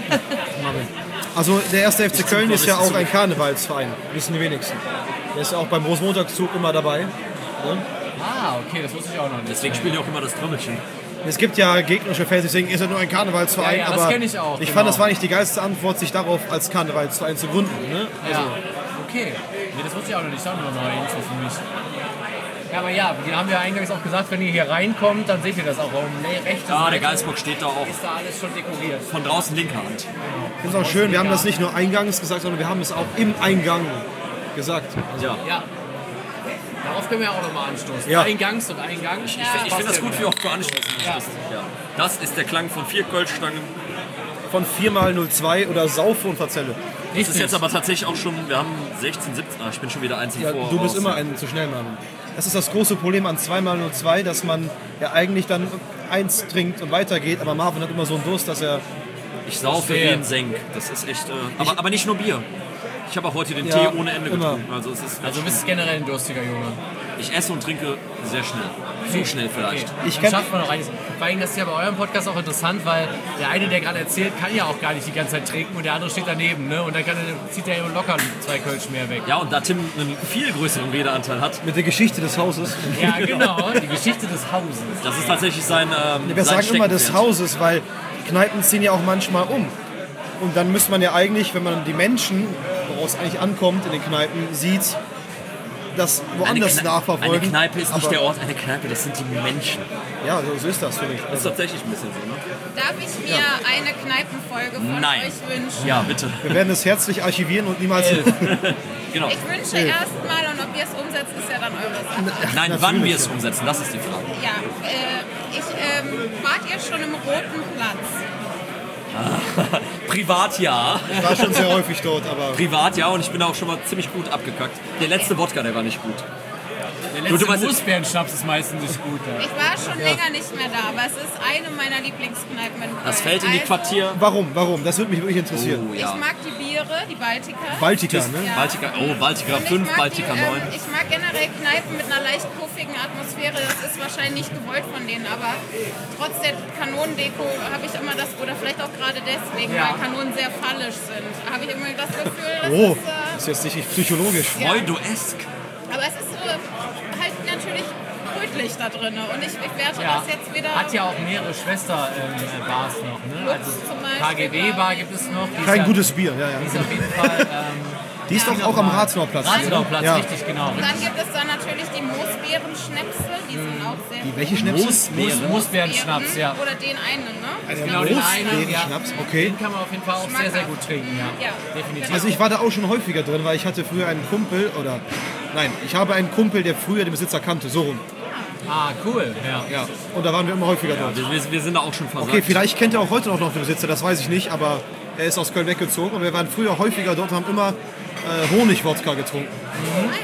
Also der erste F C Köln ist ja richtig auch ein Karnevalsverein, wissen die wenigsten. Der ist ja auch beim Rosenmontagszug immer dabei. Ah, okay, das wusste ich auch noch nicht. Deswegen spielen die auch immer das Trommelchen. Es gibt ja gegnerische Fans, die sagen, ist ja nur ein Karnevalsverein, Ja, ja, das aber kenn ich auch, ich genau. fand, das war nicht die geilste Antwort, sich darauf als Karnevalsverein zu gründen. Ne? Ja, okay. Nee, das wusste ich auch noch nicht. Das ist auch noch neue Info für mich. Ja, aber ja, wir haben ja eingangs auch gesagt, wenn ihr hier reinkommt, dann seht ihr das auch. Um rechte Ah, der Seite Geisbock steht da auch. ist da alles schon dekoriert. Von draußen linker Hand. Ich finde es auch schön, wir haben das nicht nur eingangs gesagt, sondern wir haben es auch im Eingang gesagt. Also, Ja. Ja. Darauf können wir ja auch nochmal anstoßen. Ja. Eingangs und Eingang. Ich, ich finde das gut, wie oft du anschließen möchtest. Ja. Das ist der Klang von vier Kölschstangen. Von vier mal null zwei oder Saufe und Verzelle. Das ist jetzt aber tatsächlich auch schon, wir haben sechzehn, siebzehn, ah, ich bin schon wieder eins Ja, vor. du bist raus. immer ein zu schnell, Mann. Das ist das große Problem an zwei mal null zwei, dass man ja eigentlich dann eins trinkt und weitergeht, aber Marvin hat immer so einen Durst, dass er... Ich saufe wie ein Senk. Das ist echt, äh, aber, aber nicht nur Bier. Ich habe auch heute den Ja, Tee ohne Ende immer. getrunken. Also, es ist Also du bist generell ein durstiger Junge. ich esse und trinke sehr schnell. Zu schnell vielleicht. Okay. Ich Dann kenn- schafft man noch einiges. Vor allem, das ist ja bei eurem Podcast auch interessant, weil der eine, der gerade erzählt, kann ja auch gar nicht die ganze Zeit trinken und der andere steht daneben. Ne? Und dann kann er, zieht er ja locker zwei Kölsch mehr weg. Ja, und da Tim einen viel größeren Redeanteil hat, Mit der Geschichte des Hauses. Ja, genau. Die Geschichte des Hauses. das ist tatsächlich sein ähm, Wir sein sagen immer des Steckenpferd. Hauses, weil Kneipen ziehen ja auch manchmal um. Und dann müsste man ja eigentlich, wenn man die Menschen, woraus es eigentlich ankommt, in den Kneipen sieht, das Eine, woanders Kne nachverfolgen. eine Kneipe ist nicht Aber- der Ort, eine Kneipe, das sind die Menschen. Ja, so, so ist das, finde ich. Das ist tatsächlich ein bisschen so, ne? Darf ich mir eine Kneipenfolge von Nein. euch wünschen? Ja, bitte. Wir werden es herzlich archivieren und niemals... Genau. Ich wünsche erstmal, und ob ihr es umsetzt, ist ja dann eure Sache. Nein, Natürlich, wann wir es ja. umsetzen, das ist die Frage. Ja, äh, ich, ähm, wart ihr schon im Roten Platz? Privat ja. Ich war schon sehr häufig dort, aber... Privat ja, und ich bin da auch schon mal ziemlich gut abgekackt. Der letzte Wodka, der war nicht gut. Der Du- letzte du weißt- Moosbeerenschnaps ist meistens nicht gut. Ja. Ich war schon länger nicht mehr da, aber es ist eine meiner Lieblingskneipen in Köln. Das fällt in die Also, Quartier. Warum? Warum? Das würde mich wirklich interessieren. Oh Ich ja. mag die Biere, die Baltika. Baltica, Das- ne? Ja. Baltica, oh, Baltica Und ich fünf, mag Baltica die, neun. ähm, Ich mag generell Kneipen mit einer leicht puffigen Atmosphäre. Das ist wahrscheinlich nicht gewollt von denen, aber trotz der Kanonendeko habe ich immer das, oder vielleicht auch gerade deswegen, Ja. weil Kanonen sehr fallisch sind, habe ich immer das Gefühl, das Oh, ist, das äh, ist jetzt nicht psychologisch. Ja. Freudoesk. aber es ist so halt natürlich rötlich da drin. Und ich, ich werte Ja. das jetzt wieder. Hat ja auch mehrere Schwester-Bars noch. Ne? Lux Also zum Beispiel, K G B-Bar gibt es noch. Die ist Kein ja, gutes Bier, ja, Die ist ja. auf jeden Fall... Ähm, Die ist doch auch am Rathenauerplatz. Rathenauerplatz, Ja. richtig, genau. Und dann gibt es da natürlich die Moosbeeren-Schnäpse, die sind auch sehr Die, welche Schnäpse? Moos, Moosbeeren-Schnaps, ja. Oder den einen, ne? Ein Genau, den einen, ja. Moosbeeren-Schnaps, okay. Den kann man auf jeden Fall auch sehr, sehr gut trinken, ja. Ja. Definitiv. Also ich war da auch schon häufiger drin, weil ich hatte früher einen Kumpel, oder nein, ich habe einen Kumpel, der früher den Besitzer kannte, so rum. Ah, cool, ja. Ja. Und da waren wir immer häufiger dort. Wir, wir, wir sind da auch schon versagt. Okay, vielleicht kennt er auch heute noch den Besitzer, das weiß ich nicht, aber er ist aus Köln weggezogen und wir waren früher häufiger dort und haben immer äh, Honigwodka getrunken. Ah,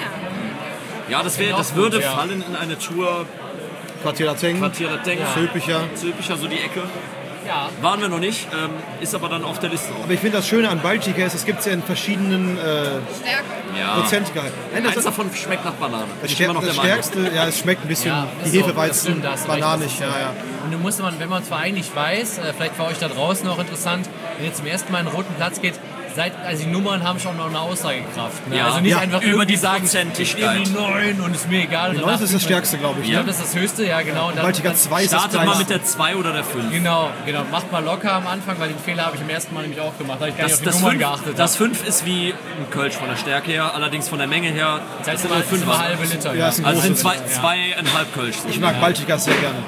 ja. Ja, das, wär, Genau, das würde gut, ja. fallen in eine Tour Quartier Lateng, Quartier Lateng, Zülpicher. Zülpicher, so die Ecke. Ja, Waren wir noch nicht, ähm, ist aber dann auf der Liste. Aber ich finde das Schöne an Baltica ist, es gibt es ja in verschiedenen äh, Stärke. Ja. Prozentgehalt. Nein, das Eins ist davon schmeckt nach Banane. Bin das, ich immer Stär noch der das Meinung. Stärkste, ja, es schmeckt ein bisschen ja, die ist so, das Hefeweizen, stimmt, da hast du recht, bananig, das ist ja, so. ja. Und du musst man, wenn man zwar eigentlich weiß, äh, vielleicht für euch da draußen auch interessant, wenn ihr zum ersten Mal einen roten Platz geht, seid, also die Nummern haben schon noch eine Aussagekraft. Ne? Ja, also nicht ja, einfach über irgendwie die sagen, Prozentigkeit. ich nehme die neun und ist mir egal. Die Danach neunte ist das fühlt man- Stärkste, glaube ich. Ja, Ne? das ist das Höchste, ja genau. Und dann, Baltica dann, zwei ist das Startet mal kleinste. mit der zwei oder der fünf. Genau, genau. Macht mal locker am Anfang, weil den Fehler habe ich im ersten Mal nämlich auch gemacht. Da habe ich gar Das, nicht auf das, die Nummern fünf, geachtet. das fünf ist wie ein Kölsch von der Stärke her, allerdings von der Menge her. das heißt sind immer, nur das ist immer Fünfer. halbe Liter. Ja, ist ein Also sind großes- zwei, Ja. zweieinhalb Kölsch. Ich mag Baltica sehr gerne.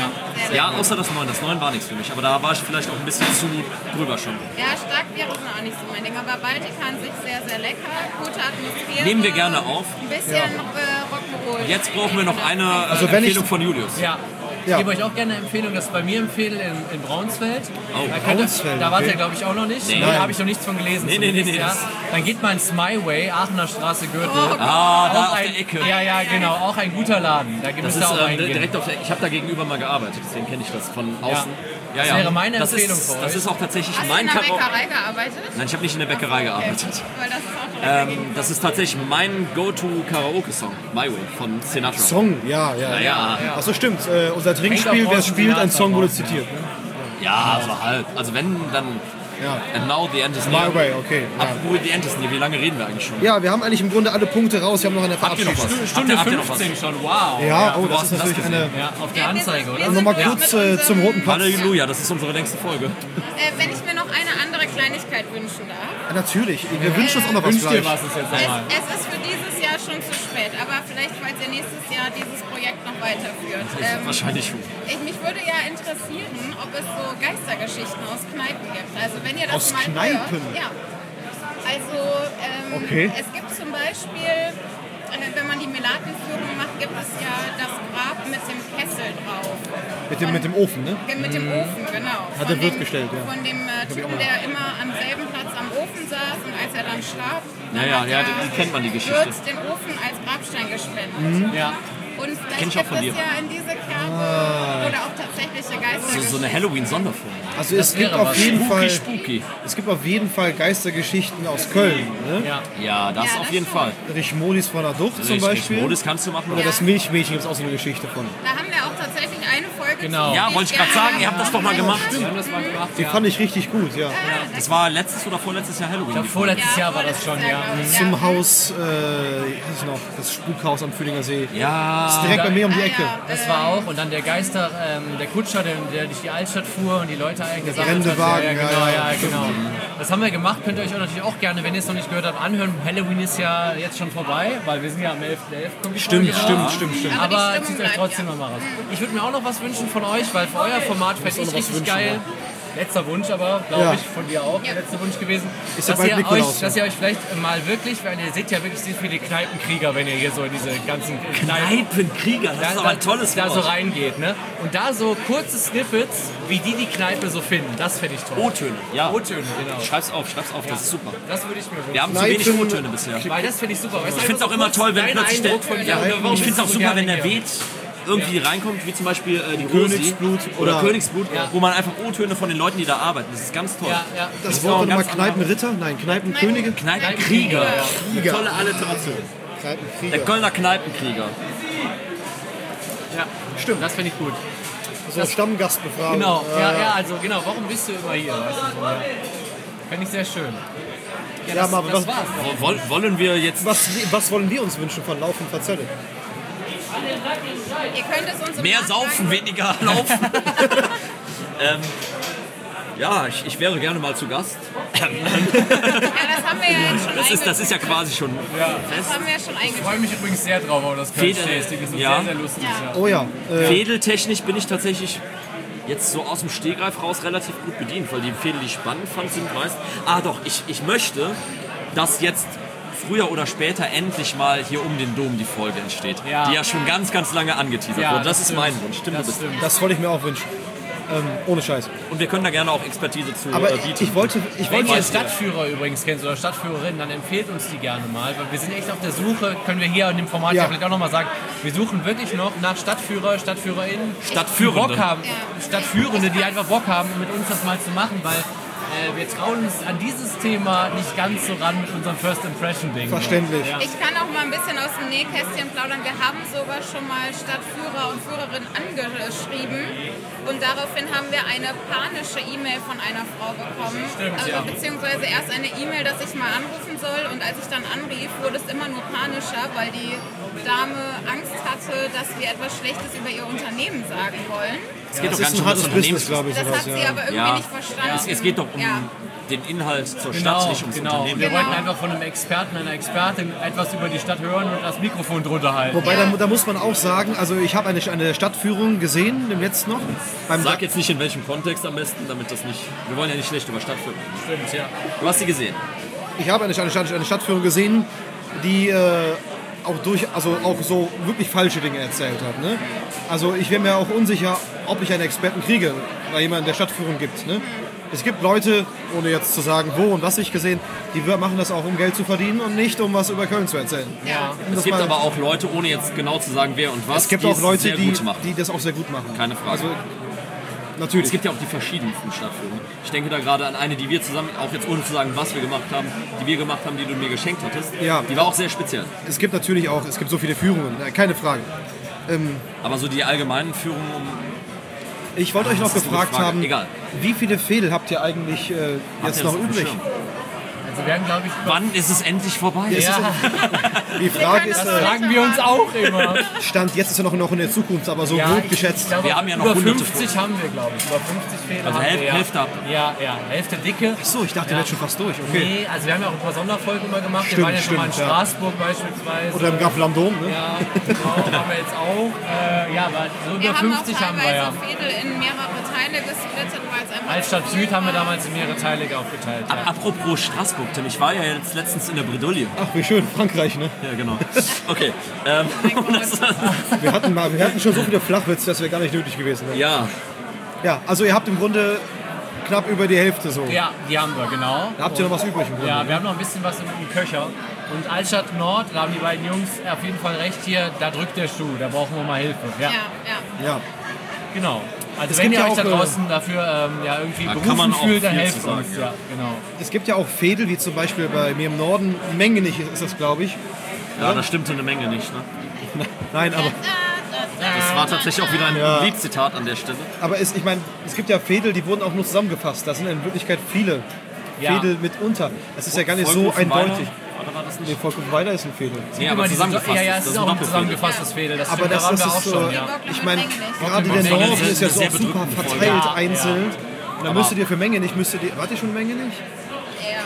Ja, außer das neun. Das neun war nichts für mich, aber da war ich vielleicht auch ein bisschen zu drüber schon. Ja, Starkbiere sind auch nicht so mein Ding, aber Baltica an sich sehr, sehr lecker. Gute Atmosphäre. Nehmen wir gerne auf. Ein bisschen äh, Rock'n'Roll. Jetzt brauchen wir noch eine äh, Also wenn ich- Empfehlung von Julius. Ja. Ich Ja. gebe euch auch gerne eine Empfehlung, das ist bei mir empfehlen in, in Braunsfeld. Oh, da könnt ihr- Braunsfeld, Da wart okay. ihr, glaube ich, auch noch nicht. Nee. Da habe ich noch nichts von gelesen. Nee, nee, nee, zumindest, nee, ja. das- Dann geht mal ins Smyway, Aachener Straße, Gürtel. Oh, Ah, da Auch auf ein, der Ecke. Ja, ja, genau. Auch ein guter Laden. Da gibt Das es ist da auch ähm, eingehen. direkt auf der Ecke. Ich habe da gegenüber mal gearbeitet, deswegen kenne ich das von außen. Ja, Das wäre meine das Empfehlung ist, für Das euch. ist auch tatsächlich Hast du mein in der Karaoke. Bäckerei gearbeitet? Nein, ich habe nicht in der Bäckerei gearbeitet. Weil das ist auch direkt Ähm, das ist tatsächlich mein Go-To-Karaoke-Song, My Way von Sinatra. Song, ja, ja. Ja, ja, Achso, stimmt. Äh, unser Hängt Trinkspiel, auch wer draußen spielt, die ein Song wurde Nase drauf, zitiert. Ne? ja, so halb. Also wenn, dann Ja. And now the end is My near. Way, okay. Ja. Apropos the end is near, wie lange reden wir eigentlich schon? ja, wir haben eigentlich im Grunde alle Punkte raus. Wir haben noch eine Habt ihr noch Verabschiedung. was? Stunde habt ihr, habt ihr noch fünfzehn schon, wow. Ja, oh, wo das hast ist du das natürlich eine... Ja, auf der Ja, wir Anzeige, sind- oder? wir Also nochmal Ja. kurz Mit äh, unserem- zum Roten was? Platz. Halleluja, das ist unsere längste Folge. Äh, wenn ich mir noch eine andere Kleinigkeit wünschen darf. Ja, natürlich, wir wünschen uns auch noch was Wünscht dir gleich. was ist jetzt Es, einmal. es ist für dieses Jahr schon zu spät, aber vielleicht, falls ihr nächstes Jahr dieses Projekt noch weiterführt. Ähm, Wahrscheinlich schon. ich, mich würde ja interessieren, ob es so Geistergeschichten aus Kneipen gibt. Also wenn ihr das Aus mal Kneipen? hört. Ja. Also ähm, Okay. es gibt zum Beispiel äh, wenn man die Melatenführung macht, gibt es ja das Grab mit dem Kessel drauf. Mit dem, mit dem Ofen, ne? Äh, Mit dem Ofen, genau. Hat Von der Wirt dem- gestellt, ja. Von dem äh, Typen, der immer am selben Platz am Ofen saß und als er dann starb, Ja, dann ja, hat ja, der die- die kennt man, die Geschichte. Wirt den Ofen als Grabstein gespendet. Ja. Und vielleicht Kenn ich auch gibt von es dir. ja in diese Kerbe oder auch tatsächliche So, Geistergeschichten. so eine Halloween-Sonderfolge. Also Das es gibt wäre auf was. jeden Spooky, Fall, spooky. es gibt auf jeden Fall Geistergeschichten aus Köln. Ne? Ja. Ja, das Ja, auf das jeden schon. Fall. Richmodis von der Ducht zum Richtig, Beispiel. Modus kannst du machen. Oder das Milchmädchen gibt es auch so eine Geschichte von. Da haben wir auch tatsächlich eine Folge Genau. zu, Ja, die wollte ich gerade gerne sagen, ihr habt das doch mal gemacht. Wir haben das mal gemacht. Die Ja. fand ich richtig gut, ja. Das war letztes oder vorletztes Jahr Halloween. Ich glaube, vorletztes Ja, Jahr war das schon, ja. vorletztes Zum Jahr, Haus, äh, wie heißt es noch, das Spukhaus am Fühlinger See. Ja, Das ist direkt bei mir um die Ah, Ecke. ja. Das war auch. Und dann der Geister, ähm, der Kutscher, der, der durch die Altstadt fuhr und die Leute eingesammelt brennende hat. Wagen, ja, ja, genau, ja. ja, genau. Das haben wir gemacht. Könnt ihr euch auch natürlich auch gerne, wenn ihr es noch nicht gehört habt, anhören. Halloween ist ja jetzt schon vorbei, weil wir sind ja am elften elften Stimmt, stimmt, stimmt, stimmt. Aber die Aber Stimmung zieht euch bleibt, trotzdem ja. mal raus. Ich würde mir auch noch was wünschen von euch, weil für euer Format fände ich auch noch was richtig wünschen, geil. Letzter Wunsch aber, glaube Ja. ich, von dir auch, der letzte Wunsch gewesen. Ist ja dass, bald ihr Nikolaus, euch, dass ihr euch vielleicht mal wirklich, weil ihr seht ja wirklich sehr viele Kneipenkrieger, wenn ihr hier so in diese ganzen Kneipen Kneipenkrieger, das ist aber ein tolles da so Wort. reingeht. Ne? Und da so kurze Snippets, wie die die Kneipe so finden, das fände ich toll. O-Töne, ja. O-Töne, genau. Schreib's auf, schreib's auf, das ist super. Das würde ich mir wünschen. Wir haben zu wenig Kneipen- O-Töne bisher. Weil das finde ich super. Weißt du, Ich finde es einfach auch immer kurz toll, wenn dein plötzlich der, Eindruck von dir. ja, Oder warum ich finde es auch bist du super, gerne wenn der hier? weht irgendwie reinkommt, wie zum Beispiel äh, die Königsblut Rosi oder, oder- Königsblut, Ja. wo man einfach O-Töne von den Leuten, die da arbeiten. Das ist ganz toll. Ja, ja. Das ist Wort auch war ein nochmal ganz anderer- Kneipenritter? Nein, Kneipenkönige? Kneipenkrieger. Ja. Krieger. Tolle Alliteration. Der Kneipenkrieger. Kölner Kneipenkrieger. Ja, stimmt. Das finde ich gut. So Stammgastbefragung. Genau, Äh, ja, ja, also genau, warum bist du immer hier? Weißt du, so, ja. Fände ich sehr schön. Ja, Ja, das, aber das was- war's. Wo- Woll, wollen wir jetzt... Was, was wollen wir uns wünschen von Laufen Verzelle? Ihr könnt es uns im Mehr Nachgang- saufen, weniger laufen. ähm, ja, ich, ich wäre gerne mal zu Gast. Ja, das haben wir ja jetzt schon Das ist, das ist ja quasi schon Das fest. haben wir ja schon Ich eingeführt. freue mich übrigens sehr drauf auf das Fedel- Köln-Tasting. Das ist ja. sehr, sehr lustig. Ja. Oh ja, äh, Fädeltechnisch bin ich tatsächlich jetzt so aus dem Stegreif raus relativ gut bedient, weil die Fädel, die ich spannend fand, sind meist... Ah doch, ich, ich möchte, dass jetzt früher oder später endlich mal hier um den Dom die Folge entsteht, Ja. die ja schon ganz, ganz lange angeteasert Ja, wurde. Das, das ist stimmt. mein Wunsch. Stimmt, du Das bist. stimmt. das wollte ich mir auch wünschen. Ähm, ohne Scheiß. Und wir können da gerne auch Expertise zu Aber äh, bieten. ich wollte, ich Wenn wollte ihr jetzt, Stadtführer übrigens kennt oder Stadtführerin, dann empfehlt uns die gerne mal, weil wir sind echt auf der Suche, können wir hier in dem Format ja, Ja. vielleicht auch nochmal sagen, wir suchen wirklich noch nach Stadtführer, StadtführerInnen, die Stadtführende. Bock haben, Stadtführende, die einfach Bock haben, mit uns das mal zu machen, weil äh, wir trauen uns an dieses Thema nicht ganz so ran mit unserem First Impression Ding. verständlich. Ja. Ich kann auch mal ein bisschen aus dem Nähkästchen plaudern. Wir haben sogar schon mal Stadtführer und Führerinnen angeschrieben und daraufhin haben wir eine panische E-Mail von einer Frau bekommen. Stimmt, also, ja. Beziehungsweise erst eine E-Mail, dass ich mal anrufen soll und als ich dann anrief, wurde es immer nur panischer, weil die Dame Angst hatte, dass wir etwas Schlechtes über ihr Unternehmen sagen wollen. Es geht Das doch gar ist nicht ein um das hartes Business, Unternehmen. glaube ich. Das sowas, hat sie ja. aber irgendwie Ja. nicht verstanden. Es, es geht doch um Ja. den Inhalt zur Genau, Stadt, nicht ums genau. Unternehmen. Wir Genau. wollten einfach von einem Experten, einer Expertin etwas über die Stadt hören und das Mikrofon drunter halten. Wobei, da, da muss man auch sagen, also ich habe eine, eine Stadtführung gesehen, im letzten noch. Beim Sag jetzt nicht in welchem Kontext am besten, damit das nicht... Wir wollen ja nicht schlecht über Stadt führen. Stimmt, ja. Du hast sie gesehen. Ich habe eine, eine, Stadt, eine Stadtführung gesehen, die äh, auch durch, also auch so wirklich falsche Dinge erzählt hat. Ne? Also ich wäre mir auch unsicher, ob ich einen Experten kriege, weil jemand in der Stadtführung gibt. Ne? Es gibt Leute, ohne jetzt zu sagen, wo und was ich gesehen, die machen das auch, um Geld zu verdienen und nicht, um was über Köln zu erzählen. Ja. Um Es das gibt mal- aber auch Leute, ohne jetzt genau zu sagen, wer und was, es gibt die auch es Leute, sehr die, gut machen. die das auch sehr gut machen. Keine Frage. Also, natürlich. Es gibt ja auch die verschiedensten Stadtführungen. Ich denke da gerade an eine, die wir zusammen, auch jetzt ohne zu sagen, was wir gemacht haben, die wir gemacht haben, die du mir geschenkt hattest. Ja. Die war auch sehr speziell. Es gibt natürlich auch, es gibt so viele Führungen, äh, keine Frage. Aber so die allgemeinen Führungen um... Ich wollte euch noch das ist eine gefragt Frage. haben, Egal. wie viele Fädel habt ihr eigentlich äh, jetzt ihr noch das auf dem übrig? Schirm? Also wir werden, glaube ich, Wann ist es endlich vorbei? ja, Die Frage ist, das äh, fragen wir uns auch immer. Stand jetzt ist ja noch, noch in der Zukunft, aber so Ja, grob ich- geschätzt. Ich glaube, Wir haben ja noch über hunderte fünfzig haben wir, glaube ich. Über fünfzig Fehler Also haben Hälfte- wir, ja. Hälfte ab. Ja, ja, Hälfte dicke. Achso, ich dachte, ihr Ja. wärt schon fast durch. Okay. Nee, also wir haben ja auch ein paar Sonderfolgen immer gemacht. Stimmt, wir waren ja schon mal in stimmt, ja. Straßburg beispielsweise. Oder im Gaffel am Dom, ne? Ja, genau, waren wir jetzt auch. Äh, ja, aber so Wir über haben auch fünfzig haben wir teilweise ja. Fädel in mehrere Teile gesplittet, weil es einfach Altstadt zu viel Süd haben wir war. damals in mehrere Teile aufgeteilt. Ab- Ja. Apropos Straßburg, Eindruck, Tim? Ich war ja jetzt letztens in der Bredouille. Ach, wie schön, Frankreich, ne? Ja, genau. Okay. Ähm, das, Wir hatten, mal, wir hatten schon so viele Flachwitze, das wäre gar nicht nötig gewesen. Ne? ja, Ja, also ihr habt im Grunde knapp über die Hälfte so. Ja, die haben wir, genau. Da habt ihr noch was übrig im Grunde. Ja, wir haben noch ein bisschen was im, im Köcher. Und Altstadt Nord, da haben die beiden Jungs auf jeden Fall recht hier, da drückt der Schuh, da brauchen wir mal Hilfe. Ja, Ja, ja. Ja. genau. Also Es wenn gibt ihr ja euch da auch, äh, draußen dafür ähm, ja, irgendwie Da kann berufen man auch fühlt, dann viel helft zu sagen, uns. ja. Ja, genau. Es gibt ja auch Fädel, wie zum Beispiel bei mir im Norden, Mengenich ist das, glaube ich. ja, da stimmte eine Menge nicht. Ne? Nein, aber, Das war tatsächlich auch wieder ein Ja. Liedzitat an der Stelle. aber es, ich meine, es gibt ja Fädel, die wurden auch nur zusammengefasst. Da sind in Wirklichkeit viele Ja. Fädel mitunter. Das ist ja gar nicht so Vollkofenweiler? eindeutig. Oder war das Nee, nicht? vollkommen weiter ist ein Fädel. Nee, Immer aber diese- zusammengefasst. Ja, ja, ist. es Das ist auch ein Doppelfädel. zusammengefasstes Fädel. Das Aber stimmt, das, da waren das wir auch ist so, schon, ja. ich meine, Mengenich. gerade der Mengenich Norden ist ist ja eine so sehr auch super bedrückende Folge. verteilt Ja, einzeln. Und dann Aber- müsstet ihr für Menge nicht, müsstet ihr, wart ihr schon Menge nicht? Ja.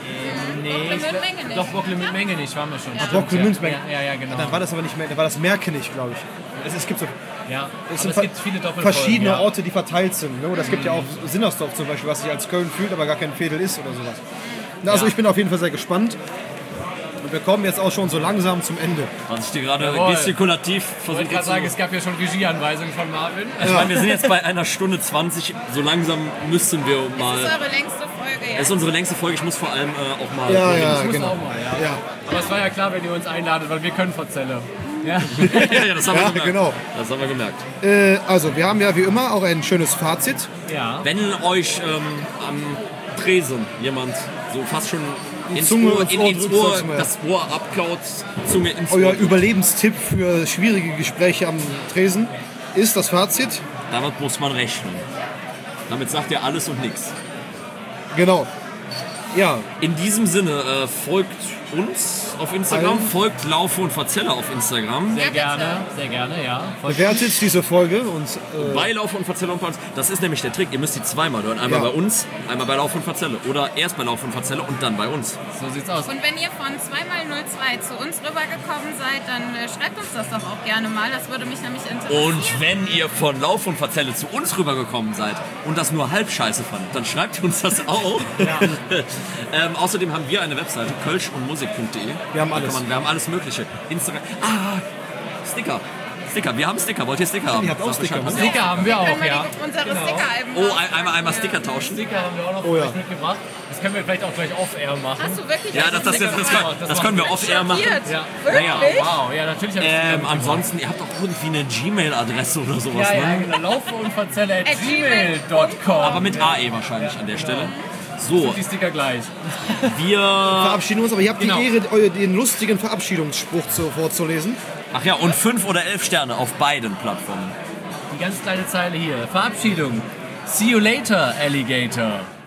Nee, Bockle ich mit glaub- Menge nicht. Doch, Bockle mit Menge nicht, waren wir schon. Stimmt, Bockle ja. mit Menge. Ja, ja, genau. Dann war das aber nicht mehr, dann war das Merkenich, glaube ich. Es, es gibt so ja. es Aber sind es gibt viele Doppelfolgen. verschiedene ja. Orte, die verteilt sind. Ne? Oder es gibt ja auch Sinnersdorf zum Beispiel, was sich als Köln fühlt, aber gar kein Fädel ist oder sowas. Na, also Ja. ich bin auf jeden Fall sehr gespannt. Und wir kommen jetzt auch schon so langsam zum Ende. Was ich dir gerade Jawohl. gestikulativ Ich wollte versuche gerade zu... sagen, es gab ja schon Regieanweisungen von Marvin. Ich meine, wir sind jetzt bei einer Stunde zwanzig. So langsam müssten wir Das ist mal... eure längste Folge Es ist jetzt. unsere längste Folge. Ich muss vor allem äh, auch mal... Ja, Ich ja, muss genau. auch mal, ja. Ja, Aber es war ja klar, wenn ihr uns einladet, weil wir können Verzelle. Ja. ja, ja, das haben Ja, wir gemerkt. genau. Das haben wir gemerkt. äh, also wir haben ja wie immer auch ein schönes Fazit. ja. Wenn euch ähm, am Tresen jemand so fast schon ins Zunge Ohr, ins in, Ohr ins drückt, Ohr, sagst du mal. das Ohr abkaut, Zunge ins Euer Ohr. Überlebenstipp für schwierige Gespräche am Tresen ist das Fazit. Damit muss man rechnen. Damit sagt ihr alles und nichts. Genau. Ja, In diesem Sinne, äh, folgt uns auf Instagram, Allen. folgt Laufe und Verzelle auf Instagram. Sehr gerne, sehr gerne, ja. Voll bewertet diese Folge und äh, Bei Laufe und Verzelle und bei uns. Das ist nämlich der Trick. Ihr müsst die zweimal hören. Einmal Ja. bei uns, einmal bei Laufe und Verzelle. Oder erst bei Laufe und Verzelle und dann bei uns. So sieht's aus. Und wenn ihr von zwei mal null zwei zu uns rübergekommen seid, dann äh, schreibt uns das doch auch gerne mal. Das würde mich nämlich interessieren. Und wenn ihr von Lauf und Verzelle zu uns rübergekommen seid und das nur halb scheiße fandet, dann schreibt uns das auch. ähm, außerdem haben wir eine Webseite, kölsch und musik punkt de. Wir haben Da alles. kann man, wir haben alles Mögliche. Instagram. Ah, Sticker. Sticker. Wir haben Sticker. Wollt ihr Sticker haben? ihr habt auch Sagt Sticker, Bescheid. ne? Sticker haben wir können auch, wir ja. die, unsere Genau. Sticker-Alben Oh, ein, einmal, einmal Sticker tauschen. Sticker haben wir auch noch Oh ja. vielleicht mitgebracht. Das können wir vielleicht auch gleich off-air machen. Hast du wirklich Ja, das, das, das, das, Das können, machen das können wir off-air machen. Schockiert. Ja. Wirklich? Wow, ja, natürlich habe ich Sticker Ähm, mitgebracht. ansonsten, ihr habt auch irgendwie eine Gmail-Adresse oder sowas, Ja, ja, ne? genau. Laufe und Verzelle at At gmail Punkt com. Aber mit A E wahrscheinlich an der Stelle. So, Die Sticker gleich. wir... verabschieden uns, aber ihr habt Genau. die Ehre, euer- den lustigen Verabschiedungsspruch zu, vorzulesen. Ach ja, und fünf oder elf Sterne auf beiden Plattformen. Die ganz kleine Zeile hier. Verabschiedung. See you later, Alligator.